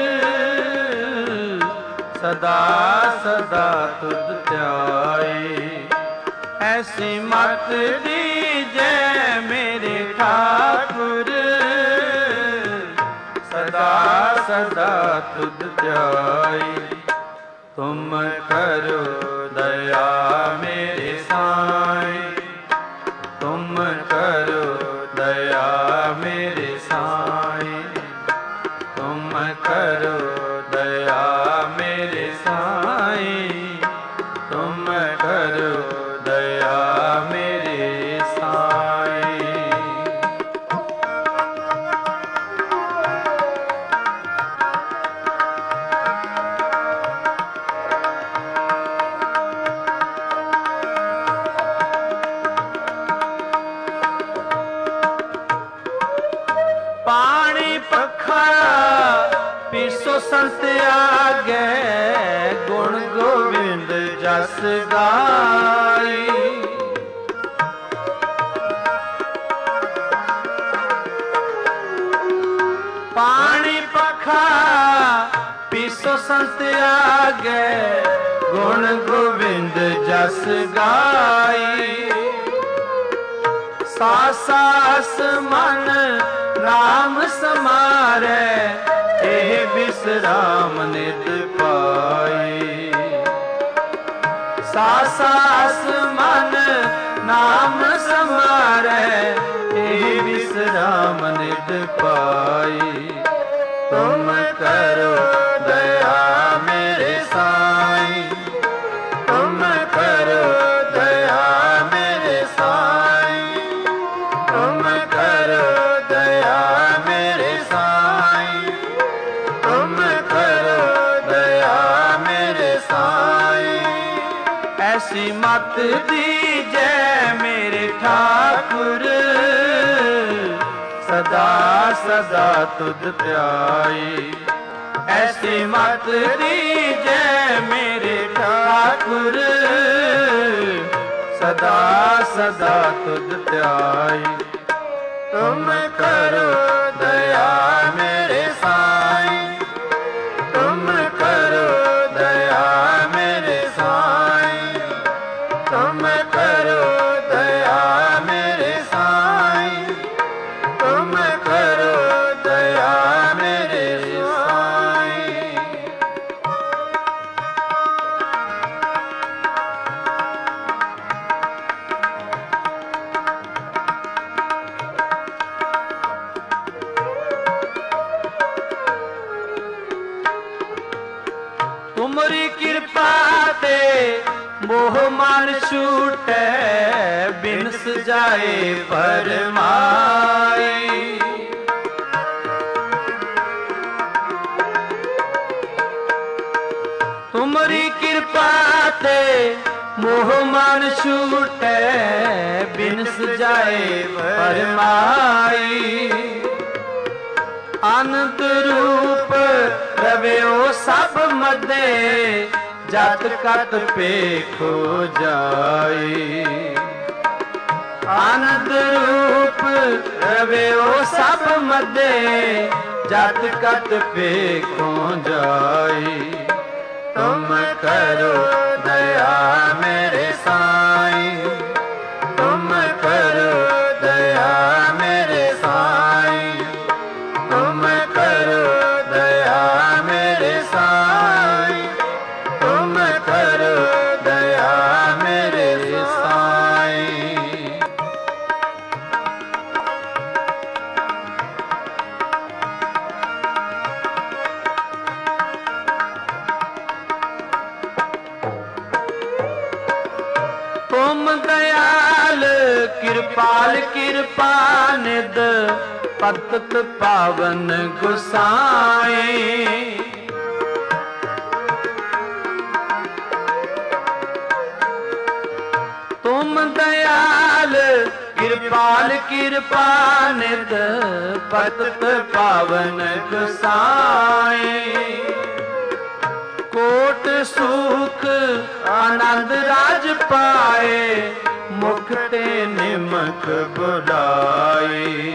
सदा सदा तुझ ध्याए। ऐसी मत दीजे मेरे ठाकुर, सदा सदा तुझ ध्याए। तुम करो दया मेरे साईं, तुम करो दया मेरे साईं, तुम करो दया मेरे साईं, तुम करो दया मेरे साईं। पानी पखा पीसो संत आगे, गुण गोविंद जस गाई। पानी पखा पीसो संत आगे, गुण गोविंद जस गाई। सासास मन राम समारे, एह विश्राम नित पाई। सासास मन नाम समारे, एह विश्राम नित पाई। तुम करो दया मेरे साईं, तुम करो दया मेरे साईं, तुम करो दया मेरे साईं, तुम करो दया मेरे साईं। ऐसी मत दीजे मेरे ठाकुर, सदा सदा तुझ ध्याई। ऐसी मत दीजे मेरे ठाकुर, सदा सदा तुझ ध्याई। तुम करो दया मेरे साईं, तुम करो दया मेरे साईं, तुम करो दया मेरे साईं, तुम करो दया मेरे साईं। तुमरी कृपा ते मोह मन छूटे, बिनस जाए परमाई। तुमरी कृपा ते मोह मन छूटे, बिनस जाए परमाई। अनंत रूप रव्यो सब मदे, जत कत पेखो जाई। आनंद रूप रव्यो सब मदे, जत कत पेखो जाई। तुम करो दया मेरे साईं, तुम करो दया मेरे साईं, तुम करो दया मेरे साईं, तुम करो दया मेरे साईं। तुम दयाल कृपाल कृपा निध, पतत पावन गुसाई। तुम दयाल कृपाल कृपा निध, पतत पावन गुसाई। ਕੋਟ ਸੁਖ ਆਨੰਦ ਰਾਜ ਪਾਏ, ਮੁਖ ਤੇ ਨਿਮਕ ਬੁਲਾਈ।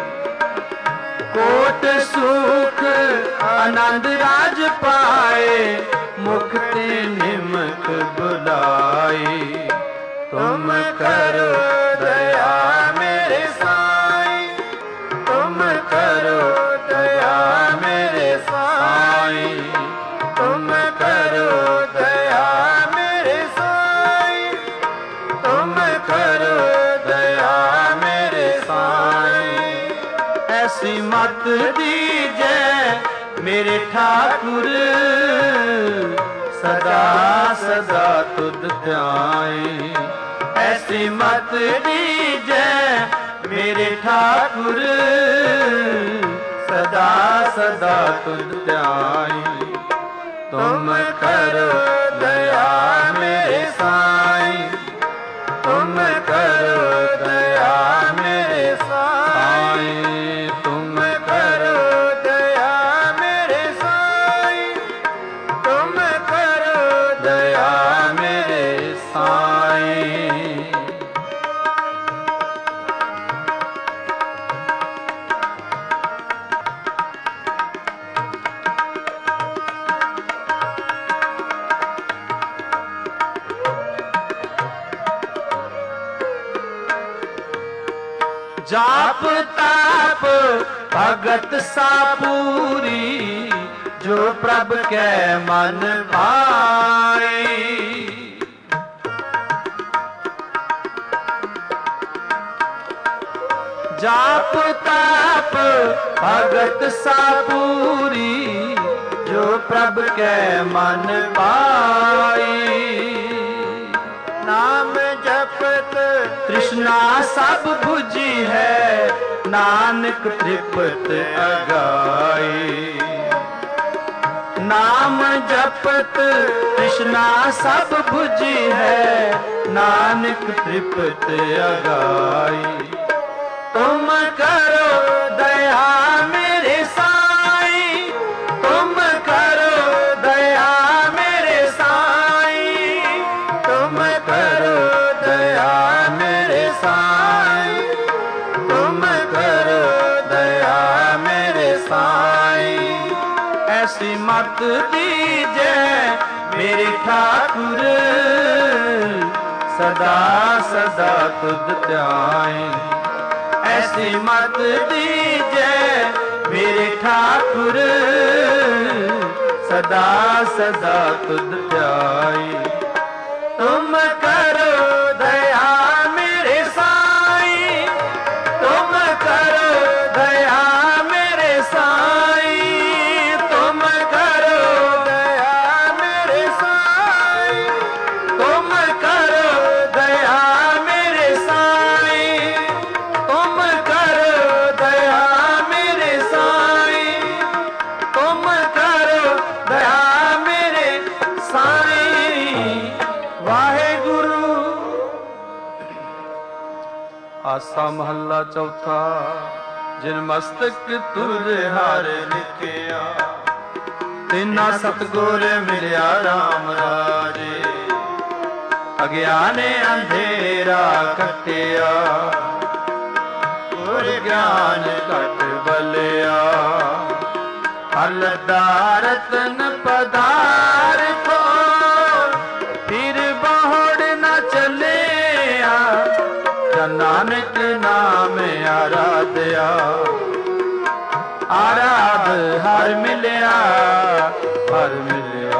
ਕੋਟ ਸੁਖ ਆਨੰਦ ਰਾਜ ਪਾਏ, ਮੁਖ ਤੇ ਨਿਮਕ ਬੁਲਾਈ। ਤੁਮ ਕਰੋ ਦਇਆ ਮੇਰੇ ਸਾਈਂ, ਤੁਮ ਕਰੋ ਦਇਆ ਮੇਰੇ ਸਾਈਂ, ਤੁਮ ਕਰੋ ਦਇਆ ਮੇਰੇ ਸਾਈਂ, ਤੁਮ ਕਰੋ ਦਇਆ ਮੇਰੇ ਸਾਈਂ। ਐਸੀ ਮਤ ਦੀਜੈ ਮੇਰੇ ਠਾकुर, ਸਦਾ ਸਦਾ ਤੁਧ ਧਿਆਏ। ਐਸੀ ਮਤ ਦੀਜੈ ਮੇਰੇ ਠਾकुर, ਸਦਾ ਸਦਾ ਤੁਧ ਧਿਆਏ। ਤੁਮ ਕਰੋ ਦਇਆ ਮੇਰੇ ਸਾਈਂ, ਤੁਮ ਕਰੋ ਦਇਆ ਮੇਰੇ ਸਾਈਂ, ਤੁਮ ਕਰੋ ਦਇਆ ਮੇਰੇ ਸਾਈਂ, ਤੁਮ ਕਰੋ ਦਇਆ ਮੇਰੇ ਸਾਈਂ। जाप ताप भगत सा पूरी, जो प्रभ के मन भाए। जाप ताप भगत सा पूरी, जो प्रभ के मन भाए। नाम जपत तृष्णा सब बुझी है, नानक तृप्त अगाई। नाम जपत तृष्णा सब बुझी है, नानक तृप्त अगाई। तुम करो दया मेरे साईं, तुम करो दया मेरे साईं, तुम करो दया मेरे साईं, तुम करो दया मेरे साईं। ऐसी मत दीजै मेरे ठाकुर, सदा सदा तुध ध्याए। ऐसी मत दीजै मेरे ठाकुर, सदा सदा तुध ध्याए। तुम करो दया मेरे साईं, तुम करो दया मेरे साईं, तुम करो दया मेरे साईं, तुम करो दया मेरे साईं, तुम करो दया मेरे साईं, तुम करो दया मेरे साईं। वाहेगुरु। आसा महला चौथा। जिन मस्तक तुर हार लिखिया, तिना सतगुर मिलिया राम राजे। अज्ञाने अंधेरा कटिया, गुर ज्ञान घट बलिया। हलदारतन पदार्थो, फिर बहुड़ न चलिया। नानक नाम आराध्या, आराध हर मिलिया, हर मिलिया।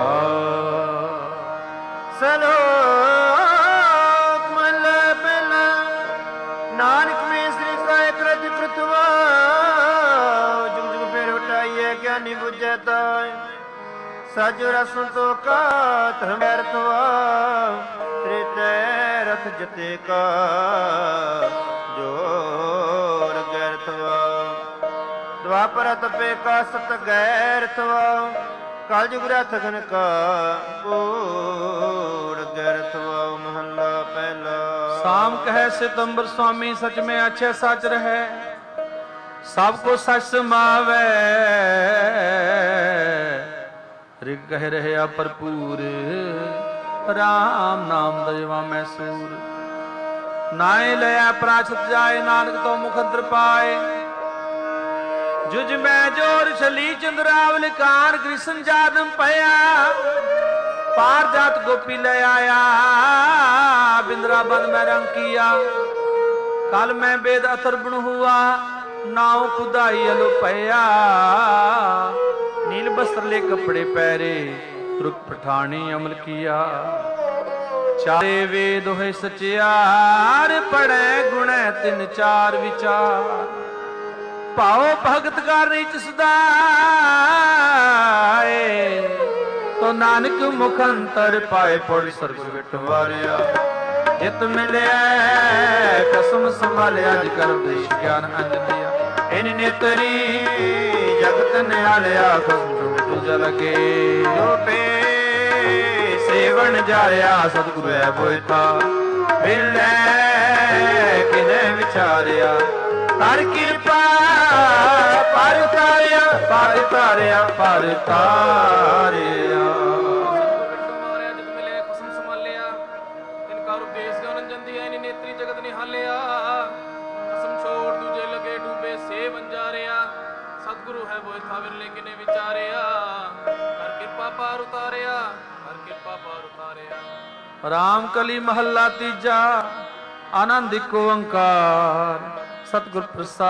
सलोक मल पहला। नानक में श्री काय कृत पृथ्वा, जुग जुग फेर उठाइए ज्ञानी बुझता। सज रस तो का धर्म अर्थवा, रथ जते का जोर गैरथवा। द्वापर तपे का सत गैरथवा, कलयुग रथ घन का कोड़ गैरथवा। महला पहला। शाम कहे सितंबर स्वामी, सच में अच्छे सच रहे, सबको सच समावे। ਰਿਗ ਕਹਿ ਰਹਿਆ ਭਰਪੂਰ, ਰਾਮ ਨਾਮ ਦਇਵਾ ਮੈਂ ਸੂਰ। ਨਾਏ ਲਿਆ ਪ੍ਰਾਸ਼ਤ ਜਾਏ, ਨਾਨਕ ਤੋਂ ਮੁਖ ਅੰਤਰ ਪਾਏ। ਜੁਜ ਮੈਂ ਜੋਰ ਛਲੀ ਚੰਦਰਾਵਲ ਕਾਰ, ਕ੍ਰਿਸ਼ਨ ਜਾਦਮ ਪਿਆ। ਪਾਰ ਜਾਤ ਗੋਪੀ ਲੈ ਆਇਆ, ਬਿੰਦਰਾਬਨ ਮੈਂ ਰੰਗ ਕੀਆ। कल मैं वेद अथर्वण हुआ, नाव खुदाई अलो पया। नील वस्त्र ले कपड़े पहरे, रुक पठानी अमल किया। चारे वेद होए सचियार, पढ़े गुण तिन चार विचार। पाओ भगत का रिच सदाए, तो नानक मुख अंतर पाए। पढ़ सर्ग विटवारिया, जित मिलिया कसम संभालिया। अज कर देश ज्ञान अंजलिया, इन नेतरी जगत निहालिया। कसम तुझ लगे लोपे सेवन जाया। सतगुरु है बोए था मिले किने विचारिया। कर कृपा पर तारिया, पर तारिया, पर तारिया। सतगुरु है वो था विरले किने विचारिया। हर कृपा पार उतारिया, हर कृपा पार उतारिया। राम कली महला तीजा, आनंद इको ओंकार। सतगुर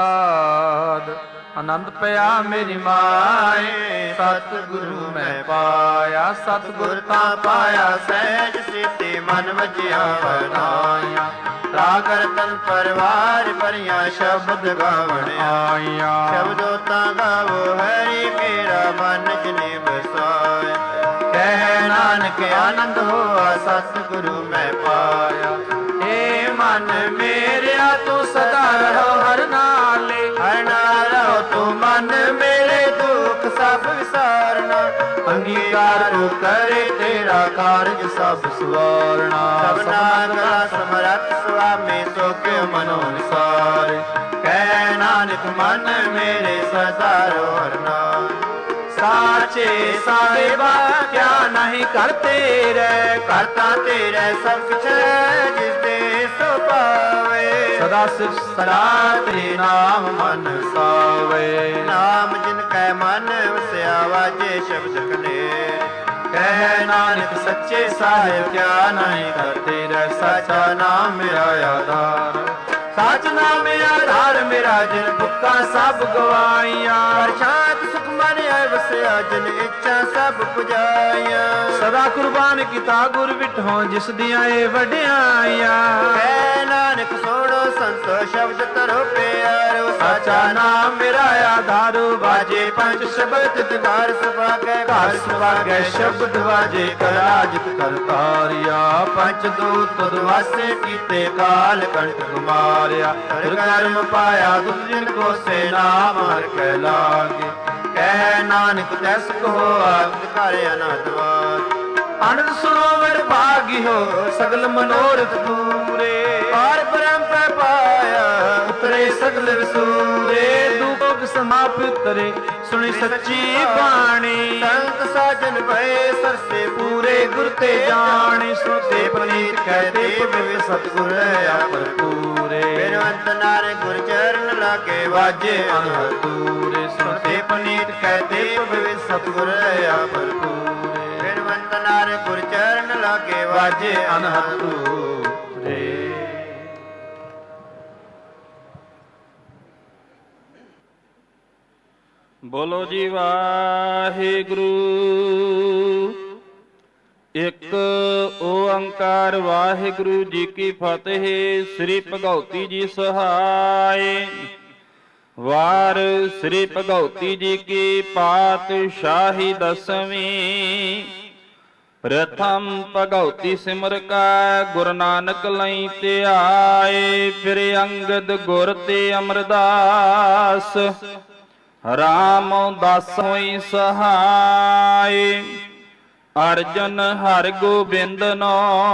प्रसाद आनंद पया मेरी माए। सतगुरु मैं पाया, सतगुर ता पाया। सहज सिद्धि मन वजिया बनाया। राग रतन परिवार भरिया, शब्द गावण आया। शब्दों ता गावो हरि, मेरा मन जिने बसाया। कह नानक आनंद होआ, सतगुरु मैं पाया। हे मन मेरा तू सदा रहो हर नाले। हर नाल रहो तू मन मेरे, दुख सब विसारना। अंगीकार को करे तेरा कारज सब सवारना। सबना का समरथ स्वामी, सो के मनो निसार। कह नानक मन मेरे सदा रहो हर नाल। साचे साहिबा क्या नहीं करते रे, करता तेरे सब कुछ जिस दे सो पावे। सदा सिर्फ सदा तेरे नाम मन सावे। नाम जिनकै मन वसिया, वाजे शब्द कने। कह नानक सच्चे साहिब क्या नहीं करते रे। सच्चा नाम मेरा आधार, सच नाम मेरा आधार। मेरा जिन भुक्का सब गवाइया। शांत सुख मन आए वसिया, जिन इच्छा सब पुजाइया। सदा कुर्बान किता गुर विठो, जिस दिया ए वड्याइया। कह नानक सोड़ो संतो शब्द तरो प्यारो। सच्चा नाम मेरा आधार, बाजे पंच शब्द दिवार सुभागे। घर सुभागे शब्द बाजे, कराजित करतारिया। पंच दूत दुआसे कीते, काल कंठ कुमारिया। कर्म पाया दुख जिनको से, नाम हर के लागे। कह नानक तैस को कर अनहदवार। आनंद सुनो वर भागी हो, सगल मनोरथ पूरे। पार ब्रह्म पे पाया, उतरे सगल विसूरे। दुख समाप्त करे, सुनी सच्ची बाणी। संत साजन भय सरसे, पूरे गुर ते जाने। सुनते प्रणीत कहते पवित्र, सतगुर है भरपूरे। बिनवंत नारे गुर चरण लागे, वाजे अनहतूरे। सुनते प्रणीत कहते पवित्र, सतगुर है भरपूरे। बिनवंत नारे गुर चरण लागे, वाजे अनहतूरे। बोलो जी वाहिगुरु। एक ओंकार वाहिगुरु जी की फतेह। श्री भगवती जी सहाय। वार श्री भगवती जी की पातशाही दसवीं। प्रथम भगवती सिमर का गुरु नानक लई ते आए। फिर अंगद गुर ते अमरदास, राम दास होई सहाय। अर्जन हर गोबिंद नो,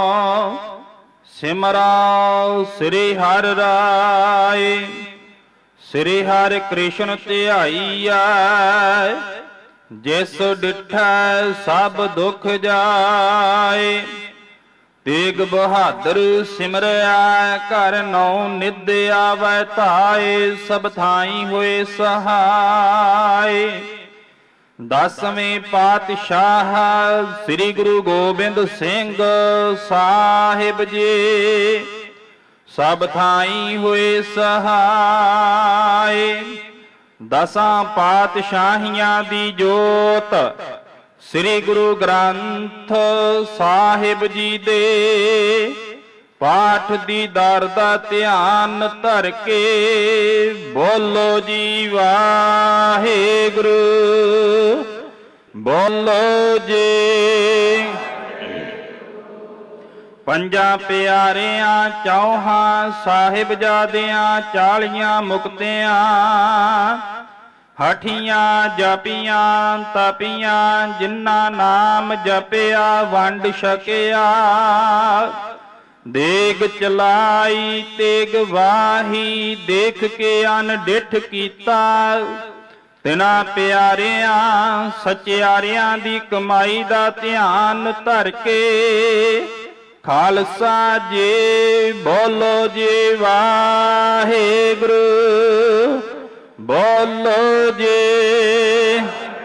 सिमराओ श्री हर राय। श्री हर कृष्ण ध्याईया, ਜਿਸ ਡਿਠੈ ਸਭ ਦੁਖ ਜਾਏ। ਤੇਗ ਬਹਾਦਰ ਸਿਮਰਿਆ ਘਰ ਨੌ ਨਿਧ ਆਵੈ ਧਾਏ। ਸਭ ਥਾਈ ਹੋਏ ਸਹਾਏ। ਦਸਵੇਂ ਪਾਤਸ਼ਾਹ ਸ੍ਰੀ ਗੁਰੂ ਗੋਬਿੰਦ ਸਿੰਘ ਸਾਹਿਬ ਜੀ ਸਭ ਥਾਈ ਹੋਏ ਸਹਾਏ। ਦਸਾਂ ਪਾਤਸ਼ਾਹੀਆਂ ਦੀ ਜੋਤ ਸ੍ਰੀ ਗੁਰੂ ਗ੍ਰੰਥ ਸਾਹਿਬ ਜੀ ਦੇ ਪਾਠ ਦੀ ਦਰ ਦਾ ਧਿਆਨ ਧਰ ਕੇ ਬੋਲੋ ਜੀ ਵਾਹਿਗੁਰੂ। ਬੋਲੋ ਜੀ। ਪੰਜਾਂ ਪਿਆਰਿਆਂ ਚੌਹਾਂ ਸਾਹਿਬਜ਼ਾਦਿਆਂ ਚਾਲੀਆਂ ਮੁਕਤਿਆਂ ਹਠੀਆਂ ਜਪੀਆਂ ਤਪੀਆਂ ਜਿਨ੍ਹਾਂ ਨਾਮ ਜਪਿਆ ਵੰਡ ਛਕਿਆ। ਦੇਗ ਚਲਾਈ ਤੇਗ ਵਾਹੀ ਦੇਖ ਕੇ ਅਨਡਿਠ ਕੀਤਾ। ਤਿਨਾਂ ਪਿਆਰਿਆਂ ਸਚਿਆਰਿਆਂ ਦੀ ਕਮਾਈ ਦਾ ਧਿਆਨ ਧਰ ਕੇ ਖਾਲਸਾ ਜੀ ਬੋਲੋ ਜੀ ਵਾਹਿਗੁਰੂ। ਬੋਲੋ ਜੀ।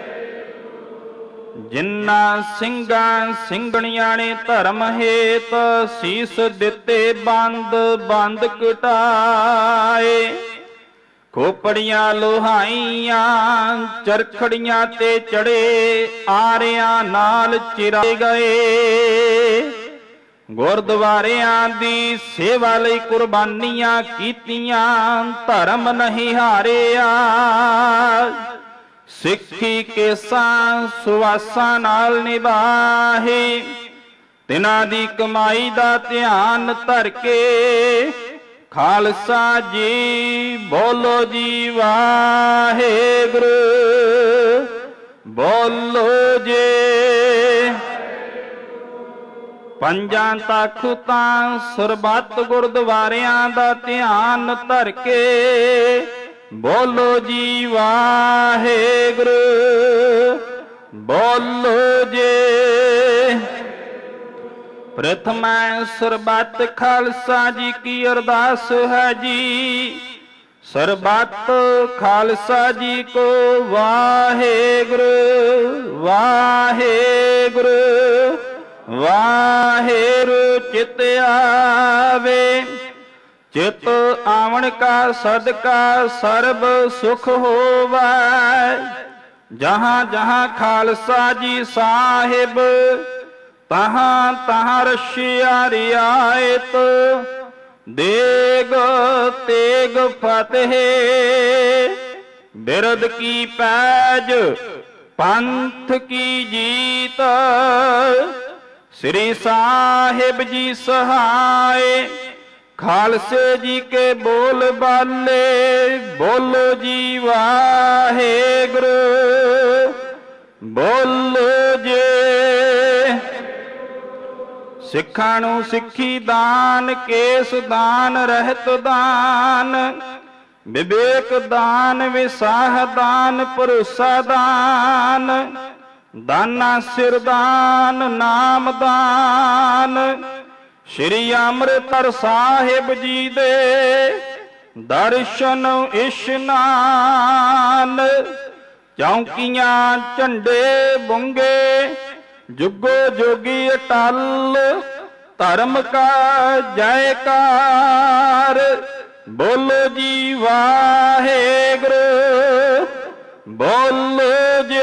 ਜਿਨ੍ਹਾਂ ਸਿੰਘਾਂ ਸਿੰਘਣੀਆਂ ਨੇ ਧਰਮ ਹੇਤ ਸੀਸ ਦਿੱਤੇ ਬੰਦ ਬੰਦ ਕਟਾਏ। ਖੋਪੜੀਆਂ ਲੋਹਾਈਆਂ ਚਰਖੜੀਆਂ ਤੇ ਚੜੇ ਆਰਿਆਂ ਨਾਲ ਚਿਰਾਏ ਗਏ। ਗੁਰਦੁਆਰਿਆਂ ਦੀ ਸੇਵਾ ਲਈ ਕੁਰਬਾਨੀਆਂ ਕੀਤੀਆਂ ਧਰਮ ਨਹੀਂ ਹਾਰਿਆ। ਸਿੱਖੀ ਕੇਸਾਂ ਸੁਆਸਾਂ ਨਾਲ ਨਿਭਾਹੇ। ਤਿਨਾਂ ਦੀ ਕਮਾਈ ਦਾ ਧਿਆਨ ਧਰ ਕੇ ਖਾਲਸਾ ਜੀ ਬੋਲੋ ਜੀ ਵਾਹਿਗੁਰੂ। ਬੋਲੋ ਜੀ। ਪੰਜਾਂ ਤਖਤਾਂ ਸਰਬੱਤ ਗੁਰਦੁਆਰਿਆਂ ਦਾ ਧਿਆਨ ਧਰ ਕੇ ਬੋਲੋ ਜੀ ਵਾਹਿਗੁਰੂ। ਬੋਲੋ ਜੀ। ਪ੍ਰਥਮੈ ਸਰਬੱਤ ਖਾਲਸਾ ਜੀ ਕੀ ਅਰਦਾਸ ਹੈ ਜੀ। ਸਰਬੱਤ ਖਾਲਸਾ ਜੀ ਕੋ ਵਾਹਿਗੁਰੂ ਵਾਹਿਗੁਰੂ ਵਾਹਿਗੁਰੂ ਚਿਤ ਆਵੇ। ਚਿਤ ਆਵਣ ਕਾ ਸਦਕਾ ਸਰਬ ਸੁਖ ਹੋਵੈ। ਜਹਾਂ ਜਹਾਂ ਖਾਲਸਾ ਜੀ ਸਾਹਿਬ ਤਹਾਂ ਤਹਾਂ ਰਸ਼ਿਆ ਰਿਆਇਤ। ਦੇਗ ਤੇਗ ਫਤਿਹ ਬਿਰਦ ਕੀ ਪੈਜ ਪੰਥ ਕੀ ਜੀਤ। ਸ੍ਰੀ ਸਾਹਿਬ ਜੀ ਸਹਾਏ ਖਾਲਸੇ ਜੀ ਕੇ ਬੋਲ ਬਾਲੇ। ਬੋਲੋ ਜੀ ਵਾਹਿਗੁਰੂ। ਬੋਲੋ ਜੀ। ਸਿੱਖਾਂ ਨੂੰ ਸਿੱਖੀ ਦਾਨ ਕੇਸ ਦਾਨ ਰਹਿਤ ਦਾਨ ਵਿਵੇਕ ਦਾਨ ਵਿਸਾਹ ਦਾਨ ਭਰੋਸਾ ਦਾਨ ਦਾਨਾ ਸਿਰ ਦਾਨ ਨਾਮ ਦਾਨ। ਸ਼੍ਰੀ ਅੰਮ੍ਰਿਤਸਰ ਸਾਹਿਬ ਜੀ ਦੇ ਦਰਸ਼ਨ ਇਸ਼ਨਾਨ। ਚੌਂਕੀਆਂ ਝੰਡੇ ਬੁੰਗੇ ਜੁਗੋ ਜੋਗੀ ਅਟਲ ਧਰਮ ਕਾ ਜੈਕਾਰ। ਬੋਲੋ ਜੀ ਵਾਹਿਗੁਰੂ। ਬੋਲੋ ਜੀ।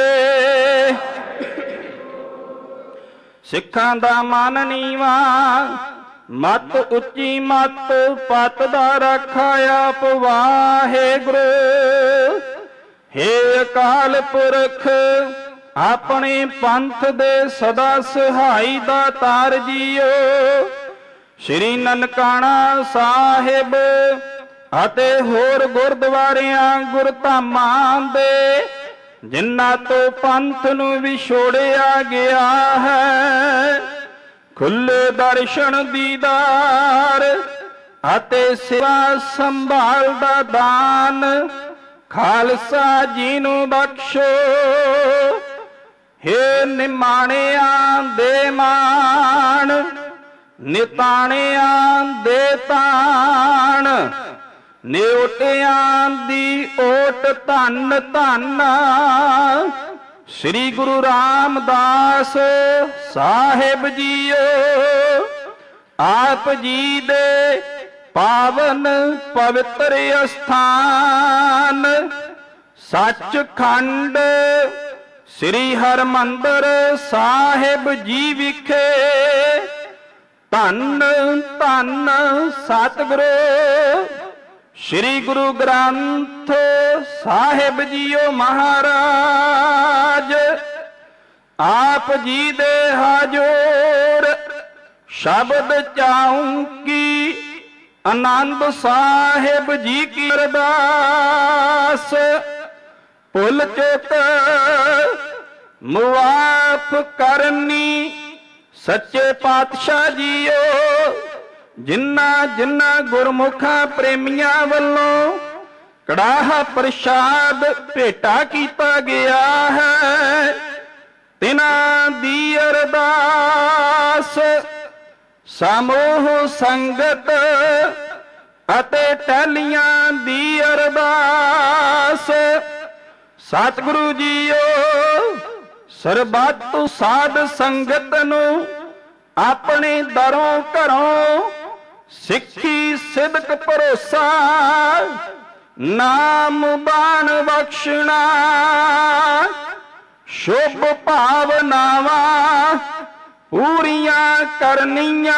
ਸਿੱਖਾਂ ਦਾ ਮਨ ਨੀਵਾ ਮਤ ਉੱਚੀ ਮਤ ਪਤ ਦਾ ਰੱਖਾ ਆਪ ਵਾਹਿਗੁਰੂ। ਹੇ ਅਕਾਲ ਪੁਰਖ ਆਪਣੇ ਪੰਥ ਦੇ ਸਦਾ ਸਹਾਈ ਦਾ ਤਾਰ ਜੀਓ। ਸ਼੍ਰੀ ਨਨਕਾਣਾ ਸਾਹਿਬ ਅਤੇ ਹੋਰ ਗੁਰਦੁਆਰਿਆਂ ਗੁਰਧਾਮਾਂ ਦੇ ਜਿਨ੍ਹਾਂ ਤੋਂ ਪੰਥ ਨੂੰ ਵਿਛੋੜਿਆ ਗਿਆ ਹੈ ਖੁੱਲੇ ਦਰਸ਼ਨ ਦੀਦਾਰ ਅਤੇ ਸੇਵਾ ਸੰਭਾਲ ਦਾ ਦਾਨ ਖਾਲਸਾ ਜੀ ਨੂੰ ਬਖਸ਼ੋ। ਹੇ ਨਿਮਾਣਿਆਂ ਦੇ ਮਾਣ, ਨਿਤਾਣਿਆਂ ਦੇ ਤਾਣ, ਨਿਓਟਿਆਂ ਦੀ ਓਟ ਧੰਨ ਧੰਨ ਸ੍ਰੀ ਗੁਰੂ ਰਾਮਦਾਸ ਸਾਹਿਬ ਜੀਓ। ਆਪ ਜੀ ਦੇ ਪਾਵਨ ਪਵਿੱਤਰ ਅਸਥਾਨ ਸੱਚਖੰਡ ਸ੍ਰੀ ਹਰਿਮੰਦਰ ਸਾਹਿਬ ਜੀ ਵਿਖੇ ਧੰਨ ਧੰਨ ਸਤਿਗੁਰੂ ਸ੍ਰੀ ਗੁਰੂ ਗ੍ਰੰਥ ਸਾਹਿਬ ਜੀਓ ਮਹਾਰਾਜ। ਆਪ ਜੀ ਦੇ ਹਾਜ਼ੂਰ ਸ਼ਬਦ ਚਾਉਂਕੀ ਆਨੰਦ ਸਾਹਿਬ ਜੀ ਕੀ ਅਰਦਾਸ। ਭੁੱਲ ਚੁੱਕ ਮੁਆਫ ਕਰਨੀ ਸੱਚੇ ਪਾਤਸ਼ਾਹ ਜੀਓ। ਜਿਨ੍ਹਾਂ ਜਿਨ੍ਹਾਂ ਗੁਰਮੁਖਾਂ ਪ੍ਰੇਮੀਆਂ ਵੱਲੋਂ ਕੜਾਹਾ ਪ੍ਰਸ਼ਾਦ ਭੇਟਾ ਕੀਤਾ ਗਿਆ ਹੈ, ਤਿਨਾਂ ਦੀ ਅਰਦਾਸ ਸਮੂਹ ਸੰਗਤ ਅਤੇ ਟਹਿਲੀਆਂ ਦੀ ਅਰਦਾਸ। ਸਤਿਗੁਰੂ ਜੀਓ ਸਰਬੱਤ ਸਾਧ ਸੰਗਤ ਨੂੰ ਆਪਣੇ ਦਰੋਂ ਘਰੋਂ ਸਿੱਖੀ ਸਿਦਕ ਭਰੋਸਾ ਨਾਮ ਬਾਣ ਬਖਸ਼ਣਾ, ਸ਼ੁਭ ਭਾਵਨਾਵਾਂ ਪੂਰੀਆਂ ਕਰਨੀਆਂ।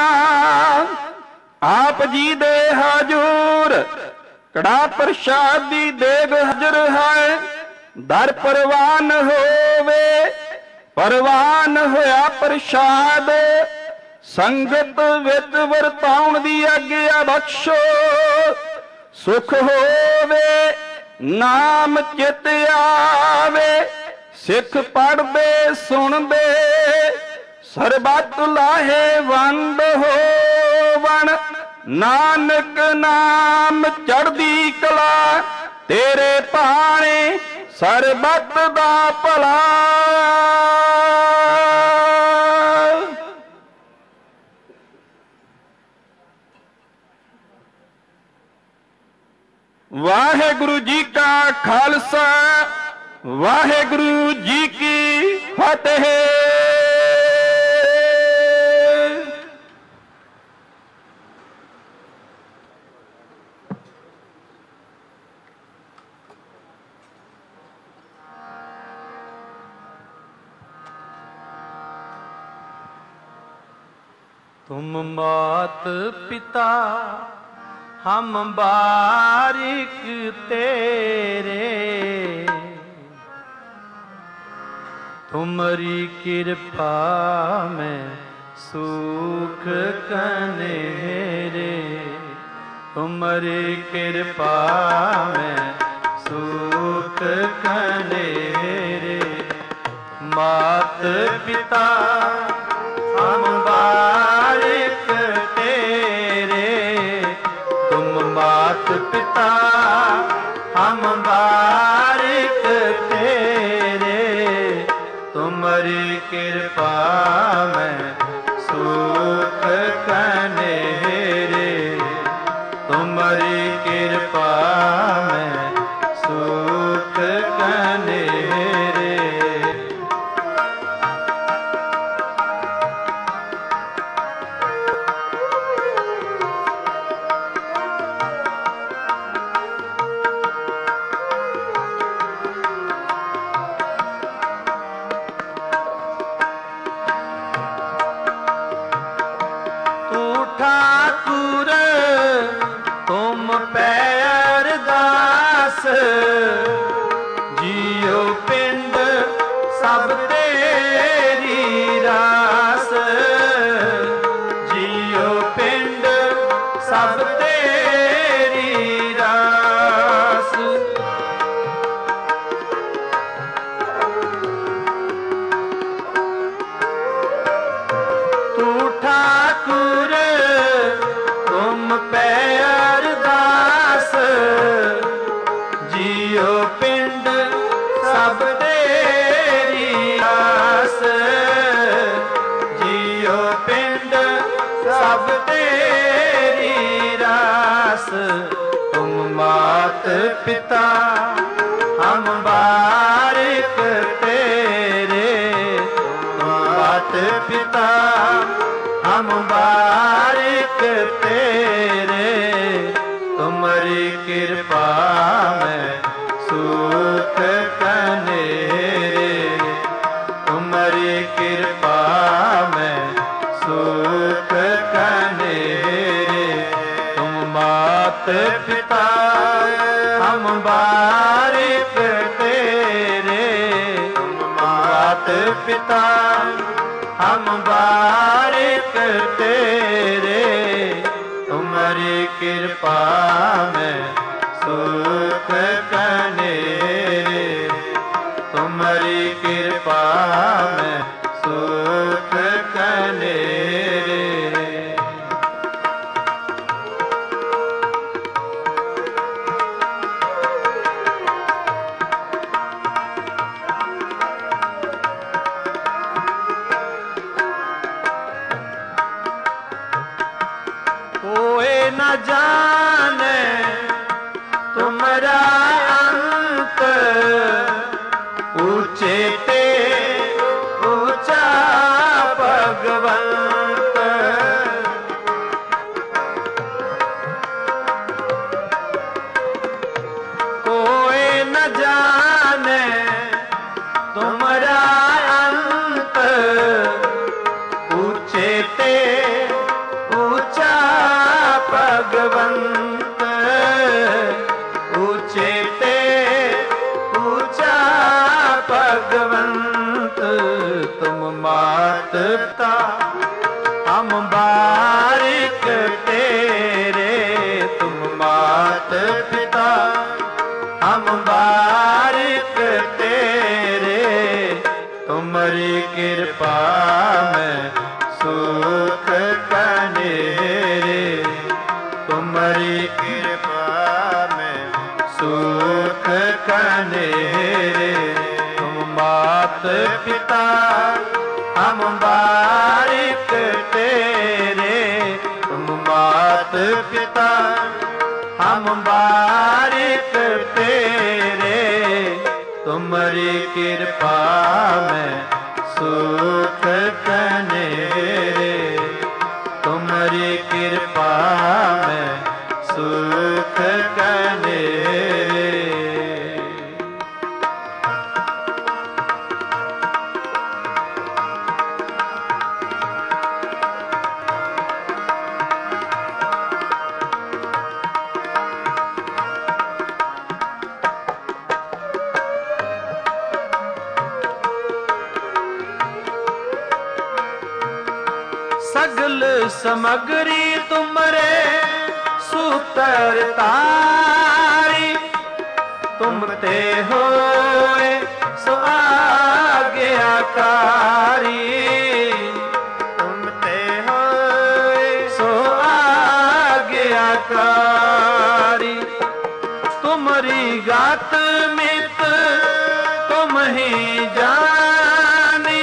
ਆਪ ਜੀ ਦੇ ਹਾਜ਼ੂਰ ਕੜਾ ਪ੍ਰਸ਼ਾਦ ਦੀ ਦੇਗ ਹਾਜ਼ਰ ਹੈ, ਦਰ ਪ੍ਰਵਾਨ ਹੋਵੇ। ਪ੍ਰਵਾਨ ਹੋਇਆ ਪ੍ਰਸ਼ਾਦ ਸੰਗਤ ਵਿੱਚ ਵਰਤਾਉਣ ਦੀ ਆਗਿਆ ਬਖਸ਼ੋ। ਸੁਖ ਹੋਵੇ ਨਾਮ ਚਿਤ ਆਵੇ, ਸਿੱਖ ਪੜ੍ਹਦੇ ਸੁਣਦੇ ਸਰਬੱਤ ਲਾਹੇਵੰਦ ਹੋਵਣ। ਨਾਨਕ ਨਾਮ ਚੜ੍ਹਦੀ ਕਲਾ ਤੇਰੇ ਭਾਣੇ ਸਰਬੱਤ ਦਾ ਭਲਾ। ਵਾਹਿਗੁਰੂ ਜੀ ਕਾ ਖਾਲਸਾ, ਵਾਹਿਗੁਰੂ ਜੀ ਕੀ ਫਤਿਹ। तुम मात पिता हम बारिक तेरे, तुम्हारी कृपा में सुख कनेरे। तुम्हारी कृपा में सुख कनेरे। मात पिता हम बारिक तेरे, तुम मात पिता हम बारिक तेरे। तुम्हारी कृपा में सुख कनेरे। तुम्हारी कृपा में सुख कनेरे। ठाकुर तुम पे अरदास, जियो पिंड सब तेरी रास। जियो पिंड सब तेरी रास। तू ठाकुर तुम पे अरदास, जियो पिंड सब तेरी रास। पिता हम बारिक तेरे, तुम मात पिता हम बारिक तेरे, तुम्हारी कृपा में सुख कनेरे, तुम्हारी कृपा में सुख कनेरे, तुम मात पिता हम बारिक तेरे, तुम मात पिता हम बारिक तेरे, तुम्हारी कृपा में सुख कनेरे, तुम्हारी कृपा में सुख कनेरे। न जाने तुम्हारा अंत, ऊंचे ते ऊंचा भगवंत, कोई न जाने तुम्हारा अंत, ऊंचे ते ऊंचा भगवंत, ऊंचे ते ऊंचा भगवंत, तुम मात पिता हम बारिक तेरे, तुम मात पिता हम बारिक तेरे, तुम्हारी कृपा में सुख कनेरे, तुम्हारी कृपा में सुख कनेरे, तुम मात पिता हम बारिक तेरे, तुम मात पिता हम बारिक तेरे, तुम्हारी कृपा में सुख कनेरे, तुम्हारी कृपा में सुख कनेरे। सगल समग्री तुमरे सूतर तारी, तुम ते होए सो आज्ञाकारी, तुम ते होए सो आज्ञाकारी, तुम्हारी गात मित तुम ही जानी,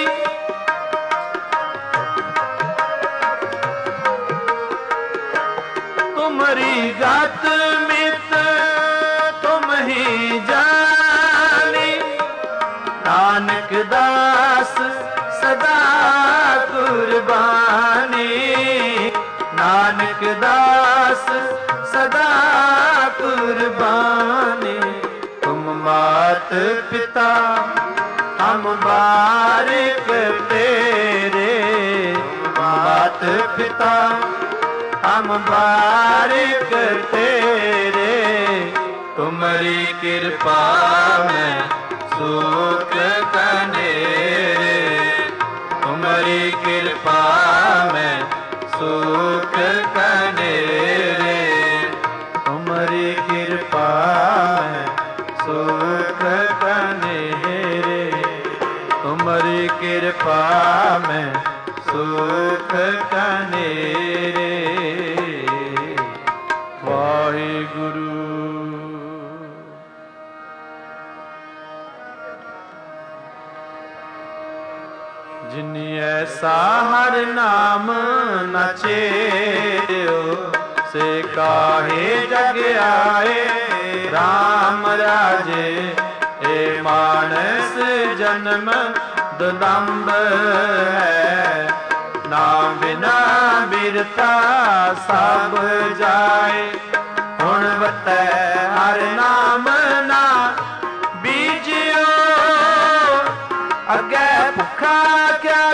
तुम्हारी गात मित तुम ही जानी, नानक दास सदा कुर्बानी, नानक दास सदा कुर्बानी, तुम मात पिता हम बारिक तेरे, मात पिता हम बारिक तेरे, तुम्हारी कृपा में सुख कनेरे, तुम्हारी कृपा में सुख कनेरे, तुम्हारी कृपा में सुख कनेरे, तुम्हारी कृपा में सुख कनेरे। वाहिगुरु। जिनि ऐसा हर नाम न चेयो, से काहे जग आए, ਰਾਮ ਰਾਜੇ। ਏ ਮਾਨਸ ਜਨਮ ਦੁਲੰਭ ਹੈ, ਨਾਮ ਬਿਨਾ ਬਿਰਤਾ ਸਭ ਜਾਏ। ਹੁਣ ਵਤੈ ਹਰ ਨਾਮ ਨਾ ਬੀਜਿਓ, ਅੱਗੇ ਭੁੱਖਾ ਕਿਆ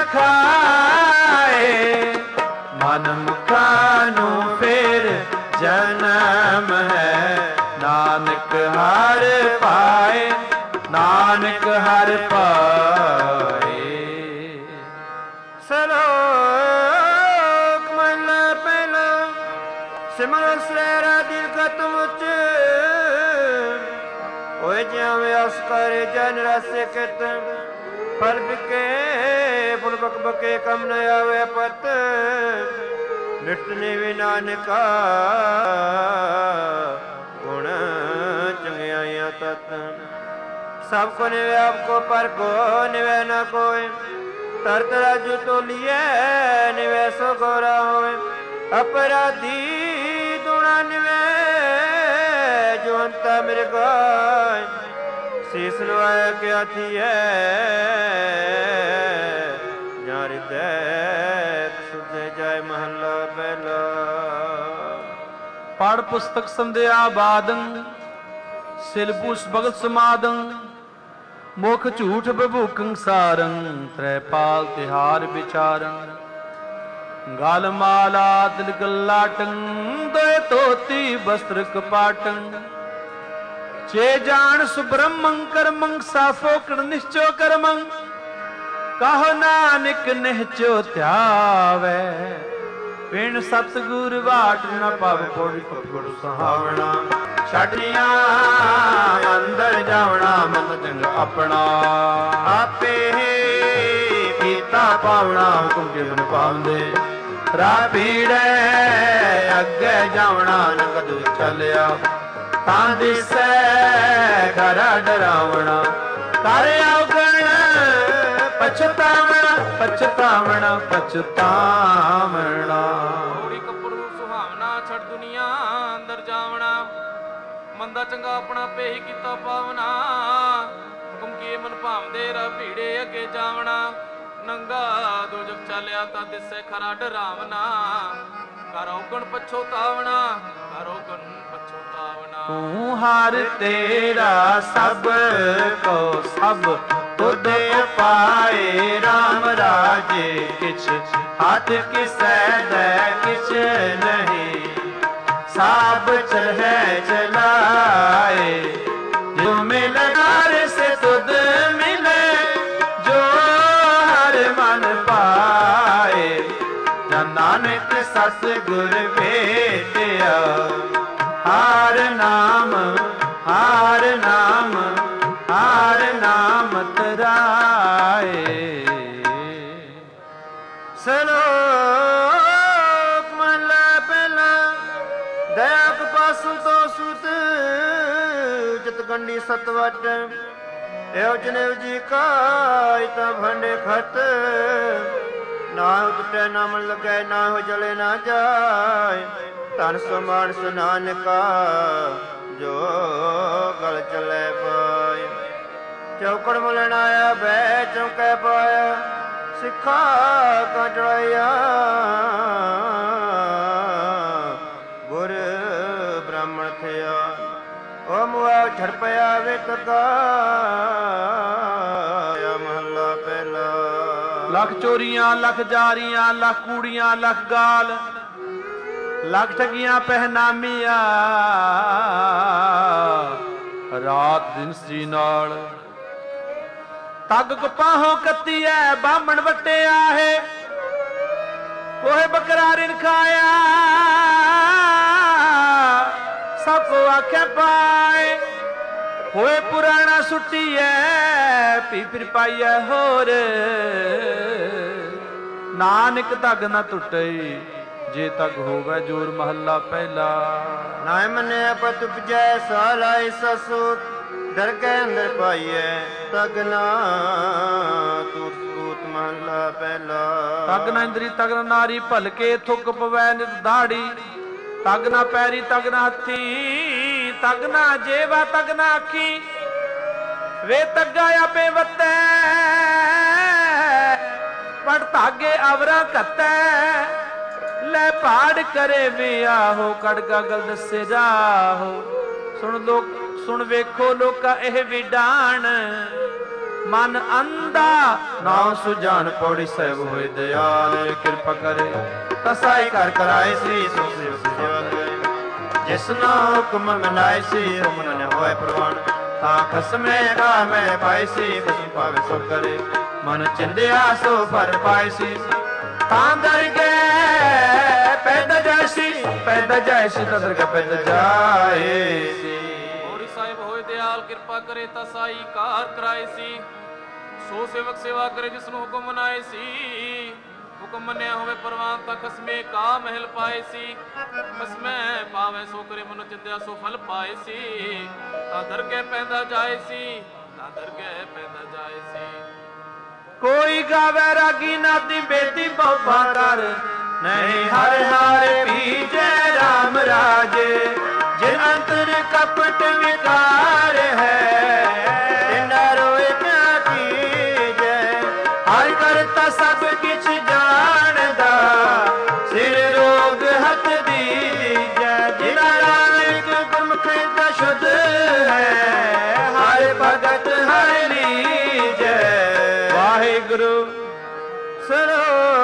ਖਾਏ। ਮਨ ਮੁਖਾ ਨੂੰ ਫੇਰ ਜਨਮ ਹੈ, ਨਾਨਕ ਹਰ ਪਾਏ, ਨਾਨਕ ਹਰ ਪਾਏ। ਸਲੋਕ ਮਹਲਾ ਪਹਿਲਾ। ਸਿਮਰਨ ਸਲੇਰਾ ਦੀਰਘਤ ਮੁਚ, ਹੋਏ ਜਿਵੇਂ ਅਸ ਕਰੇ ਜਨ ਰਸੇ ਕਿਤ। ਫਲ ਬਿਕੇ ਫੁਲ ਬਕ ਬਕੇ ਕਮ ਨ ਆਵੇ ਪਤ। ਨਿਟਨੇ ਵੀ ਨਾਨਕਾ ਗੁਣ ਚੰਗਿਆਈਆਂ ਤਤ। ਸਭ ਕੋ ਨਿਵੇ ਆਪ ਕੋ ਪਰ ਕੋ ਨਿਵੇ ਨ ਕੋਇ। ਤਰਤ ਰਾਜੂ ਤੋਲੀਏ ਨਿਵੇ ਸੋ ਗੋਰਾ ਹੋਏ। ਅਪਰਾਧੀ ਦੁਣਾ ਨਿਵੇ ਜੋ ਅੰਤਾ ਮੇਰੇ ਗਾਇ। ਸੀਸ ਨਵਾਇਆ ਕਿਆ ਥੀਐ ਜਾਂ ਹਿਰਦੈ ਸੁਧੇ ਜਾਏ। ਮਹੱਲਾ ਪਹਿਲਾ। ਪੜ ਪੁਸਤਕ ਸੰਧਿਆ ਬਾਦੰ, ਸਿਲਪੂਸ ਭਗਤ ਸਮਾਦੰ। ਮੁਖ ਝੂਠ ਬਭੂਕੰ ਸਾਰੰ, ਤ੍ਰੈਪਾਲ ਤਿਹਾਰ ਵਿਚਾਰੰ। ਗਲ ਮਾਲਾ ਤਿਲਕ ਲਾਟੰ, ਦੋਇ ਧੋਤੀ ਬਸਤਰ ਕਪਾਟੰ। ਚੇ ਜਾਣ ਸੁਬ੍ਰਹਮੰ ਕਰਮੰ, ਸਾਫੋ ਕਣ ਨਿਸ਼ਚੋ ਕਰਮੰ। ਕਹੋ ਨਾਨਕ ਨਿਹਚੋ ਧਿਆਵੈ, ਪਿਣ ਸਤਿਗੁਰ ਬਾਟ ਨ ਪਵ ਪੋੜੀ ਗੁਰ ਸੁਹਾਵਣਾ। ਛੱਡਿਆ ਅੰਦਰ ਜਾਵਣਾ, ਮਨ ਚੰਗ ਆਪਣਾ। ਆਪੇ ਕੀਤਾ ਪਾਵਣਾ, ਹੁਕਮ ਕੇ ਮਨ ਪਾਉਂਦੇ। ਰਾਹ ਪੀੜੈ ਅੱਗੇ ਜਾਵਣਾ, ਨ ਕਦੂ ਚੱਲਿਆ। ਤਾਂ ਦਿਸੈ ਘਰਾ ਡਰਾਵਣਾ। ਕਰ ਔਗਣ ਪਛਤਾਵਣਾ, ਪਛਤਾਵਣਾ, ਪਛਤਾਵਣਾ। ਪੌੜੀ ਕੱਪੜੂ ਸੁਹਾਵਣਾ, ਛੱਡ ਦੁਨੀਆ ਅੰਦਰ ਜਾਵਣਾ। ਮੰਦਾ ਚੰਗਾ ਆਪਣਾ ਪੇ ਹੀ ਕੀਤਾ ਪਾਵਨਾ। ਹੁਕਮ ਕੀ ਮਨ ਭਾਵਦੇ ਰਾ ਭੀੜੇ ਅੱਗੇ ਜਾਵਣਾ। ਨੰਗਾ ਦੋ ਜਗ ਚਾਲਿਆ ਤਾਂ ਦਿਸੈ ਖਰਾ ਡਰਾਵਣਾ। ਕਰ ਔਗਣ ਪਛੋਤਾਵਣਾ, ਕਰ ਔਗਣ ਪਛੋਤਾਵਣਾ। ਤੂੰ ਹਰ ਤੇਰਾ ਸਭ ਕੋ ਸਭ ਤੁਧ ਪਾਏ। ਰਾਮ ਰਾਜੇ ਕਿਛ ਹੱਥ ਕਿਸੈ ਦੈ ਕਿਛ ਨਹੀਂ। ਸਾਬ ਚਲਹਿ ਚਲਾਏ। ਜੋ ਮਿਲ ਹਰ ਸੇ ਤੁਧ ਮਿਲੇ, ਜੋ ਹਰ ਮਨ ਪਾਏ। ਜਨ ਨਾਨਕ ਸਤ ਗੁਰ ਭੇਟਿਆ। ਹਾਰ ਨਾਮ ਹਾਰ ਨਾਮ ਹਾਰ ਨਾਮ ਤਰਾਏ। ਸਲੋਕ ਮਹਲਾ ਪਹਿਲਾ। ਦਇਆ ਕਪਾਸੁ ਤੋ ਸੁਤ, ਜਿਤ ਗੰਢੀ ਸਤ ਵਟ। ਇਹੋ ਜਨੇਵ ਜੀ ਕਾਇ ਤਾਂ ਭੰਡੇ ਖਤ। ਨਾ ਉਤਟੈ ਨਾ ਮਨ ਲੱਗੈ, ਨਾ ਹੋ ਜਲੇ ਨਾ ਜਾਏ। ਧਨ ਸੋ ਮਾਨਸ ਨਾਨਕਾ, ਜੋ ਗਲ ਚਲੇ ਪਾਏ। ਚੌਕੜ ਮੁਲਣ ਆਇਆ ਬੈ ਚੌਕੈ ਪਾਇਆ। ਸਿੱਖਾ ਕਾ ਚੜਾਇਆ, ਗੁਰ ਬ੍ਰਾਹਮਣ ਥਿਆ। ਓ ਮੁਆ ਛੜ ਪਿਆ ਵੇਖ ਗਾਇਆ। ਮਹੱਲਾ ਪਹਿਲਾ। ਲੱਖ ਚੋਰੀਆਂ, ਲੱਖ ਜਾਰੀਆਂ, ਲੱਖ ਕੂੜੀਆਂ, ਲੱਖ ਗਾਲ। ਲੱਖ ਠਗੀਆਂ ਪਹਿਨਾਮੀਆਂ, ਰਾਤ ਦਿਨ ਸੀ ਨਾਲ। ਤੱਗ ਕਪਾਹੋਂ ਕੱਤੀ ਐ, ਬਾਹਮਣ ਵਟਿਆ ਹੈ। ਕੋਹੇ ਬੱਕਰਾ ਰਿਨ ਖਾਇਆ, ਸਭ ਕੋ ਆਖਿਆ ਪਾਏ। ਹੋਏ ਪੁਰਾਣਾ ਸੁੱਟੀ ਐ, ਪੀ ਫਿਰ ਪਾਈਐ ਹੋਰ। ਨਾਨਕ ਤੱਗ ਨਾ ਟੁੱਟਈ, ਜੇ ਤੱਕ ਹੋਵੇ ਜੋਰ। ਮਹੱਲਾ ਪਹਿਲਾ। ਨਾ ਮੰਨਿਆ ਪਤ ਉਪਜੈ, ਸਾ ਲਾਇ ਸਸੂਤ। ਡਰ ਕੇ ਅੰਦਰ ਪਾਈਐ, ਤਗ ਨਾ ਤੂਤ ਸੂਤ। ਮਹੱਲਾ ਪਹਿਲਾ। ਤਗ ਨਾ ਇੰਦਰੀ, ਤਗ ਨਾ ਨਾਰੀ, ਭਲਕੇ ਥੁੱਕ ਪਵੈ ਨਿਤ ਦਾੜੀ। ਤਗ ਨਾ ਪੈਰੀ, ਤਗ ਨਾ ਹੱਥੀ, ਤਗਨਾ ਜੇਵਾ ਤਗਨਾ ਆਖੀ ਵੇ ਤੱਗਾ ਆਪੇ ਵੱਤੈ ਪੜ ਧਾਗੇ ਅਵਰਾ ਘੱਤੈ ਲੈ ਪਾੜ ਕਰੇ ਵੀ ਆਹੋ ਕੜਗਾ ਗਲ ਦੱਸੇ ਜਾਹੋ ਸੁਣ ਲੋਕ ਸੁਣ ਵੇਖੋ ਲੋਕਾ ਇਹ ਵੀ ਡਾਣ ਮਨ ਅੰਧਾ ਨਾਮ ਸੁਜਾਨ ਪੌੜੀ ਸਾਹਿਬ ਹੋਏ ਦਿਆਲ ਕਿਰਪਾ ਕਰੇ ਤਸਾਈ ਕਰ ਕਰਾਏ ਸ੍ਰੀ ਸੁਸਿਵ ਸੇਵਾ ਕਰੇ ਜਿਸਨਾ ਹੁਕਮ ਮਨਾਏ ਸੀ ਹੁਕਮ ਨ ਹੋਏ ਪ੍ਰਵਾਨ ਤਾਂ ਖਸਮੇ ਕਾ ਮੈਂ ਪਾਈ ਸੀ ਖਸਮ ਪਾਵੇ ਸੋ ਕਰੇ ਮਨ ਚਿੰਦਿਆ ਸੋ ਫਰ ਪਾਈ ਸੀ ਤਾਂ ਦਰਗੇ ਪੈਦਾ ਜਾਇਸੀ ਪੈਦਾ ਜਾਇਸੀ ਤਾਂ ਦਰਗੇ ਪੈਦਾ ਜਾਏ ਸੀ ਪੌੜੀ ਸਾਹਿਬ ਹੋਏ ਦਿਆਲ ਕਿਰਪਾ ਕਰੇ ਤਾਂ ਸਾਈ ਕਾਰ ਕਰਾਏ ਸੀ ਸੋ ਸੇਵਕ ਸੇਵਾ ਕਰੇ ਜਿਸ ਨੂੰ ਹੁਕਮ ਮਨਾਏ ਸੀ ਹੁਕਮ ਮੰਨਿਆ ਹੋਵੇ ਪ੍ਰਵਾਨ ਤਾਂ ਖਸਮੇ ਕਾ ਮਹਿਲ ਪਾਏ ਸੀ ਖਸਮੇ ਪਾਵੇ ਸੋ ਕਰੇ ਮਨੁ ਚਿੰਦਿਆ ਸੋ ਫਲ ਪਾਏ ਸੀ ਤਾਂ ਦਰਗੇ ਪੈਦਾ ਜਾਏ ਸੀ ਤਾਂ ਦਰਗੇ ਪੈਦਾ ਜਾਏ ਸੀ ਕੋਈ ਗਾਵੇ ਰਾਗੀ ਨਾਦੀ ਬੇਦੀ ਬਹੁਪਾ ਕਰ ਨਹੀਂ ਹਰ ਹਰ ਪੀਜੈ ਰਾਮ ਰਾਜੇ ਜਿਨ ਅੰਤਰ ਕਪਟ ਵਿਕਾਰ ਹੈ ਤਿਨਾ ਰੋਏ ਕਿਆ ਕੀਜੈ ਹਰ ਕਰਤਾ ਸਭ ਕਿਛ ਜਾਣਦਾ ਸਿਰ ਰੋਗ ਹੱਥ ਦੀਜੈ ਜਿਨਾ ਨਾਨਕ ਗੁਰਮੁਖ ਦਾ ਸ਼ੁੱਧ ਹੈ ਹਰ ਭਗਤ ਹਰ ਲੀਜੈ ਵਾਹਿਗੁਰੂ ਸਰੋਕ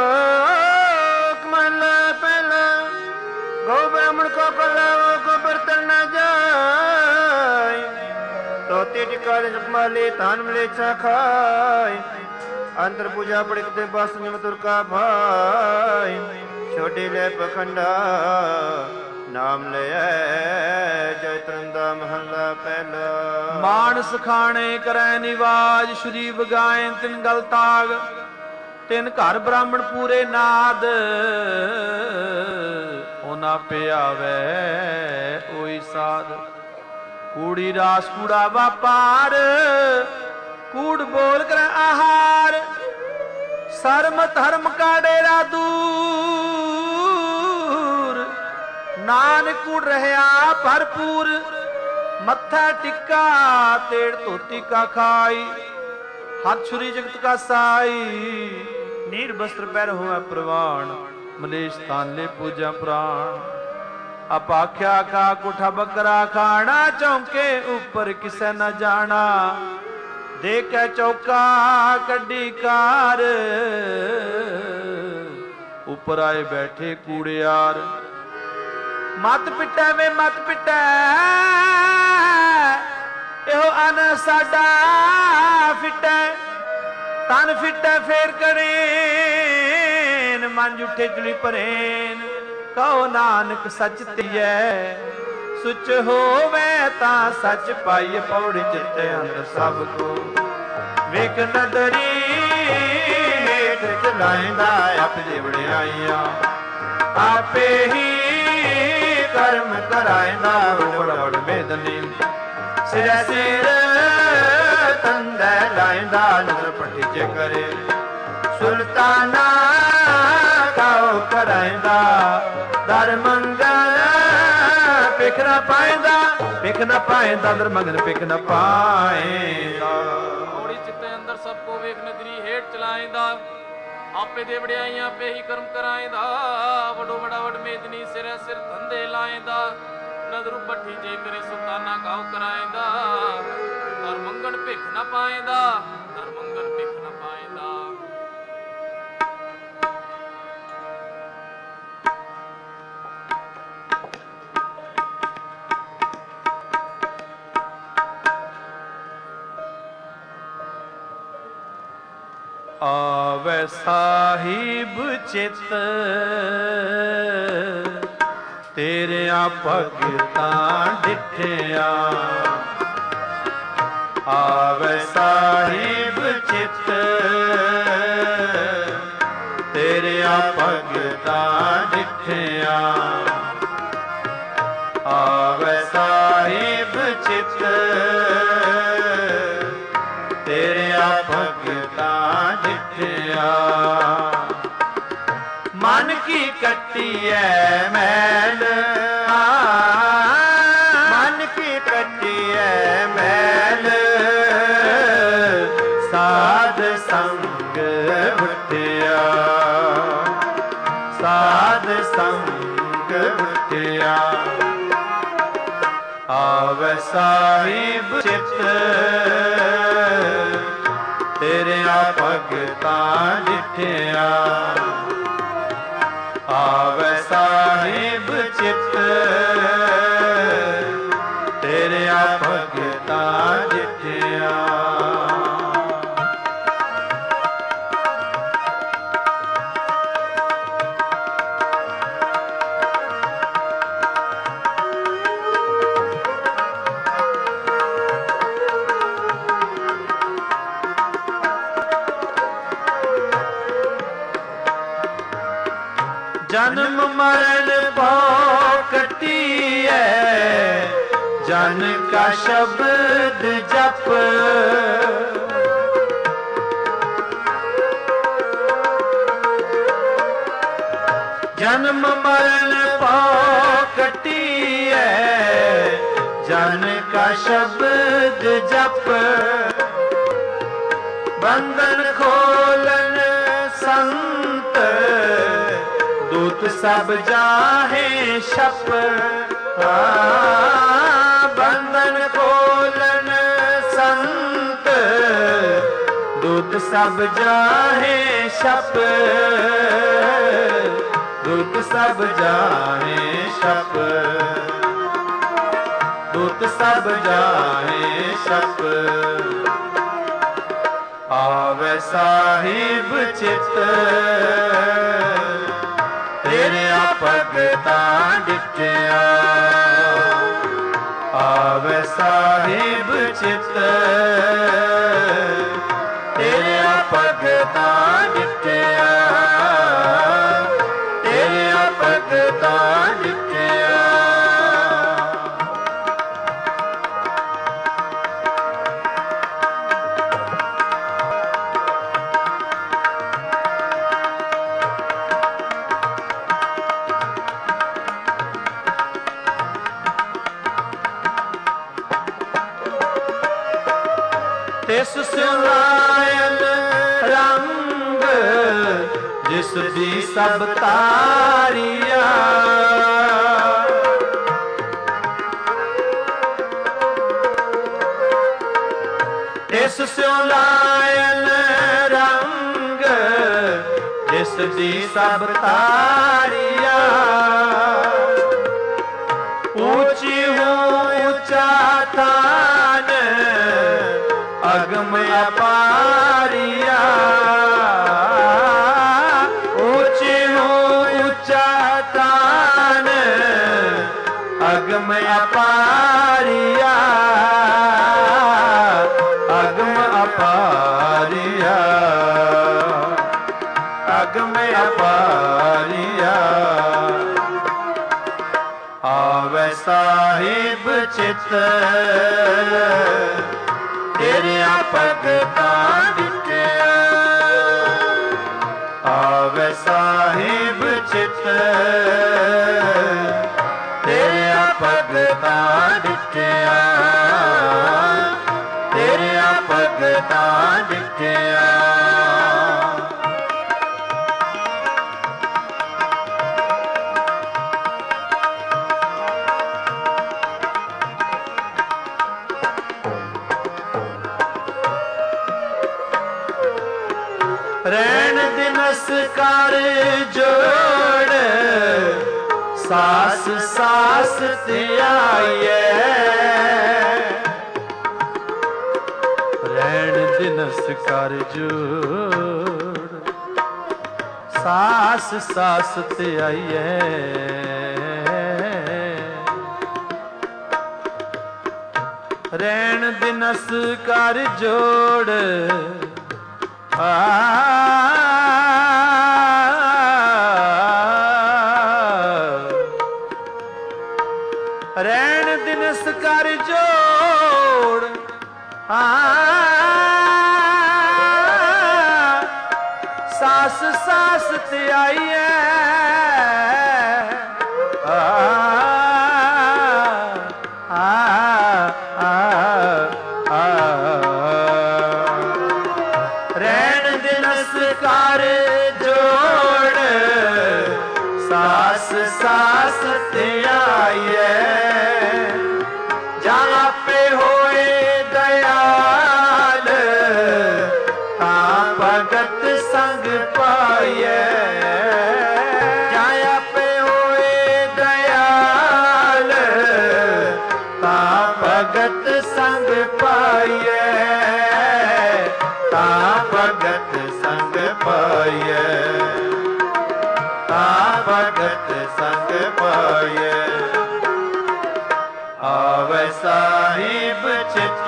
ਮਨ ਪਹਿਲਾ ਗੋ ਬ੍ਰਾਹਮਣ ਕੋ ਕਲਾਵੋ ਕੋ ਬਰਤਨ ਨ ਜਾਏ ਤੋਤੀ ਟਿਕਾ ਦੇ ਜਪਮਾਲੇ ਤਾਨ ਮਲੇ ਚਾ ਖਾਏ ਅੰਦਰ ਪੂਜਾ ਪੜਿਕ ਤੇ ਬਸ ਨਿਮ ਤੁਰਕਾ ਭਾਈ ਛੋਟੇ ਲੈ ਪਖੰਡਾ ਨਾਮ ਲਿਆ ਜੈ ਤਰੰਦਾ ਮਹੱਲਾ ਪਹਿਲਾ ਮਾਨਸ ਖਾਣੇ ਕਰੈ ਨਿਵਾਜ ਸ਼੍ਰੀ ਵਗਾਏ ਤਿਨ ਗਲ ਤਾਗ ਤਿਨ ਘਰ ਬ੍ਰਾਹਮਣ ਪੂਰੇ ਨਾਦ ਉਹਨਾਂ ਪਿਆਵੇ ਓਈ ਸਾਧ ਕੂੜੀ ਰਾਸ ਕੂੜਾ ਵਾਪਾਰ ਕੂੜ ਬੋਲ ਕਰ ਆਹਾਰ ਸਰਮ ਧਰਮ ਕਾ ਡੇਰਾ ਦੂਰ ਨਾਨਕ ਕੂੜ ਰਹਿਆ ਭਰਪੂਰ ਮੱਥਾ ਟਿੱਕਾ ਤੇੜ ਧੋਤੀ ਕਾ ਖਾਈ ਹੱਥ ਛੁਰੀ ਜਗਤ ਕਾ ਸਾਈ ਨੀਰ ਬਸਤਰ ਪਹਿਰ ਹੋਆ ਪ੍ਰਵਾਨ ਮਲੇਸ਼ ਤਾਨੇ ਪੂਜਾ ਪ੍ਰਾਣ ਆਪਾਖਿਆ ਕਾ ਕੁਠਾ ਬੱਕਰਾ ਖਾਣਾ ਚੌਂਕੇ ਉੱਪਰ ਕਿਸੈ ਨਾ ਜਾਣਾ ਦੇਖੈ ਚੌਕਾ ਕੱਢੀ ਕਾਰ ਉੱਪਰ ਆਏ ਬੈਠੇ ਕੂੜਿਆਰ ਮਤ ਪਿੱਟੈ ਵੇ ਮਤ ਪਿੱਟੈ ਇਹੋ ਅਨ ਸਾਡਾ ਫਿੱਟੈ ਤਨ ਫਿੱਟੈ ਫੇਰ ਕਰੇਨ ਮਨ ਜੁਠੇ ਚਲੀ ਭਰੇਨ ਕਹੋ ਨਾਨਕ ਸੱਚ ਧੀਐ ਸੁਚ ਹੋਵੇ ਤਾਂ ਸੱਚ ਪਾਈਏ ਪੌੜੀ ਚਿੱਤੇ ਅੰਦਰ ਸਭ ਕੋ ਵੇਖ ਨਦਰੀ ਹੇਠ ਚਲਾਇਂਦਾ ਆਪ ਜਿਵੜਿਆਈਆਂ ਆਪੇ ਹੀ ਕਰਮ ਕਰਾਇਂਦਾ ਵੜ ਵੜ ਮੇਦਨੀ ਸਿਰ ਸਿਰ ਤੰਦੈ ਲਾਇਂਦਾ ਨਜ਼ਰ ਪੱਟੀ ਜੇ ਕਰੇ ਸੁਲਤਾਨਾ ਕਾਉ ਕਰਾਇਂਦਾ ਦਰ ਮੰਗਲ ਪਿਖ ਨਾ ਪਾਇਂਦਾ ਪਿਖ ਨਾ ਪਾਇਂਦਾ ਦਰ ਮੰਗਲ ਪਿਖ ਨਾ ਪਾਇਂਦਾ ਪੌੜੀ ਚਿੱਤੇ ਅੰਦਰ ਸਭ ਕੋ ਵੇਖ ਨਦਰੀ ਹੇਠ ਚਲਾਇਂਦਾ ਆਪੇ ਦੇ ਵੜਿਆਈਆਂ ਆਪੇ ਹੀ ਕਰਮ ਕਰਾਇਂਦਾ ਵਡੋ ਵਡਾ ਵਡ ਮੇਦਨੀ ਸਿਰ ਸਿਰ ਧੰਦੇ ਲਾਇਂਦਾ ਨਜ਼ਰੂ ਪੱਠੀ ਜੇ ਕਰੇ ਸੁਲਤਾਨਾ ਕਾਉ ਕਰਾਇਂਦਾ ਦਰ ਮੰਗਣ ਭਿਖ ਨਾ ਪਾਇਂਦਾ ਦਰ ਮੰਗਣ ਭਿਖ ਨਾ ਪਾਇਂਦਾ ਆਵੈ ਸਾਹਿਬ ਚਿਤ ਤੇਰਿਆਂ ਭਗਤਾਂ ਡਿਠਿਆ ਆਵੈ ਸਾਹਿਬ ਚਿਤ ਤੇਰਿਆਂ ਭਗਤਾਂ ਡਿਠਿਆ ਆਵੈ ਸਾਹਿਬ ਚਿਤ ਤੇਰਿਆਂ ਭਗਤਾਂ ਡਿਠਿਆ ਮਨ ਕੀ ਕੱਟੀ ਐ ਮੈਲ ਮਨ ਕੀ ਸੰਗ ਬੁੱਟਿਆ ਸਾਧ ਸੰਗ ਬੁੱਟਿਆ ਆਵੈ ਸਾਹਿਬ ਚਿਤ ਤੇਰਿਆ ਭਗਤਾਂ ਡਿਠਿਆ ਆਵੈ ਸਾਹਿਬ ਚਿਤ ਤੇਰਿਆ ਭਗਤਾਂ ਡਿਠਿਆ ਜਨਮ ਮਰਨ ਭਉ ਕੱਟੀਐ ਜਨ ਕਾ ਸ਼ਬਦ ਜਪ ਜਨਮ ਮਰਨ ਭਉ ਕੱਟੀਐ ਜਨ ਕਾ ਸ਼ਬਦ ਜਪ ਬੰਧਨ ਖੋਲਨ ਸੰਤ ਦੂਤ ਸਭ ਜਾਹੇ ਛਪ ਬੰਧਨ ਖੋਲਨ ਸੰਤ ਦੂਤ ਸਭ ਜਾਹੇ ਛਪ ਦੂਤ ਸਭ ਜਾਹੇ ਛਪ ਦੂਤ ਸਭ ਜਾਹੇ ਛਪ ਆਵੈ ਸਾਹਿਬ ਚਿਤ ਤੇਰਿਆ ਭਗਤਾਂ ਡਿਠਿਆ ਆਵੈ ਸਾਹਿਬ ਚਿਤ ਤੇਰਿਆ ਭਗਤਾਂ ਡਿਠਿਆ ਤੇਰਿਆ ਭਗਤਾਂ ਡਿਠਿਆ ਤਿਸ ਸਿਲਾਇਨ ਰੰਗ ਜਿਸ ਦੀ ਸਭ ਤਾਰੀਆ ਤਿਸ ਸਿਲਾਇਨ ਰੰਗ ਜਿਸ ਦੀ ਸਭ ਤਾਰੀਆ ਉੱਚੀ ਹੋ ਉੱਚਾ ਥਾਨ ਅਗਮ ਅਪਾਰੀਆ ਉੱਚੀ ਹੋ ਉੱਚਾ ਤਾਨ ਅਗਮ ਅਪਾਰੀਆ ਅਗਮ ਅਪਾਰੀਆ ਅਗਮ ਅਪਾਰੀਆ ਆਵੈ ਸਾਹਿਬ ਚਿਤ ਤੇਰਿਆ ਭਗਤਾਂ ਡਿਠਿਆ ਆਵੈ ਸਾਹਿਬ ਚਿਤ ਤੇਰਿਆ ਭਗਤਾਂ ਡਿਠਿਆ ਤੇਰਿਆ ਭਗਤਾਂ ਡਿਠਿਆ ਰੈਣ ਦਿਨਸ ਕਰ ਜੋੜ ਸਾਸ ਸਾਸ ਧਿਆਈਐ ਰੈਣ ਦਿਨਸ ਕਰ ਜੋੜ ਸਾਸ ਸਾਸ ਧਿਆਈਐ ਰੈਣ ਦਿਨਸ ਕਰ ਜੋੜ ਆ ਰੈਣ ਦਿਨਸ ਕਰ ਜੋੜ ਆ ਸਾਸ ਸਾਸ ਧਿਆਈਐ ਆ ਆ ਆ ਰਹਿਣ ਪਾਈਐ। ਜਾਂ ਆਪੇ ਹੋਏ ਦਇਆਲ ਤਾਂ ਭਗਤ ਸੰਗ ਪਾਈਐ। ਜਾਂ ਆਪੇ ਹੋਏ ਦਇਆਲ ਤਾਂ ਭਗਤ ਸੰਗ ਪਾਈਐ। ਤਾਂ ਭਗਤ ਸੰਗ ਪਾਈਐ। ਤਾਂ ਭਗਤ ਸੰਗ ਪਾਈਐ। ਆਵੈ ਸਾਹਿਬ ਚਿਤ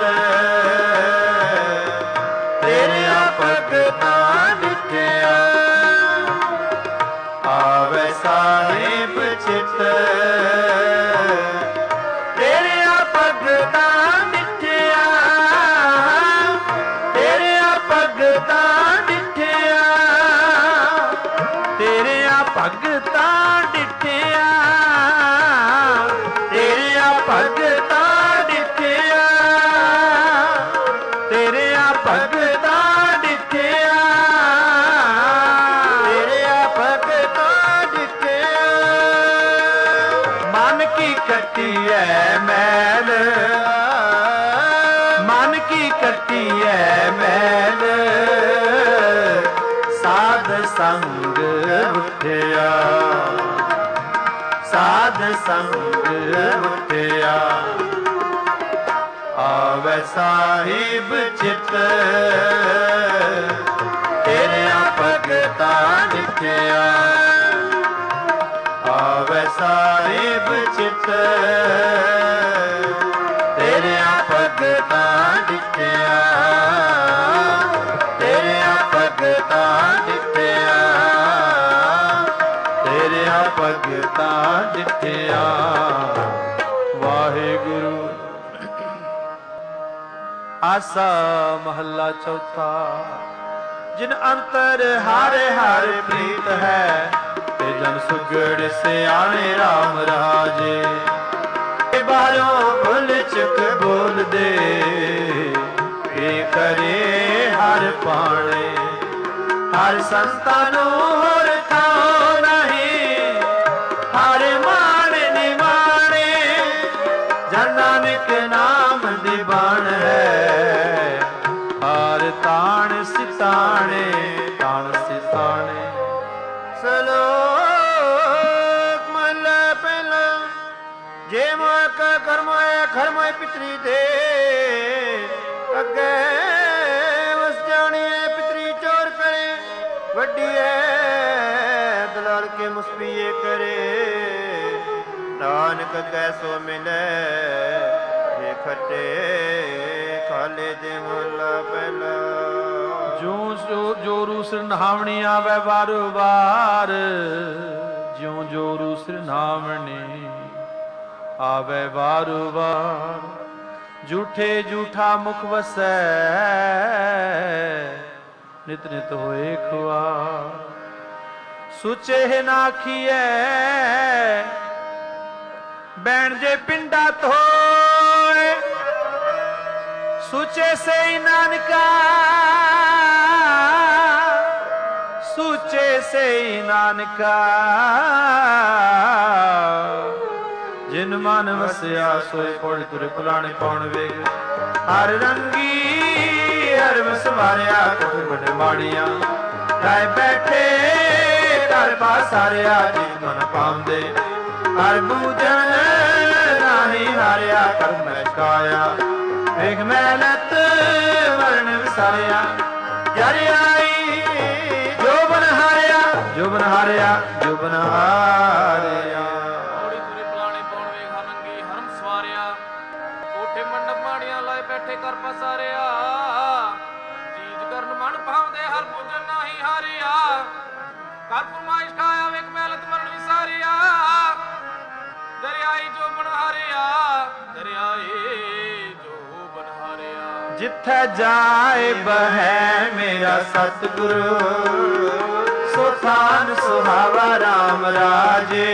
ਤੇਰਿਆ ਭਗਤਾਂ ਡਿਠਿਆ। ਆਵੈ ਸਾਹਿਬ ਚਿਤ ਤੇਰਿਆ ਭਗਤਾਂ ਡਿਠਿਆ। ਤੇਰਿਆ ਭਗਤਾਂ ਡਿਠਿਆ। ਤੇਰਿਆ ਭਗਤਾਂ ਡਿਠਿਆ। ਤੇਰਿਆ ਭਗਤਾਂ ਡਿਠਿਆ। ਤੇਰਿਆ ਭਗਤਾਂ ਡਿਠਿਆ। ਤੇਰਿਆ ਭਗਤਾਂ ਡਿਠਿਆ। ਮਨ ਕੀ ਕੱਟੀਐ ਮੈਲ। ਮਨ ਕੀ ਕੱਟੀਐ ਮੈਲ। ਸਾਧ ਸੰਗ ਉੱਠਿਆ। ਸਾਧ ਸੰਗ ਉੱਠਿਆ। ਆਵੈ ਸਾਹਿਬ ਚਿਤ ਤੇਰਿਆ ਭਗਤਾਂ ਡਿਠਿਆ। ਆਵੈ ਸਾਹਿਬ ਚਿਤ ਤੇਰਿਆ ਭਗਤਾਂ ਡਿਠਿਆ। ਤੇਰਿਆ ਭਗਤਾਂ ਡਿਠਿਆ। ਤੇਰਿਆ ਭਗਤਾਂ ਡਿਠਿਆ। ਵਾਹਿਗੁਰੂ। ਆਸਾ ਮਹੱਲਾ ਚੌਥਾ। ਜਿਨ ਅੰਤਰ ਹਰਿ ਹਰਿ ਪ੍ਰੀਤ ਹੈ ਤੇ ਜਨ ਸੁਗੜ ਸਿਆਣੇ RAM ਰਾਜੇ। ਬਾਹਰੋਂ ਭੁੱਲ ਚੁੱਕ ਬੋਲਦੇ ਕੀ ਕਰੇ ਹਰ ਪਾਣੇ। ਹਰ ਸੰਤਾਂ ਨੂੰ ਹੋਰ ਥਾਂ ਨਹੀਂ। ਹਰ ਮਾਣ ਨਿਮਾਣੇ ਜਨ ਨਾਨਕ ਨਾਮ ਦੀ ਬਾਣ ਹੈ। ਹਰ ਤਾਣ ਸਿਤਾਣੇ ਤਾਣ ਸਿਤਾਣੇ। ਸਲੋਕ ਮਹਲਾ ਪਹਿਲਾ। ਜੇ ਮੋਇ ਕਾ ਕਰਮੋਏ ਖਰਮੋਏ ਪਿਤਰੀ ਦੇ। ਅੱਗੇ ਵਸ ਜਾਣੀਏ ਪਿਤਰੀ ਚੋਰ ਕਰੇ। ਵੱਡੀ ਹੈ ਦਲਾਲ ਕੇ ਮੁਸਪੀਏ ਕਰੇ। ਨਾਨਕ ਕੈਸੋ ਮਿਲੇ ਜੇ ਖੱਟੇ ਖਾਲੇ ਦੇ ਮਹਲਾ ਪਹਿਲਾ। ਜੋ ਜੋ ਜੋਰੂ ਸਿਰ ਨਹਾਵਣੀ ਆਵੇ ਵਾਰ ਵਾਰ। ਜਿਉ ਜੋਰੂ ਸਿਰ ਨਹਾਵਣੀ ਆਵੇ ਵਾਰ ਵਾਰ। ਝੂਠੇ ਝੂਠਾ ਮੁਖ ਵਸੈ ਨਿਤ ਨਿਤ ਹੋਏ ਖੁਆਰ। ਸੁਚੇ ਨਾ ਆਖੀਐ ਬੈਣ ਜੇ ਪਿੰਡਾ ਧੋਏ। ਸੁਚੇ ਸੇ ਨਾਨਕਾ ਸੁਚੇ ਸੇ ਨਾਨਕਾ। ਜਿਨ ਮਨ ਵਸਿਆ ਸੋਇ ਪੜ ਤੁਰ ਪੁਲਾਣੇ ਪਾਉਣ ਵੇਗ। ਹਰ ਰੰਗੀ ਹਰ ਵਸਵਾਰਿਆ ਕੋਈ ਬੜ ਮਾੜੀਆਂ। ਰਾਏ ਬੈਠੇ ਘਰ ਪਾਸਾਰਿਆ ਜਿਨ ਮਨ ਪਾਉਂਦੇ। ਹਰ ਬੂਝਣ ਨਾਹੀ ਹਾਰਿਆ ਕਰਮ ਕਾਇਆ। ਵੇਖ ਮੈਲਤ ਵਰਨ ਵਿਸਾਰਿਆ। ਜਰ ਆਈ ਜੋ ਬਨ ਹਾਰਿਆ ਜੋ ਬਨ ਹਾਰਿਆ ਜੋ ਬਨ ਹਾਰਿਆ। ਔੜੀ ਤੁਰੇ ਪਲਾਣੇ ਪਾਉਣ ਵੇਖ ਹਰ ਰੰਗੀ ਹਰਮ ਸਵਾਰਿਆ। ਕੋਠੇ ਮੰਡਪ ਮਾੜੀਆਂ ਲਾਏ ਬੈਠੇ ਕਰ ਪਸਾਰਿਆ। ਚੀਜ਼ ਕਰਨ ਮਨ ਭਾਉਂਦੇ ਹਰ ਪੂਜਨ ਨਾਹੀ ਹਾਰਿਆ। ਕਰ ਫਰਮਾਇਸ਼ ਖਾਇਆ ਵੇਖ ਮੈਲਤ ਮਰਨ ਵਿਸਾਰਿਆ। ਦਰਿਆਈ ਜੋ ਬਨ ਹਾਰਿਆ ਦਰਿਆਈ ਜੋ ਬਨ ਹਾਰਿਆ। ਜਿੱਥੇ ਜਾਏ ਬਹਿ ਮੇਰਾ ਸਤਿਗੁਰੂ। ਸੋ ਥਾਨ ਸੁਹਾਵਾ RAM ਰਾਜੇ।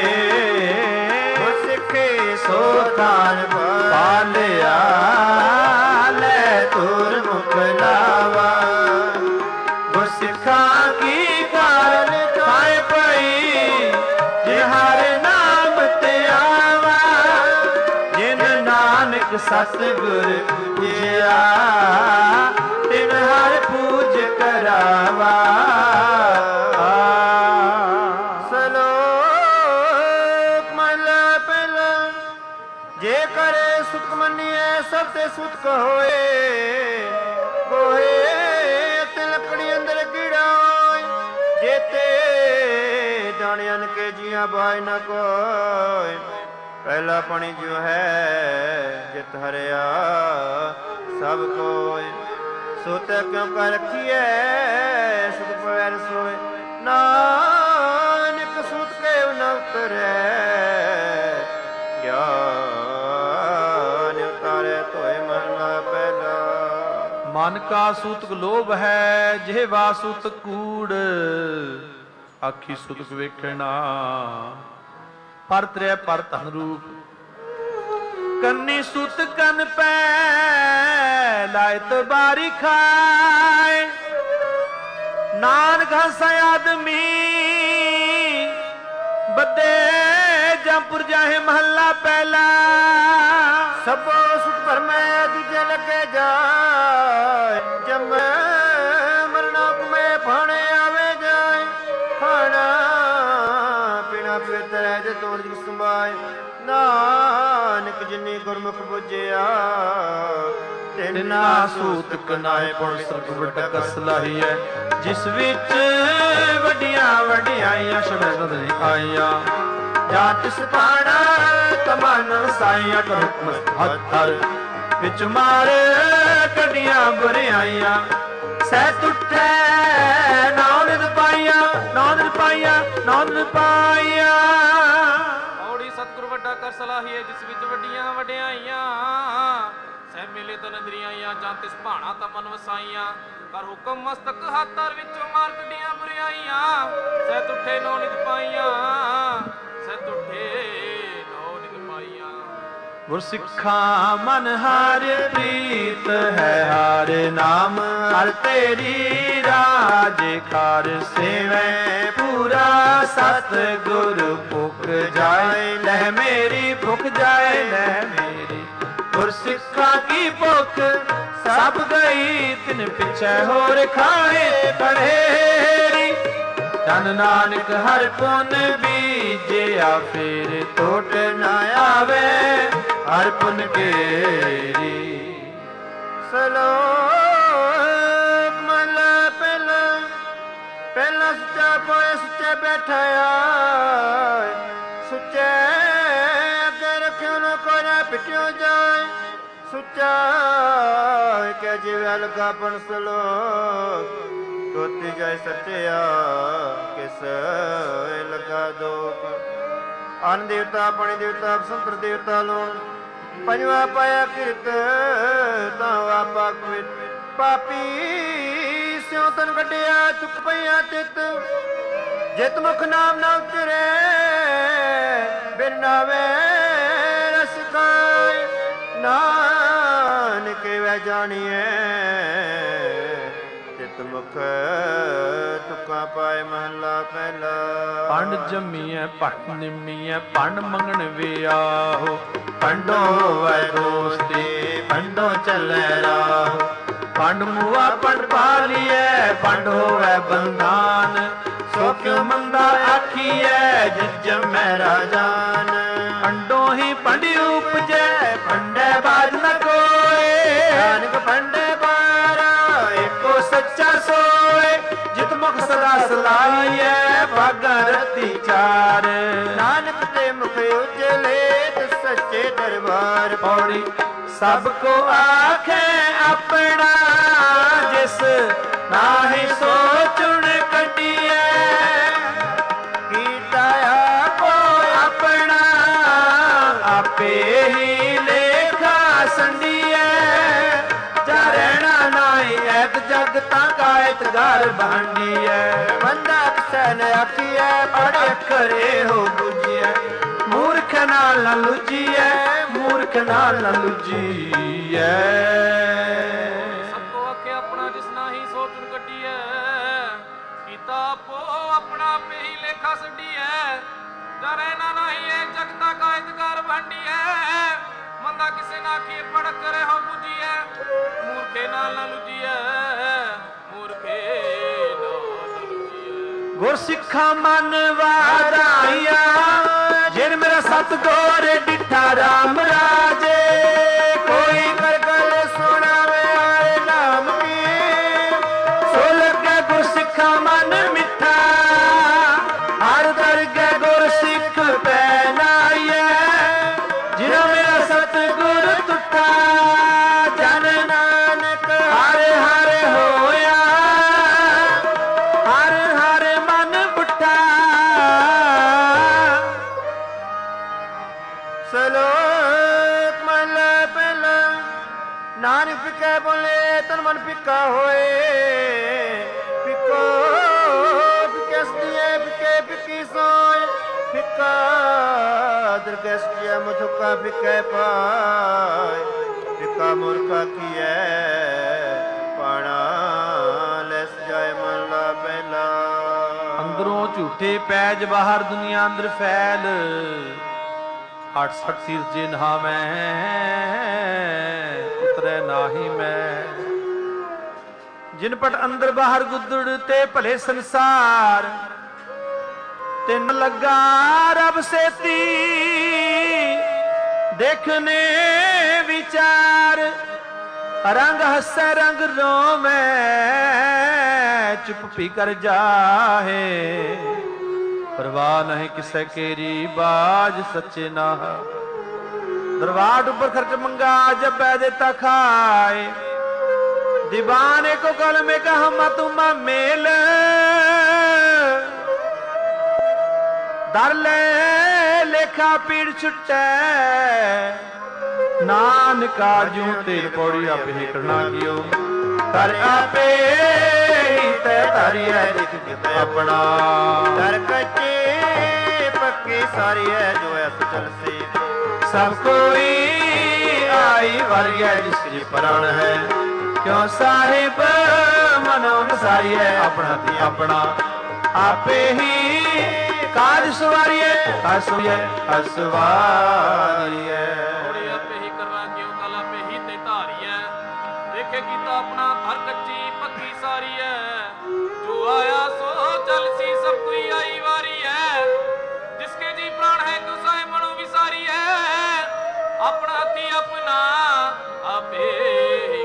ਸਿੱਖੇ ਸੋ ਥਾਨ ਪਾਲਿਆ। ਲੈ ਤੁਰ ਮੁਖ ਲਾਵਾ। ਗੁਰਸਿੱਖਾਂ ਕੀ ਕਾਰਨ ਖਾਏ ਪਈ। ਜੇ ਹਰ ਨਾਮ ਤੇ ਆਵਾ। ਸਤਿਗੁਰ ਪੂਜਿਆ ਤਿਨ ਹਰ ਪੂਜ ਕਰਾਵਾ। ਸਲੋਕ ਮਹਲਾ ਪਹਿਲਾ। ਜੇ ਕਰੇ ਸੁਖ ਮੰਨੀਐ ਸਭ ਤੇ ਸੁਖ ਹੋਏ, ਕੋਏ ਤੇ ਲੱਕੜੀ ਅੰਦਰ ਕੀੜਾ ਹੋਏ, ਜੇਤੇ ਜਾਣਿਆਨ ਕੇ ਜੀਆਂ ਬਾਇ ਨ ਕੋਇ। ਪਹਿਲਾ ਪਾਣੀ ਜੋ ਹੈ ਜਿਤ ਹਰਿਆ ਸਭ ਕੋਇ, ਸੋਤੇ ਕਿਉ ਕਰ ਰਖੀਐ ਸੁਖ ਪਵੈ ਰਸੋਇ। ਨਾਨਕ ਸੁਤ ਕੇ ਨ ਉਤਰੈ, ਗਿਆਨ ਉਤਾਰੇ ਧੋਏ ਮਹਲਾ ਪਹਿਲਾ। ਮਨ ਕਾ ਸੂਤਕ ਲੋਭ ਹੈ, ਜਿਹਵਾ ਸੂਤਕ ਕੂੜ, ਆਖੀ ਸੁਤਕ ਵੇਖਣਾ ਪਰ ਤ੍ਰੈ ਪਰ ਧਨ ਰੂਪ। ਕੰਨੀ ਸੁਤ ਕੰਨ ਪੈ ਲਾਇਤ ਬਾਰੀ ਖਾਏ, ਨਾਨਕ ਹਸੈ ਆਦਮੀ ਬੱਦੇ ਜੰਪੁਰ ਜਾਹੇ ਮਹੱਲਾ ਪਹਿਲਾ। ਸਭੋ ਸੁਖ ਭਰਮੈ ਦੂਜੇ ਲੱਗੇ ਜਾਏ, ਜੰਮੈ ਮਰਨਾ ਕੁਮੈ ਫਾਣੇ ਆਵੇ ਜਾਏ। ਖਾਣਾ ਪੀਣਾ ਪਵਿੱਤਰ ਹੈ ਜੇ ਤੋੜ ਜਿ ਸੰਭਾਏ, ਨਾਨਕ ਜਿਨੀ ਗੁਰਮੁਖ ਬੁਝਿਆ ਤਿਨਾ ਸੂਤਕ ਨਾਏ ਪੁਣ ਸਰਬ ਵੱਡਾ ਕਸ ਲਾਹੀਐ। ਜਿਸ ਵਿੱਚ ਵੱਡੀਆਂ ਵਡਿਆਈਆਂ ਸ਼ਬਦ ਨੇ ਆਈਆਂ, ਜਾਂ ਤਿਸ ਪਾਣਾ ਤਮਨ ਸਾਈਆਂ ਕਰ ਹੁਕਮ ਹੱਥਰ ਵਿੱਚ ਮਾਰ ਕੱਢੀਆਂ ਬੁਰਿਆਈਆਂ। ਸਹਿ ਤੁਠੈ ਨੌ ਨਿਤ ਪਾਈਆਂ, ਨੌ ਨਿਤ ਪਾਈਆਂ, ਨੌ ਨਿਤ ਪਾਈਆਂ। ਔੜੀ ਸਤਿਗੁਰ ਵੱਡਾ ਕਰ ਸਲਾਹੀਏ ਜਿਸ ਵਿੱਚ ਵੱਡੀਆਂ ਵਡਿਆਈਆਂ। ਸਹਿ ਮਿਲੇ ਤਨ ਇੰਦਰੀਆਂ ਜਾਂ ਤਿਸ ਭਾਣਾ ਤਮਨ ਵਸਾਈਆਂ। ਕਰ ਹੁਕਮ ਮਸਤਕ ਹੱਥਰ ਵਿੱਚੋਂ ਮਾਰ ਕੱਢੀਆਂ ਬੁਰਿਆਈਆਂ। ਸਹਿ ਤੁਠੇ ਨੌ ਨਿਤ ਪਾਈਆਂ, ਸਹਿ ਤੁਠੇ ਨੌ ਨਿਤ ਪਾਈਆਂ। ਗੁਰ ਸਿੱਖਾਂ ਮਨ ਹਰ ਪ੍ਰੀਤ ਹੈ, ਹਰ ਨਾਮ ਹਰ ਤੇਰੀ ਰਾਜੇ ਕਰ ਸੇਵੈ ਪੂਰਾ। ਸਤ ਗੁਰ ਭੁਖ ਜਾਏ ਲਹਿ ਮੇਰੀ, ਭੁਖ ਜਾਏ ਲਹਿ ਮੇਰੀ। ਗੁਰ ਸਿੱਖਾਂ ਕੀ ਭੁਖ ਸਭ ਗਈ, ਤਿਨ ਪਿਛੈ ਹੋਰ ਖਾਏ ਪੜੇਰੀ। ਧਨ ਨਾਨਕ ਹਰ ਪੁਨ ਬੀਜਿਆ, ਫੇਰ ਟੋਟ ਨ ਆਵੇ ਹਰ ਪੁਨ ਕੇਰੀ। ਸਲੋਕ ਮਹਲਾ ਪਹਿਲਾ। ਪਹਿਲਾ ਸੁੱਚਾ ਪੋਏ ਸੁੱਚੇ ਬੈਠਿਆ, ਸੁੱਚੇ ਅੱਗੇ ਰੱਖਿਓ ਨ ਕੋਰਾ ਪਿਟਿਓ ਜਾਏ। ਸੁੱਚਾ ਕਿ ਜਿਵੇਂ ਲਗਾਪਨ ਸਲੋਕ, ਤੋਤੀ ਜਾਏ ਸੱਚਿਆ ਕਿਸ ਲਗਾ ਦੋਖ। ਅਨ ਦੇਵਤਾ ਪਾਣੀ ਦੇਵਤਾ ਬਸੰਤਰ ਦੇਵਤਾ ਲੋਣ, ਪੰਜਵਾ ਪਾਇਆ ਕਿਰਤ ਤਾਂ ਆਪਾ ਕੁਇਤ। ਪਾਪੀ ਸਿਉ ਤਨ ਕੱਢਿਆ ਚੁੱਕ ਪਈਆ ਤਿਤ, ਜਿਤ ਮੁਖ ਨਾਮ ਨਾ ਉਚਰੇ ਬਿਨ ਨਾਵੇ ਰਸ ਖਾਏ। ਨਾਨਕ ਵੈ ਜਾਣੀਐ ਚਿਤ ਮੁਖ ਤੁਕਾ ਪਾਏ ਮਹਲਾ ਪਹਿਲਾ। ਪੰਡ ਜੰਮੀਐ ਭਟ ਨਿੰਮੀਐ ਪੰਡ ਮੰਗਣ ਵਿਆਹੋ। ਪੰਡੋ ਹੋਵੈ ਦੋਸਤੀ ਪੰਡੋ ਚੱਲੈ ਰਾਹੋ। ਪੰਡ ਮੂਆ ਪੰਡ ਪਾਲੀਐ ਪੰਡ ਹੋਵੈ ਬੰਧਾਨ। ਸੋ ਕਿਉ ਮੰਦਾ ਆਖੀਐ ਜਿਸ ਜੰਮੈ ਰਾਜਾਨ। ਪੰਡੋ ਹੀ ਪੰਡ ਉਪਜੈ ਪੰਡੈ ਬਾਜ ਨ ਕੋਏ। ਨਾਨਕ ਪੰਡੈ ਬਾਰਾ ਏਕੋ ਸੱਚਾ ਸੋਏ। ਜਿਤ ਮੁਖ ਸਦਾ ਸਲਾਹੀਐ ਭਾਗਾ ਰਤੀ ਚਾਰ। ਨਾਨਕ ਤੇ ਮੁਖ ਉਜਲੇ ਤਿਸ ਸੱਚੇ ਦਰਬਾਰ। ਪੌੜੀ ਸਭ ਕੋ ਆਖੇ ਆਪਣਾ, ਜਿਸ ਨਾਹੀ ਸੋਚੁਣ ਕੱਢੀਐ। ਕੀਤਾ ਆਪੋ ਆਪਣਾ ਆਪੇ ਹੀ ਲੇਖਾ ਸੰਡੀਐ। ਜਾ ਰਹਿਣਾ ਨਾਹੀ ਐਤ ਜਗ ਤਾਂ ਕਾਇਤ ਘਰ ਬਾਂਡੀਐ। ਬੰਦਾ ਕਿਸੈ ਨ ਆਖੀਐ ਪੜ ਕਰੇ ਹੋ ਬੁਝੀਐ। ਮੂਰਖ ਨਾਲ ਨ ਲੁਝੀਐ, ਮੂਰਖ ਨਾਲ ਨ ਲੁਝੀਐ। ਸਭ ਕੋ ਆਖੇ ਆਪਣਾ ਜਿਸ ਨਾਹੀ ਸੋਚਣ ਕੱਢੀਐ। ਕੀਤਾ ਆਪੋ ਆਪਣਾ ਆਪੇ ਹੀ ਲੇਖਾ ਛੱਡੀਐ। ਜਾ ਰਹਿਣਾ ਨਾਹੀ ਇਹ ਜਗਤਾ ਕਾਇਤ ਕਰ ਭਾਂਡੀਐ। ਮੰਦਾ ਕਿਸੇ ਨਾ ਆਖੀਏ ਪੜਕ ਕਰੇ ਹੋ ਬੁਝੀਐ ਮੂਰਖੇ ਨਾਲ ਨਾ ਲੁਝੀਐ ਮੂਰਖੇ ਨਾਲ ਲੁਝੀਐ। ਗੁਰਸਿੱਖਾਂ ਮਨ ਵਾਧਾਈਆ ਜਿਨ ਮੇਰਾ ਸਤਿਗੁਰ ਡਿਠਾ ਰਾਮ ਰਾਜੇ ਕੋਈ ਕਰ ਗੱਲ ਸੁਣਾਵੇ ਆਏ ਨਾਮ ਕੀ ਸੋ ਲੱਗੇ ਗੁਰਸਿੱਖਾਂ ਮਨ ਮਿੱਠਾ ਹਰ ਦਰਗਹਿ ਗੁਰਸਿੱਖ ਪੈ ਨਾਈਐ ਜਿਨਾ ਮੇਰਾ ਸਤਿਗੁਰ ਤੁਠਾ ਜਨ ਨਾਨਕ ਹਰ ਹਰ ਹੋਇਆ ਹਰ ਹਰ ਮਨ ਬੁੱਠਾ। ਸਲੋਕ ਮਹਲਾ ਪਹਿਲਾ ਨਾਨਕ ਫਿੱਕਾ ਬੋਲੇ ਤਨ ਮਨ ਫਿੱਕਾ ਹੋਏ ਫਿੱਕੋ ਫਿੱਕਸਤੀਏ ਫਿੱਕੇ ਫਿੱਕੀ ਸੋਏ ਫਿੱਕਾ ਦਰਗਸਤੀਏ ਮੁਝੁਕਾ ਫਿੱਕੇ ਪਾਏ ਫਿੱਕਾ ਮੂਰਖਾ ਕੀਏ ਪਾਣਾ ਲੈਸ ਜਾਏ ਮਹਲਾ ਪਹਿਲਾ। ਅੰਦਰੋਂ ਝੂਠੇ ਪੈਜ ਬਾਹਰ ਦੁਨੀਆ ਅੰਦਰ ਫੈਲ ਅੱਠ ਸੱਠ ਸੀਰਜ ਜੇ ਨਹਾ ਮੈਂ ਉਤਰੈ ਨਾਹੀ ਮੈਂ ਜਿਨ ਪਟ ਅੰਦਰ ਬਾਹਰ ਗੁੱਦੜ ਤੇ ਭਲੇ ਸੰਸਾਰ ਤਿੰਨ ਲੱਗਾ ਰਬ ਸੇਤੀ ਦੇਖਨੇ ਵਿਚਾਰ ਰੰਗ ਹੱਸੈ ਰੰਗ ਰੋਮੈ ਚੁੱਪ ਪੀ ਕਰ ਜਾਹੇ ਪਰਵਾਹ ਨਹੀਂ ਕਿਸੇ ਕੇਰੀ ਬਾਜ ਸੱਚੇ ਨਾ ਦਰਬਾਰ ਉੱਪਰ ਖਰਚ ਮੰਗਾ ਜਬੈ ਦੇਤਾ ਖਾਏ दीवाने को कल में कहा तुम मेल दर ले लेखा पीड़ छुट्टे नानका जू तेर पौड़ी आप ही करना कियो कर आपे ते तारी है दिख किते अपना दर कच्चे पक्के सारी है जो ऐस चल सी सब कोई आई वर्ग जिसकी प्राण है क्यों साहिब मनो सारी है अपना दी अपना आपे ही काज सवारिए असुए असवारिए आपे ही करना क्यों कल आपे ही ते धारी है देखे कीता अपना हर कच्ची पक्की सारी है जो आया सो चल सी सब कोई आई वारी है जिसके जी प्राण है तो साहे मनो विसारी है अपना थी अपना आपे ही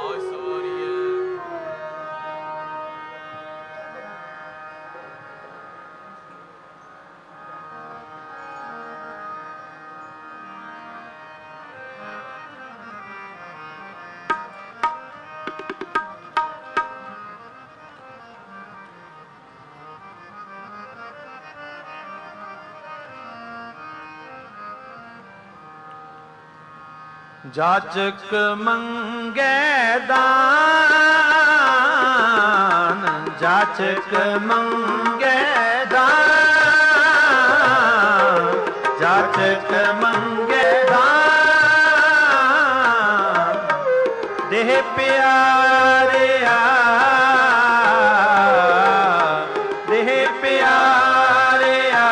जाचक मंगे दान जाचक मंगे दान जाचक मंगे दान देह प्यारे आ देह प्यारे आ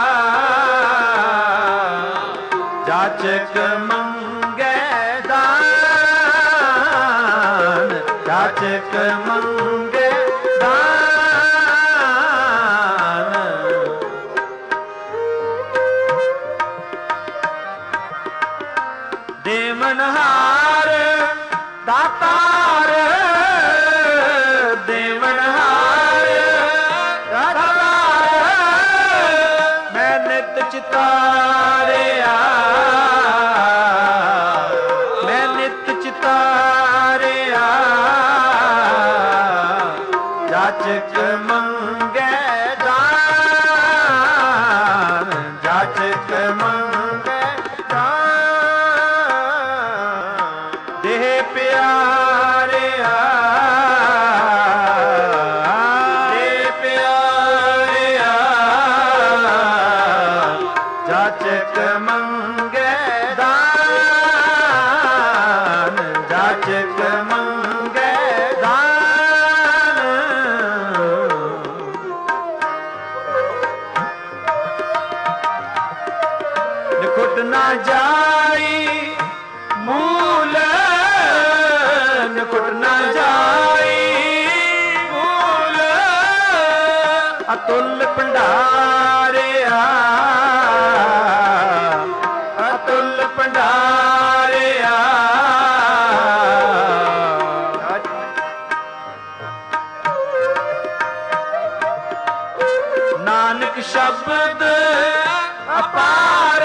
जाचक जाचक मंगे दान देवनहार दातार देवनहार दातार मैं नित चितारे आ मैं नित चितारे आ जाचक मंगे दान जाचक मंगे दान देह प्यारे आ देह प्यारे आ जाचक मंगे दान जाचक मंगे ना जाई ਅਤੁੱਲ ਭੰਡਾਰਿਆ ਅਤੁੱਲ ਭੰਡਾਰਿਆ ਨਾਨਕ ਸ਼ਬਦ ਅਪਾਰ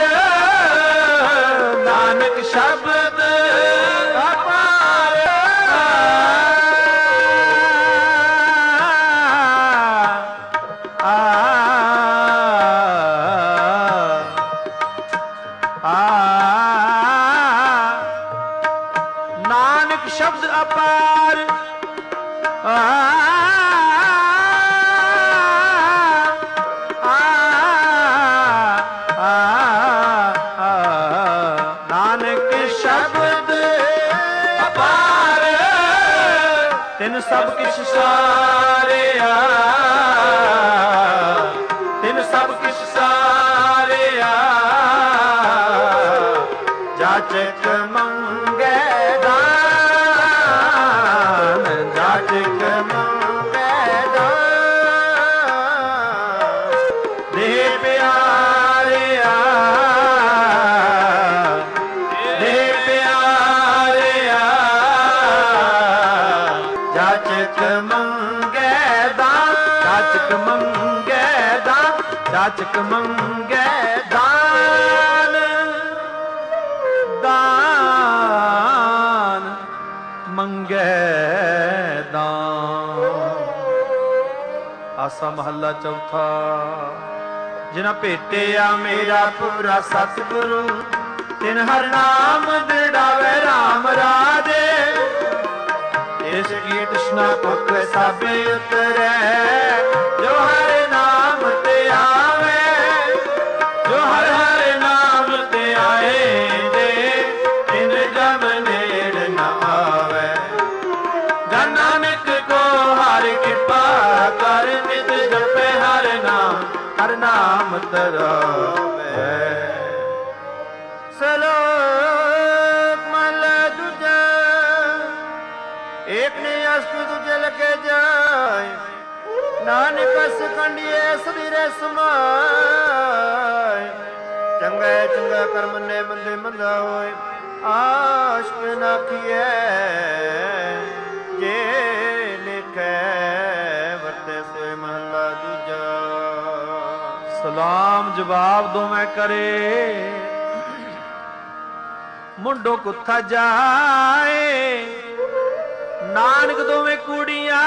ਨਾਨਕ ਸ਼ਬਦ ਅਪਾਰ ਆ ਆ ਨਾਨਕ ਸ਼ਬਦ ਅਪਾਰ ਆ ਤਿਨ ਸਭ ਕਿਛ ਸਾਰਿਆ ਤਿਨ ਸਭ ਕਿਛ ਸਾਰਿਆ ਜਾਚਕ ਮੰਗੈ ਦਾਨ ਜਾਚਕ ਮੰਗੈ ਦਾਨ ਦੇ ਪਿਆਰਿਆ ਦੇ ਪਿਆਰਿਆ ਜਾਚਕ ਮੰਗੈ ਦਾਨ ਜਾਚਕ ਮੰਗੈ ਦਾਨ ਜਾਚਕ ਮੰਗੈ ਦਾਨ ਦਾਨ ਮੰਗੈ ਦਾਨ। ਆਸਾ ਮਹੱਲਾ ਚੌਥਾ। ਜਿਨਾ ਭੇਟਿਆ ਮੇਰਾ ਪੂਰਾ ਸਤਿਗੁਰੂ ਤਿਨ ਹਰ ਨਾਮ ਦਿੜਾਵੇ ਰਾਮ ਰਾਜੇ ਇਸ ਕੀ ਤ੍ਰਿਸ਼ਨਾ ਭੁੱਖ ਸਭ ਉਤਰੈ ਜੋ ਹਰ ਨਾਮ ਤੇ ਆਵੇ ਜੋ ਹਰ ਹਰ ਨਾਮ ਤੇ ਆਏ ਦੇ ਤਿਨ ਜਮ ਨੇੜ ਨ ਆਵੇ। ਜਨ ਨਾਨਕ ਕੋ ਹਰ ਕਿਰਪਾ ਕਰ ਨਿਤ ਜਪੇ ਹਰ ਨਾਮ ਹਰ ਨਾਮ ਧਰਾਵੇ। ਸਲੋਕ ਮਹਲਾ ਦੂਜਾ। ਏਕ ਨੇ ਅਸਤ ਦੂਜੇ ਲਗੇ ਜਾਏ ਨਾਨਕ ਸਕੰਡੀਏ ਸਦੀਰੇ ਸਮਾਏ। ਚੰਗਾ ਚੰਗਾ ਕਰਮ ਨੇ ਮੰਦੇ ਮੰਦਾ ਹੋਏ ਆਸ਼ਕ ਨਾਖੀਏ ਜੇ ਲਿਖੈ ਵਰਤੇ ਸੋਏ ਮਹਲਾ ਦੂਜਾ। ਸਲਾਮ ਜਵਾਬ ਦੋਵੇਂ ਕਰੇ ਮੁੰਡੋ ਕੁੱਥਾ ਜਾਏ ਨਾਨਕ ਦੋਵੇਂ ਕੁੜੀਆਂ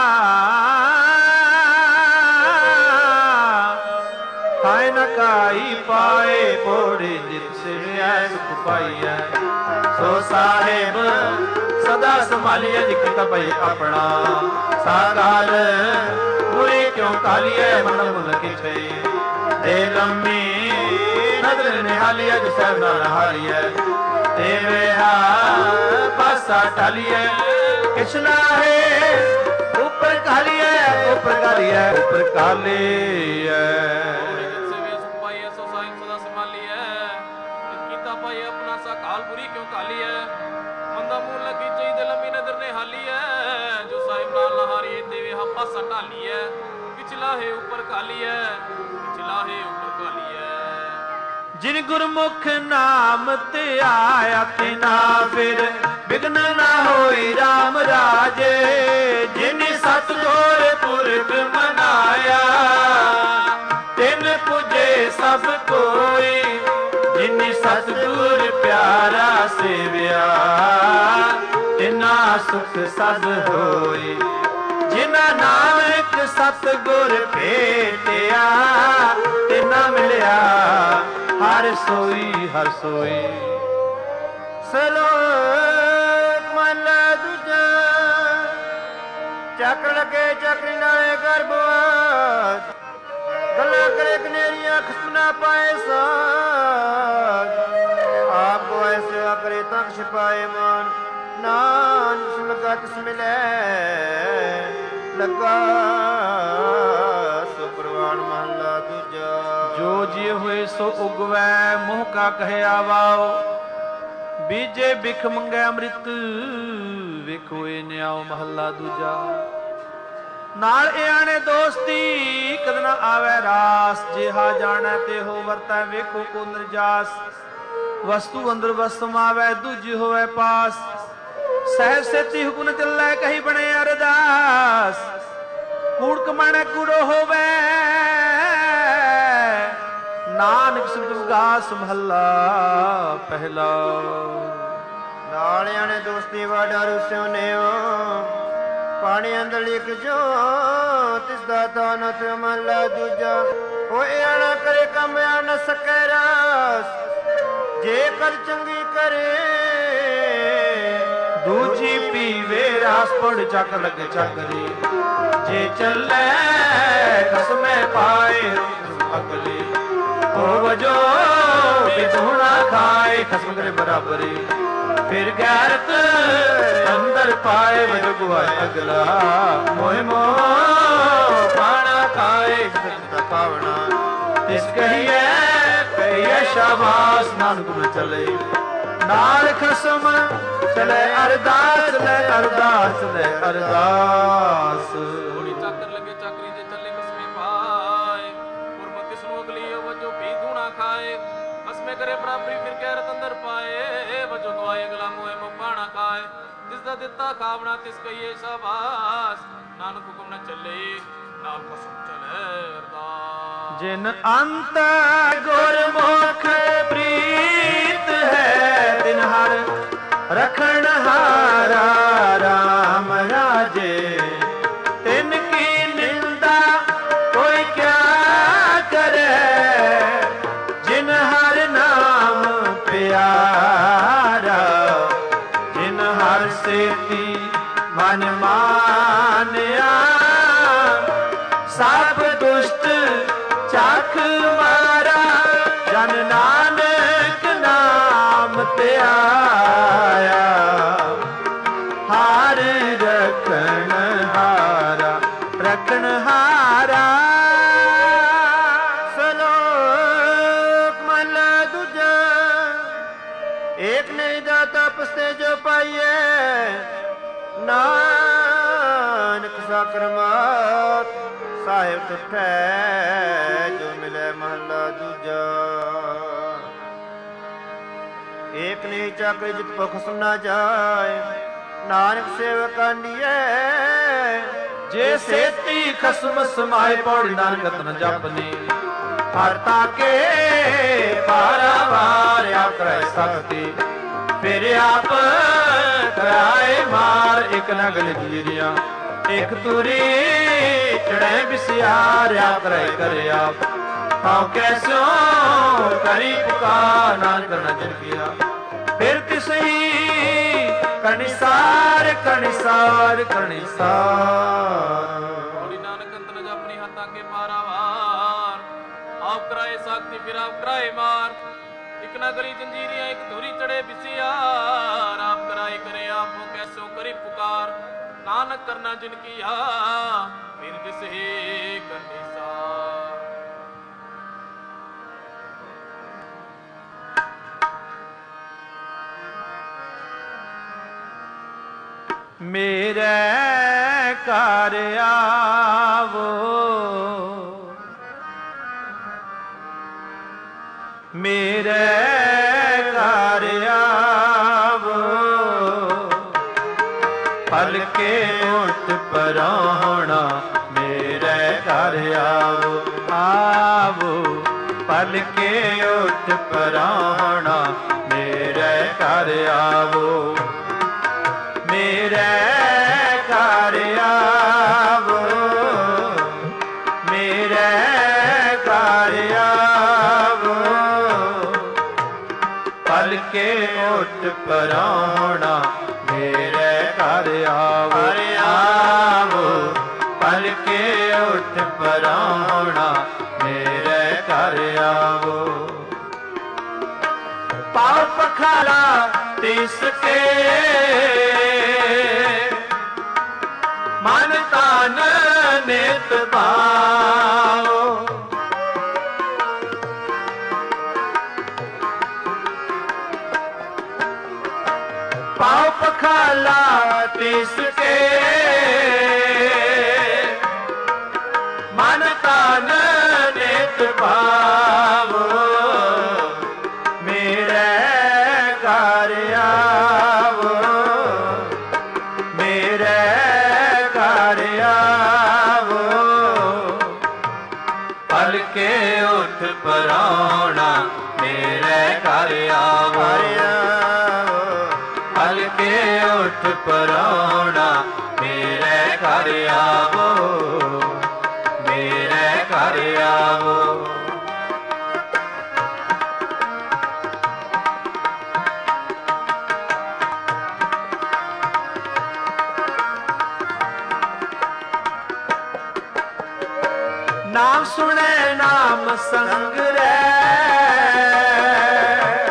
ਖਾਏ ਨਾ ਕਾਈ ਪਾਏ ਪੋੜੇ ਜਿਤ ਸਿਰਿਆ ਸੁਖ ਪਾਈਐ। ਸੋ ਸਾਹਿਬ ਸਦਾ ਸੰਭਾਲੀਐ ਜਿਕਿ ਤਪੈ ਆਪਣਾ ਸਾਗਾਲ ਬੁਰੀ ਕਿਉ ਕਾਲੀਐ ਮਨ ਮੁਲ ਕਿਛੇ ਦੇ ਲੰਮੀ ਨਦਰ ਨਿਹਾਲੀਐ ਜਿ ਸਹਿਬ ਨਾਲ ਹਾਰੀਐ ਤੇ ਵੇਹਾ ਪਾਸਾ ਢਾਲੀਐ ਕਿਛ ਲਾਹੇ ਉਪਰ ਕਾਲੀਐ ਉਪਰ ਕਾਲੀਐ ਉਪਰ ਕਾਲੀਐ। ਸੋ ਸਾਹਿਬ ਸਦਾ ਸੰਭਾਲੀਐ ਕੀਤਾ ਪਾਏ ਆਪਣਾ ਸਾ ਕਾਲ ਬੁਰੀ ਕਿਉ ਕਾਲੀਐ ਮੰਦਾ ਮੂਲ ਲੱਗੀ ਚਾਹੀਦੇ ਲੰਮੀ ਨਦਰ ਨੇ ਹਾਲੀਐ ਜੋ ਸਾਹਿਬ ਨਾਲ ਨਹਾਰੀਏ ਤੇ ਵੇਹਾ ਪਾਸਾ ਢਾਲੀਐ ਪਿਛਲਾ ਹੈ ਉਪਰ ਕਾਲੀਐ ਪਿਛਲਾ ਹੈ ਉਪਰ ਕਾਲੀਐ। ਜਿਨ ਗੁਰਮੁਖ ਨਾਮ ਤੇ ਆਇਆ ਤੇ ਨਾ ਫਿਰ ਬਿਗਨ ਨਾ ਹੋਈ ਰਾਮ ਰਾਜੇ। ਜਿਨ ਸਤਿਗੁਰ ਪੁਰਖ ਮਨਾਇਆ ਤਿਨ ਪੁਜੇ ਸਭ ਕੋਈ ਜਿਨ ਸਤਿਗੁਰ ਪਿਆਰਾ ਸੇਵਿਆ ਤਿਨਾ ਸੁਖ ਸਦ ਹੋਈ। ਜਿਨਾ ਨਾਨਕ ਸਤਿਗੁਰ ਭੇਟਿਆ ਤਿਨਾ ਮਿਲਿਆ ਹਰ ਸੋਈ ਹਰ ਸੋਈ। ਸਲੋਕ ਮਹਲਾ ਦੂਜਾ। ਚੱਕਰ ਲੱਗੇ ਚੱਕਰੀ ਨਾਲੇ ਗਰਭਵਾਤ ਗੱਲਾਂ ਕਰੇ ਕਨੇਰੀਆਂ ਖਸਮ ਨਾ ਪਾਏ ਸਾਥ ਆਪ ਕੋ ਐਸੇ ਕਰੇ ਤੱਕ ਛਪਾਏ ਮਾਨ ਨਾਨਕ ਜਿਸ ਲਗਾ ਤਿਸ ਮਿਲੇ ਲੱਗਾ ਸੋ ਪ੍ਰਵਾਨ ਮਹਲਾ ਦੂਜਾ। ਜੋ ਜੀ ਹੋਏ ਸੋ ਉਗਵੈ ਮੋਹ ਕਾ ਕਹਿਆ ਵਾਓ ਬੀਜੇ ਬਿਖ ਮੰਗੈ ਅੰਮ੍ਰਿਤ ਵੇਖੋ ਏ ਨਿਆਓ ਮਹੱਲਾ ਦੂਜਾ। ਨਾਲ ਇਆਣੇ ਦੋਸਤੀ ਕਦ ਨਾ ਆਵੇ ਰਾਸ। ਜਿਹਾ ਜਾਣੈ ਤੇ ਹੋ ਵਰਤੈ ਵੇਖੋ ਕੋ ਨਿਰਜਾਸ। ਵਸਤੂ ਅੰਦਰ ਵਸ ਸਮਾਵੈ ਦੂਜੀ ਹੋਵੇ ਪਾਸ। ਸਹਿਬ ਸੇਤੀ ਹੁਕਮ ਚੱਲੈ ਕਹੀ ਬਣੇ ਅਰਦਾਸ। ਕੂੜ ਕਮਾਣੈ ਕੂੜੋ ਹੋਵੇ ਨਾਨਕ ਸਿਮਟ ਵਿਗਾਸ ਮਹੱਲਾ ਪਹਿਲਾ। ਨਾਲ ਆਣੇ ਦੋਸਤੀ ਵਾਡਾ ਰੁਸਿਓ ਨਿਓ ਪਾਣੀ ਅੰਦਰ ਲਿਖ ਜੋ ਤਿਸ ਦਾ ਦਾਨ ਤੇ ਮਹੱਲਾ ਦੂਜਾ। ਹੋਏ ਆਣਾ ਕਰੇ ਕੰਮ ਆ ਨ ਸਕੈ ਰਾਸ। ਜੇ ਕਰ ਚੰਗੀ ਕਰੇ ਦੂਜੀ ਪੀਵੇ ਰਾਸ। ਪੜ ਚੱਕ ਲੱਗੇ ਚੱਕਰੀ ਜੇ ਚੱਲੇ ਖਸਮੇ ਪਾਏ ਅਕਲੀ। ਹੋ ਵਜੋ ਬਿਧੂਣਾ ਖਾਏ ਖਸਮ ਕਰੇ ਬਰਾਬਰੀ। ਫਿਰ ਗੈਰਤ ਅੰਦਰ ਪਾਏ ਵਜੋ ਗੁਆਏ ਅਗਲਾ। ਮੋਹ ਮੋਹ ਪਾਣਾ ਖਾਏ ਖਾਵਣਾ। ਤਿਸ ਕਹੀਏ ਕਹੀਏ ਸ਼ਾਬਾਸ਼ ਨਾਨਕ ਨ ਚਲੇ। ਨਾਲ ਖਸਮ ਚਲੇ ਅਰਦਾਸ ਲੈ ਅਰਦਾਸ ਲੈ ਅਰਦਾਸ। ਥੋੜੀ ਚਾਕਰ ਲੱਗੇ ਚਾਕਰੀ ਦੇ ਚੱਲੇ ਕਸਮੇ ਪਾਏ। ਗੁਰਮਤਿ ਕਿਸ ਨੂੰ ਅਗਲੀ ਵਜੋ ਵੀ ਧੂਣਾ ਖਾਏ। ਕਸਮੇ ਕਰੇ ਬਰਾਬਰੀ ਫਿਰ ਗੈਰਤ ਅੰਦਰ ਪਾਏ। ਵਜੋ ਦੁਆਏ ਅਗਲਾ ਮੋਏ ਮੋ ਪਾਣਾ ਖਾਏ। ਜਿਸ ਦਾ ਦਿੱਤਾ ਖਾਵਣਾ ਤਿਸ ਕਹੀਏ ਸ਼ਾਬਾਸ਼। ਨਾਨਕ ਹੁਕਮ ਨ ਚੱਲੇ ਨਾਲ ਕਸਮ ਚਲੇ ਅਰਦਾਸ। ਜਿਨ ਅੰਤ ਗੁਰਮੁਖ ਪ੍ਰੀਤ ਹੈ ਤਿਨ ਹਰ ਰਖਣ ਹਾਰਾ ਰਾਮ ਰਾਜੇ। ਤਿਨ ਕੀ ਨਿੰਦਾ ਕੋਈ ਕਿਆ ਕਰੇ। ਜਿਨ ਹਰ ਨਾਮ ਪਿਆਰਾ। ਜਿਨ ਹਰ ਸੇਤੀ ਮਨ ਮਾਨਿਆ। ਸਭ ਦੁਸ਼ਟ ਚੱਖ ਮਾਰਾ। ਜਨ ਨਾਨਕ ਨਾਮ ਤੇ ਆਇਆ। ਹਾਰ ਰਖਣ ਹਾਰਾ ਰਖਣ ਹਾਰਾ। ਸਲੋਕ ਮਹਲਾ ਦੂਜਾ। ਏਕ ਨਹੀਂ ਦਾਤਾ ਪਸਤੇ ਜੋ ਪਾਈਏ। ਨਾਨਕ ਸਾਕਰ ਮਾਤ ਸਾਹਿਬ ਤੁਠੈ ਜੋ ਮਿਲੇ ਮਹਲਾ ਦੂਜਾ। ਏਕ ਨਹੀਂ ਚਾਕਰ ਜਿਤ ਭੁਖ ਸੁਨਾ ਜਾਏ। ਨਾਨਕ ਸੇਵਕ ਕਾਂਡੀਏ। ਜੇ ਸੇਤੀ ਖਸਮ ਸਮਾਏ ਪੌੜੀ ਨਾਨਕ ਤਨ ਜਪਨੀ। ਹਰ ਤਾਕੇ ਪਾਰਾਵਾਰ ਆਪ ਕਰੈ ਸਕਤੀ। ਫਿਰ ਆਪ ਕਰਾਏ ਮਾਰ। ਇਕ ਨਾ ਗਲ ਜੀਰਿਆ ਇਕ ਤੁਰੀ ਚੜੈ ਬਿਸਿਆਰ। ਆਪ ਕਰਾਏ ਕਰੇ ਆਪ ਹਉ ਕੈਸੋ ਕਰੀ ਪੁਕਾਰ। ਨਾਨਕ ਕਰਨਾ ਜਿਨ ਕੀਆ ਫਿਰ ਤਿਸਹੀ ਕਣਿਸਾਰ ਕਣਿਸਾਰ ਕਣਿਸਾਰ। ਹੋਲੀ ਨਾਨਕ ਅੰਤ ਨ ਜਾਪਨੀ ਹੱਥ ਆਗੇ ਪਾਰਾਵਾਰ। ਆਪ ਕਰਾਏ ਸਾਖਤੀ ਫਿਰ ਆਪ ਕਰਾਏ ਮਾਰ। ਇਕ ਨਾ ਗਲੀ ਜੰਜੀਰੀਆਂ ਇਕ ਧੂਰੀ ਚੜੇ ਬਿਸਿਆਰ। ਆਪ ਕਰਾਏ ਕਰੇ ਆਪ ਹੋ ਕੈਸੋ ਕਰੀ ਪੁਕਾਰ। ਨਾਨਕ ਕਰਨਾ ਜਿਨ ਕੀਆ ਫਿਰ ਦਿਸਹੀ ਕਣਿਸਾਰ। ਮੇਰੇ ਘਰ ਆਵੋ। ਮੇਰੇ ਘਰ ਆਵੋ। ਪਲ ਕੇ ਉੱਠ ਪਰਾਉਣਾ। ਮੇਰੇ ਘਰ ਆਵੋ ਆਵੋ। ਪਲ ਕੇ ਉੱਠ ਪਰਾਉਣਾ। ਮੇਰੇ ਘਰ ਆਵੋ। ਮੇਰੇ ਘਰ ਆਵੋ। ਮੇਰੇ ਘਰ ਆਵੋ। ਪਲ ਕੇ ਉੱਠ ਪਰਾਉਣਾ। ਮੇਰੇ ਘਰ ਆਵੋ ਆਵੋ। ਪਲ ਕੇ ਉੱਠ ਪਰਾਉਣਾ। ਮੇਰੇ ਘਰ ਆਵੋ। ਪਾਉ ਪਖਾਲਾ ਤਿਸ ਕੇ ਮਨ ਤਨ ਨਿਤ ਭਾਉ। ਪਾਉ ਪਖਾਲਾ ਤਿਸ ਕੇ ਉਠ ਪਰਾਉਣਾ ਮੇਰੇ ਘਰ ਆਵੋ ਹਲਕੇ ਉਠ ਪਰਾਉਣਾ ਮੇਰੇ ਘਰ ਆਵੋ ਮੇਰੇ ਘਰ ਆਵੋ। ਨਾਮ ਸੁਣੇ ਨਾਮ ਸੰਗ ਰਹਿ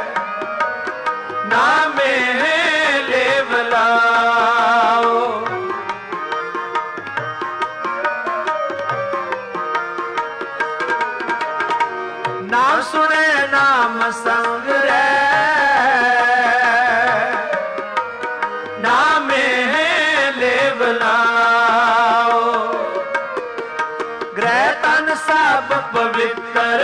ਨਾਮੇ ਲੇਵ ਲਾਓ ਨਾਮ ਸੁਣੇ ਨਾਮ ਸੰਗ ਰਹਿ ਨਾਮੇ ਲੇਵ ਲਾਓ ਗ੍ਰਹਿ ਤਨ ਸਭ ਪਵਿੱਤਰ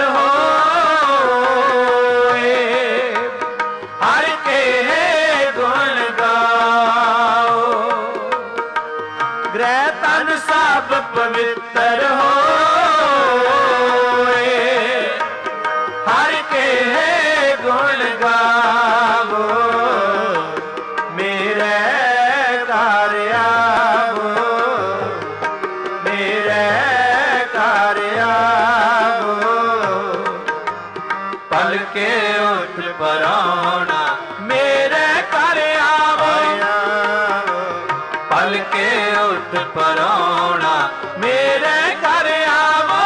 ਹੋਏ ਹਰ ਕੇ ਗੁਣ ਗਾਓ ਗ੍ਰਹਿ ਤਨ ਸਭ ਪਵਿੱਤਰ ਹੋਏ ਹਰ ਕੇ ਗੁਣ ਗਾਵੋ ਮੇਰੇ ਘਰ ਆਵੋ ਮੇਰੇ ਘਰ ਆਵੋ ਪਲਕੇ ਉਠ ਪਰਾਉਣਾ ਮੇਰੇ ਘਰ ਆਵੋ ਪਲਕੇ ਉਠ ਪਰਾਉਣਾ ਮੇਰੇ ਘਰ ਆਵੋ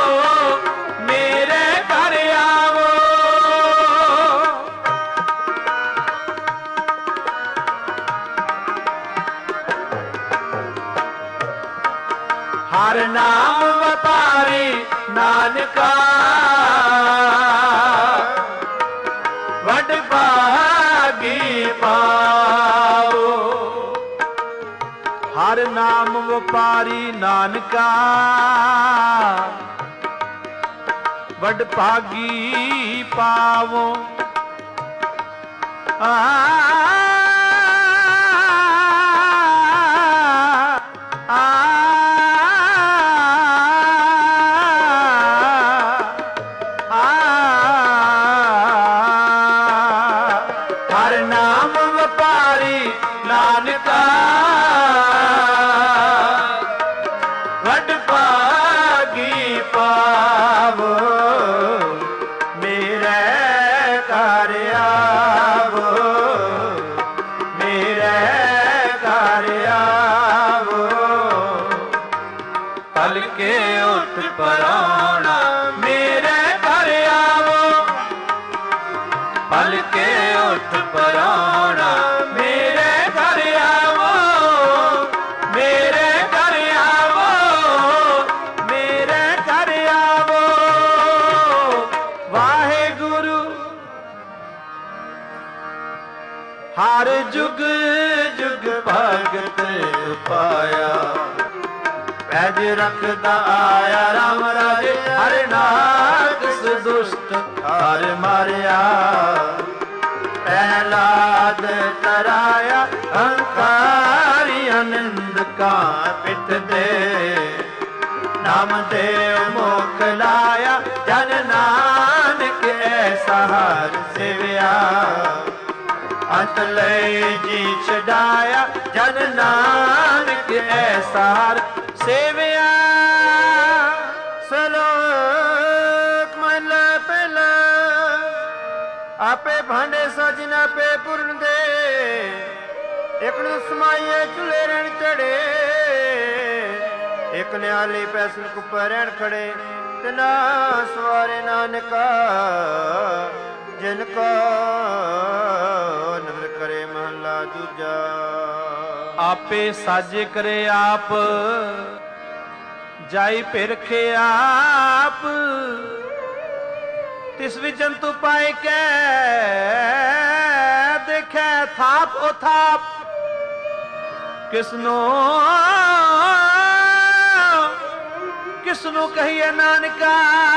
ਮੇਰੇ ਘਰ ਆਵੋ। ਹਰ ਨਾਮ ਵਪਾਰੀ ਨਾਨਕਾ ਵੱਡ ਭਾਗੀ ਪਾਓ ਹਰ ਨਾਮ ਵਪਾਰੀ ਨਾਨਕਾ ਵੱਡ ਭਾਗੀ ਪਾਵੋ ਆ ਹਰ ਨਾਮ ਵਪਾਰੀ ਨਾਨਕਾ ਵੱਡ ਭਾਗੀ ਪਾਵੋ ਮੇਰੇ ਘਰ ਆਵੋ ਮੇਰੇ ਘਰ ਆਵੋ ਪਲਕੇ ਉਠ ਪਰਾਉਣਾ ਮੇਰੇ ਘਰ ਆਵੋ ਪਲਕੇ ਉਠ ਪਰਾਉਣਾ ਮੇਰੇ ਘਰ ਆਵੋ ਮੇਰੇ ਘਰ ਆਵੋ ਮੇਰੇ ਘਰ ਆਵੋ। ਵਾਹਿਗੁਰੂ ਹਰ ਜੁਗ ਜੁਗ ਭਗਤ ਪਾਇਆ ਪੈਜ ਰੱਖਦਾ ਆਇਆ ਰਾਮ ਰਾਜੇ ਹਰ ਨਾਕਸ ਦੁਸ਼ਟ ਹਰ ਮਾਰਿਆ ਪਹਿਲਾਦ ਤਰਾਇਆ ਅਹੰਕਾਰੀ ਅਨੰਦ ਕਾ ਪਿਤ ਦੇ ਨਾਮ ਦੇਵ ਮੁਖ ਲਾਇਆ ਜਨ ਨਾਨਕ ਐਸਾ ਹਰ ਸੇਵਿਆ ਅੰਤ ਲਈ ਜੀ ਛਡਾਇਆ ਜਨ ਨਾਨਕ ਐਸਾ ਹਰ ਸੇਵਿਆ। ਸਲੋਕ ਮਹਲਾ ਪਹਿਲਾ ਆਪੇ ਭਾਂਡੇ ਸਾਜਨ ਆਪੇ ਪੂਰਨ ਦੇ ਇੱਕ ਨੂੰ ਸਮਾਈਏ ਚੁਲੇ ਰਹਿਣ ਚੜੇ ਇੱਕ ਨਿਆਲੀ ਪੈਸਨ ਕੁੱਪਰ ਰਹਿਣ ਖੜੇ ਤੇ ਨਾ ਸਵਾਰੇ ਨਾਨਕਾ ਜਿਨ ਕੋ ਨਦਰ ਕਰੇ ਮਹਲਾ ਦੂਜਾ। ਆਪੇ ਸਾਜੇ ਕਰੇ ਆਪ ਜਾਈ ਭਿਰਖੇ ਆਪ ਤਿਸ ਵਿੱਚ ਜੰਤੂ ਪਾਏ ਕੈ ਦੇਖੈ ਥਾਪ ਉਹ ਥਾਪ ਕਿਸਨੂੰ ਕਿਸਨੂੰ ਕਹੀਏ ਨਾਨਕਾ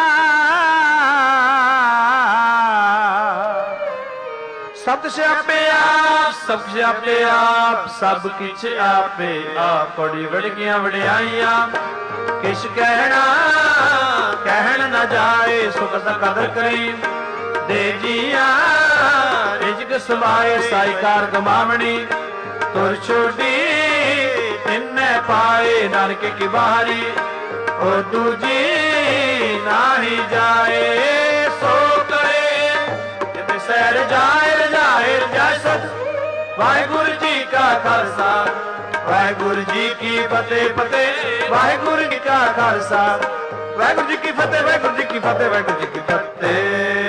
ਸਤ ਸਿਆਪੇ ਆਪ ਸਭ ਸਿਆਪੇ ਆਪ ਸਭ ਕਿਛ ਆਪੇ ਆਪ ਬੜੀ ਵੜਗੀਆਂ ਵਡਿਆਈਆਂ ਕਿਛ ਕਹਿਣਾ ਕਹਿਣ ਨਾ ਜਾਏ, ਸੁਖ ਦਾ ਕਦਰ ਕਰੀ ਦੇ ਜੀਆ ਰਿਜਕ ਸਮਾਏ, ਸਾਈਕਾਰ ਗਮਾਵਣੀ ਤੁਰ ਛੋਡੀ ਤਿੰਨੇ ਪਾਏ, ਨਾਨਕ ਕੀ ਬਾਹਰੀ ਉਹ ਦੂਜੀ ਨਾਹੀ ਜਾਏ, ਸੋ ਕਰੇ ਜਿਤੇ ਸਹਿਰ ਜਾਏ ਰਜਾਏ ਰਜਾਏ ਸਤ। ਵਾਹਿਗੁਰੂ ਜੀ ਕਾ ਖਾਲਸਾ ਵਾਹਿਗੁਰੂ ਜੀ ਕੀ ਫਤਿਹ, ਫਤਿਹ ਵਾਹਿਗੁਰੂ ਜੀ ਕਾ ਖਾਲਸਾ ਵਾਹਿਗੁਰੂ ਜੀ ਕੀ ਫਤਿਹ, ਵਾਹਿਗੁਰੂ ਜੀ ਕੀ ਫਤਿਹ, ਵਾਹਿਗੁਰੂ ਜੀ ਕੀ ਫਤਿਹ।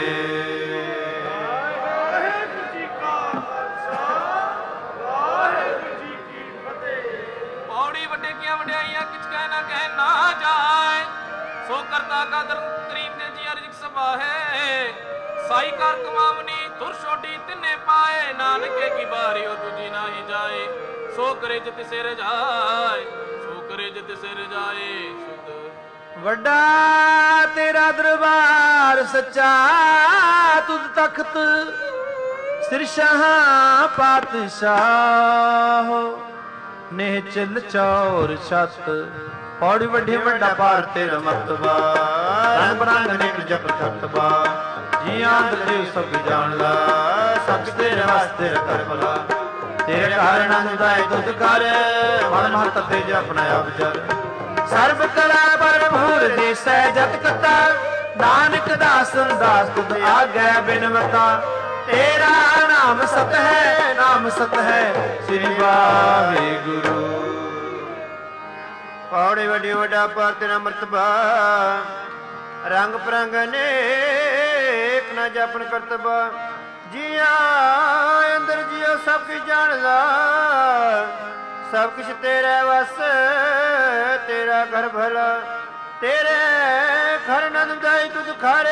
ਸੋ ਕਰਤਾ ਕਾਦਰ ਕਰੀਮ ਦੇ ਜੀ ਅਰਜਿਕ ਸਬਾਹੇ, ਸਾਈ ਕਰ ਕਮਾਵਨੀ ਤੁਰ ਛੋਡੀ ਤਿੰਨੇ ਪਾਏ, ਨਾਨਕੇ ਕੀ ਬਾਰੀ ਉਹ ਦੂਜੀ ਨਾਹੀ ਜਾਏ, ਸੋ ਕਰੇ ਜਿਤ ਸਿਰ ਜਾਏ, ਸੋ ਕਰੇ ਜਿਤ ਸਿਰ ਜਾਏ। ਸੁਧ ਵੱਡਾ ਤੇਰਾ ਦਰਬਾਰ ਸੱਚਾ, ਤੁਧ ਤਖਤ ਸਿਰ ਸ਼ਾਹ ਪਾਤਸ਼ਾਹ, ਨਿਹਚਲ ਚੌਰ ਛਤ ਪੌੜੀ ਵੱਡੀ ਵੱਡਾ ਪਾਰ ਤੇਰਾ ਮਰਤਬਾ, ਰੰਗ ਬਰੰਗ ਨਿਕ ਜਪ ਤਤਬਾ, ਜੀਆਂ ਦਿਲ ਸਭ ਜਾਣ ਲਾ, ਸਭ ਤੇਰੇ ਵਾਸਤੇ ਕਰ ਭਲਾ, ਤੇਰੇ ਕਾਰਨ ਆਨੰਦਾਏ ਤੁਧ ਕਰ, ਮਨ ਮਹਤ ਤੇਜ ਆਪਣਾ ਆਪ ਜਰ, ਸਰਬ ਕਲਾ ਭਰਪੂਰ ਦੇਸੈ ਜਤ ਕਤਾ, ਨਾਨਕ ਦਾਸ ਦਾਸ ਤੁਧ ਆਗੈ ਬਿਨਵਤਾ, ਤੇਰਾ ਨਾਮ ਸਤ ਹੈ ਨਾਮ ਸਤ ਹੈ, ਸ੍ਰੀ ਵਾਹਿਗੁਰੂ। ਪੌੜੀ ਵੱਡੀ ਵੱਡਾ ਪਾਰ ਤੇਰਾ ਮਰਤਬਾ, ਰੰਗ ਪ੍ਰੰਗ ਨੇਕ ਨਾ ਜਪਨ ਕਰਤਬਾ, ਜੀਆ ਅੰਦਰ ਜੀਓ ਸਭ ਕੁਝ ਜਾਣਦਾ, ਸਭ ਕੁਛ ਤੇਰੇ ਵਸ ਤੇਰਾ ਘਰ ਭਲਾ, ਤੇਰੇ ਘਰ ਨੰਦ ਦਾਈ ਤੁਧ ਖਰ,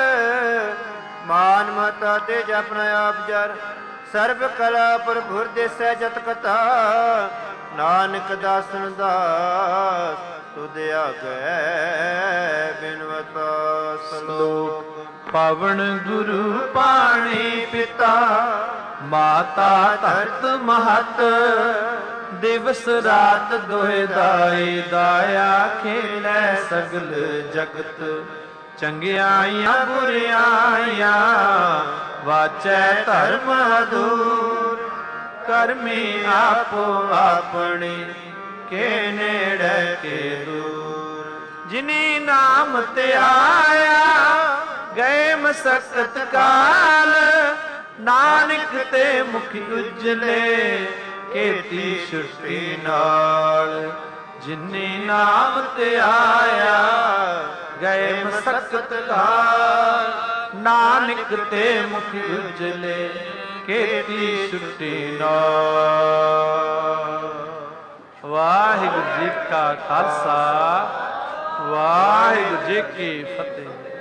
ਮਾਨ ਮਤਾ ਤੇ ਜਪਨ ਆਪ ਜਰ, ਸਰਬ ਕਲਾ ਪ੍ਰਭੁਰ ਦੇਸੈ ਜਤ ਕਥਾ, ਨਾਨਕ ਦਾਸਨ ਦਾਸ ਤੁਧ ਆਗੈ ਬਿਨਵਤਾ। ਸਲੋਕ ਪਵਨ ਗੁਰੂ ਪਾਣੀ ਪਿਤਾ, ਮਾਤਾ ਧਰਤ ਮਹਤ, ਦਿਵਸ ਰਾਤ ਦੋਇ ਦਾਈ, ਦਾਇਆ ਖੇਲੈ ਸਗਲ ਜਗਤ, ਚੰਗਿਆਈਆਂ ਬੁਰਿਆਈਆਂ ਵਾਚੈ ਧਰਮ ਅਧੂਰ, ਕਰਮੀ ਆਪੋ ਆਪਣੇ ਕੇ ਨੇੜੇ ਕੇ ਦੂਰ, ਜਿਨੀ ਨਾਮ ਤੇ ਆਇਆ ਗਏ ਮਸਕਤ ਕਾਲ, ਨਾਨਕ ਤੇ ਮੁਖ ਉਜਲੇ ਕੀਤੀ ਛੁੱਟੀ ਨਾਲ, ਜਿਨੀ ਨਾਮ ਤੇ ਆਇਆ ਗਏ ਮਸਕਤ ਕਾਲ, ਨਾਨਕ ਤੇ ਮੁਖ ਉਜਲੇ ਕੀਤੀ ਛੁੱਟੀ ਨਾਲ। ਵਾਹਿਗੁਰੂ ਜੀ ਕਾ ਖਾਲਸਾ ਵਾਹਿਗੁਰੂ ਜੀ ਕੀ ਫਤਿਹ।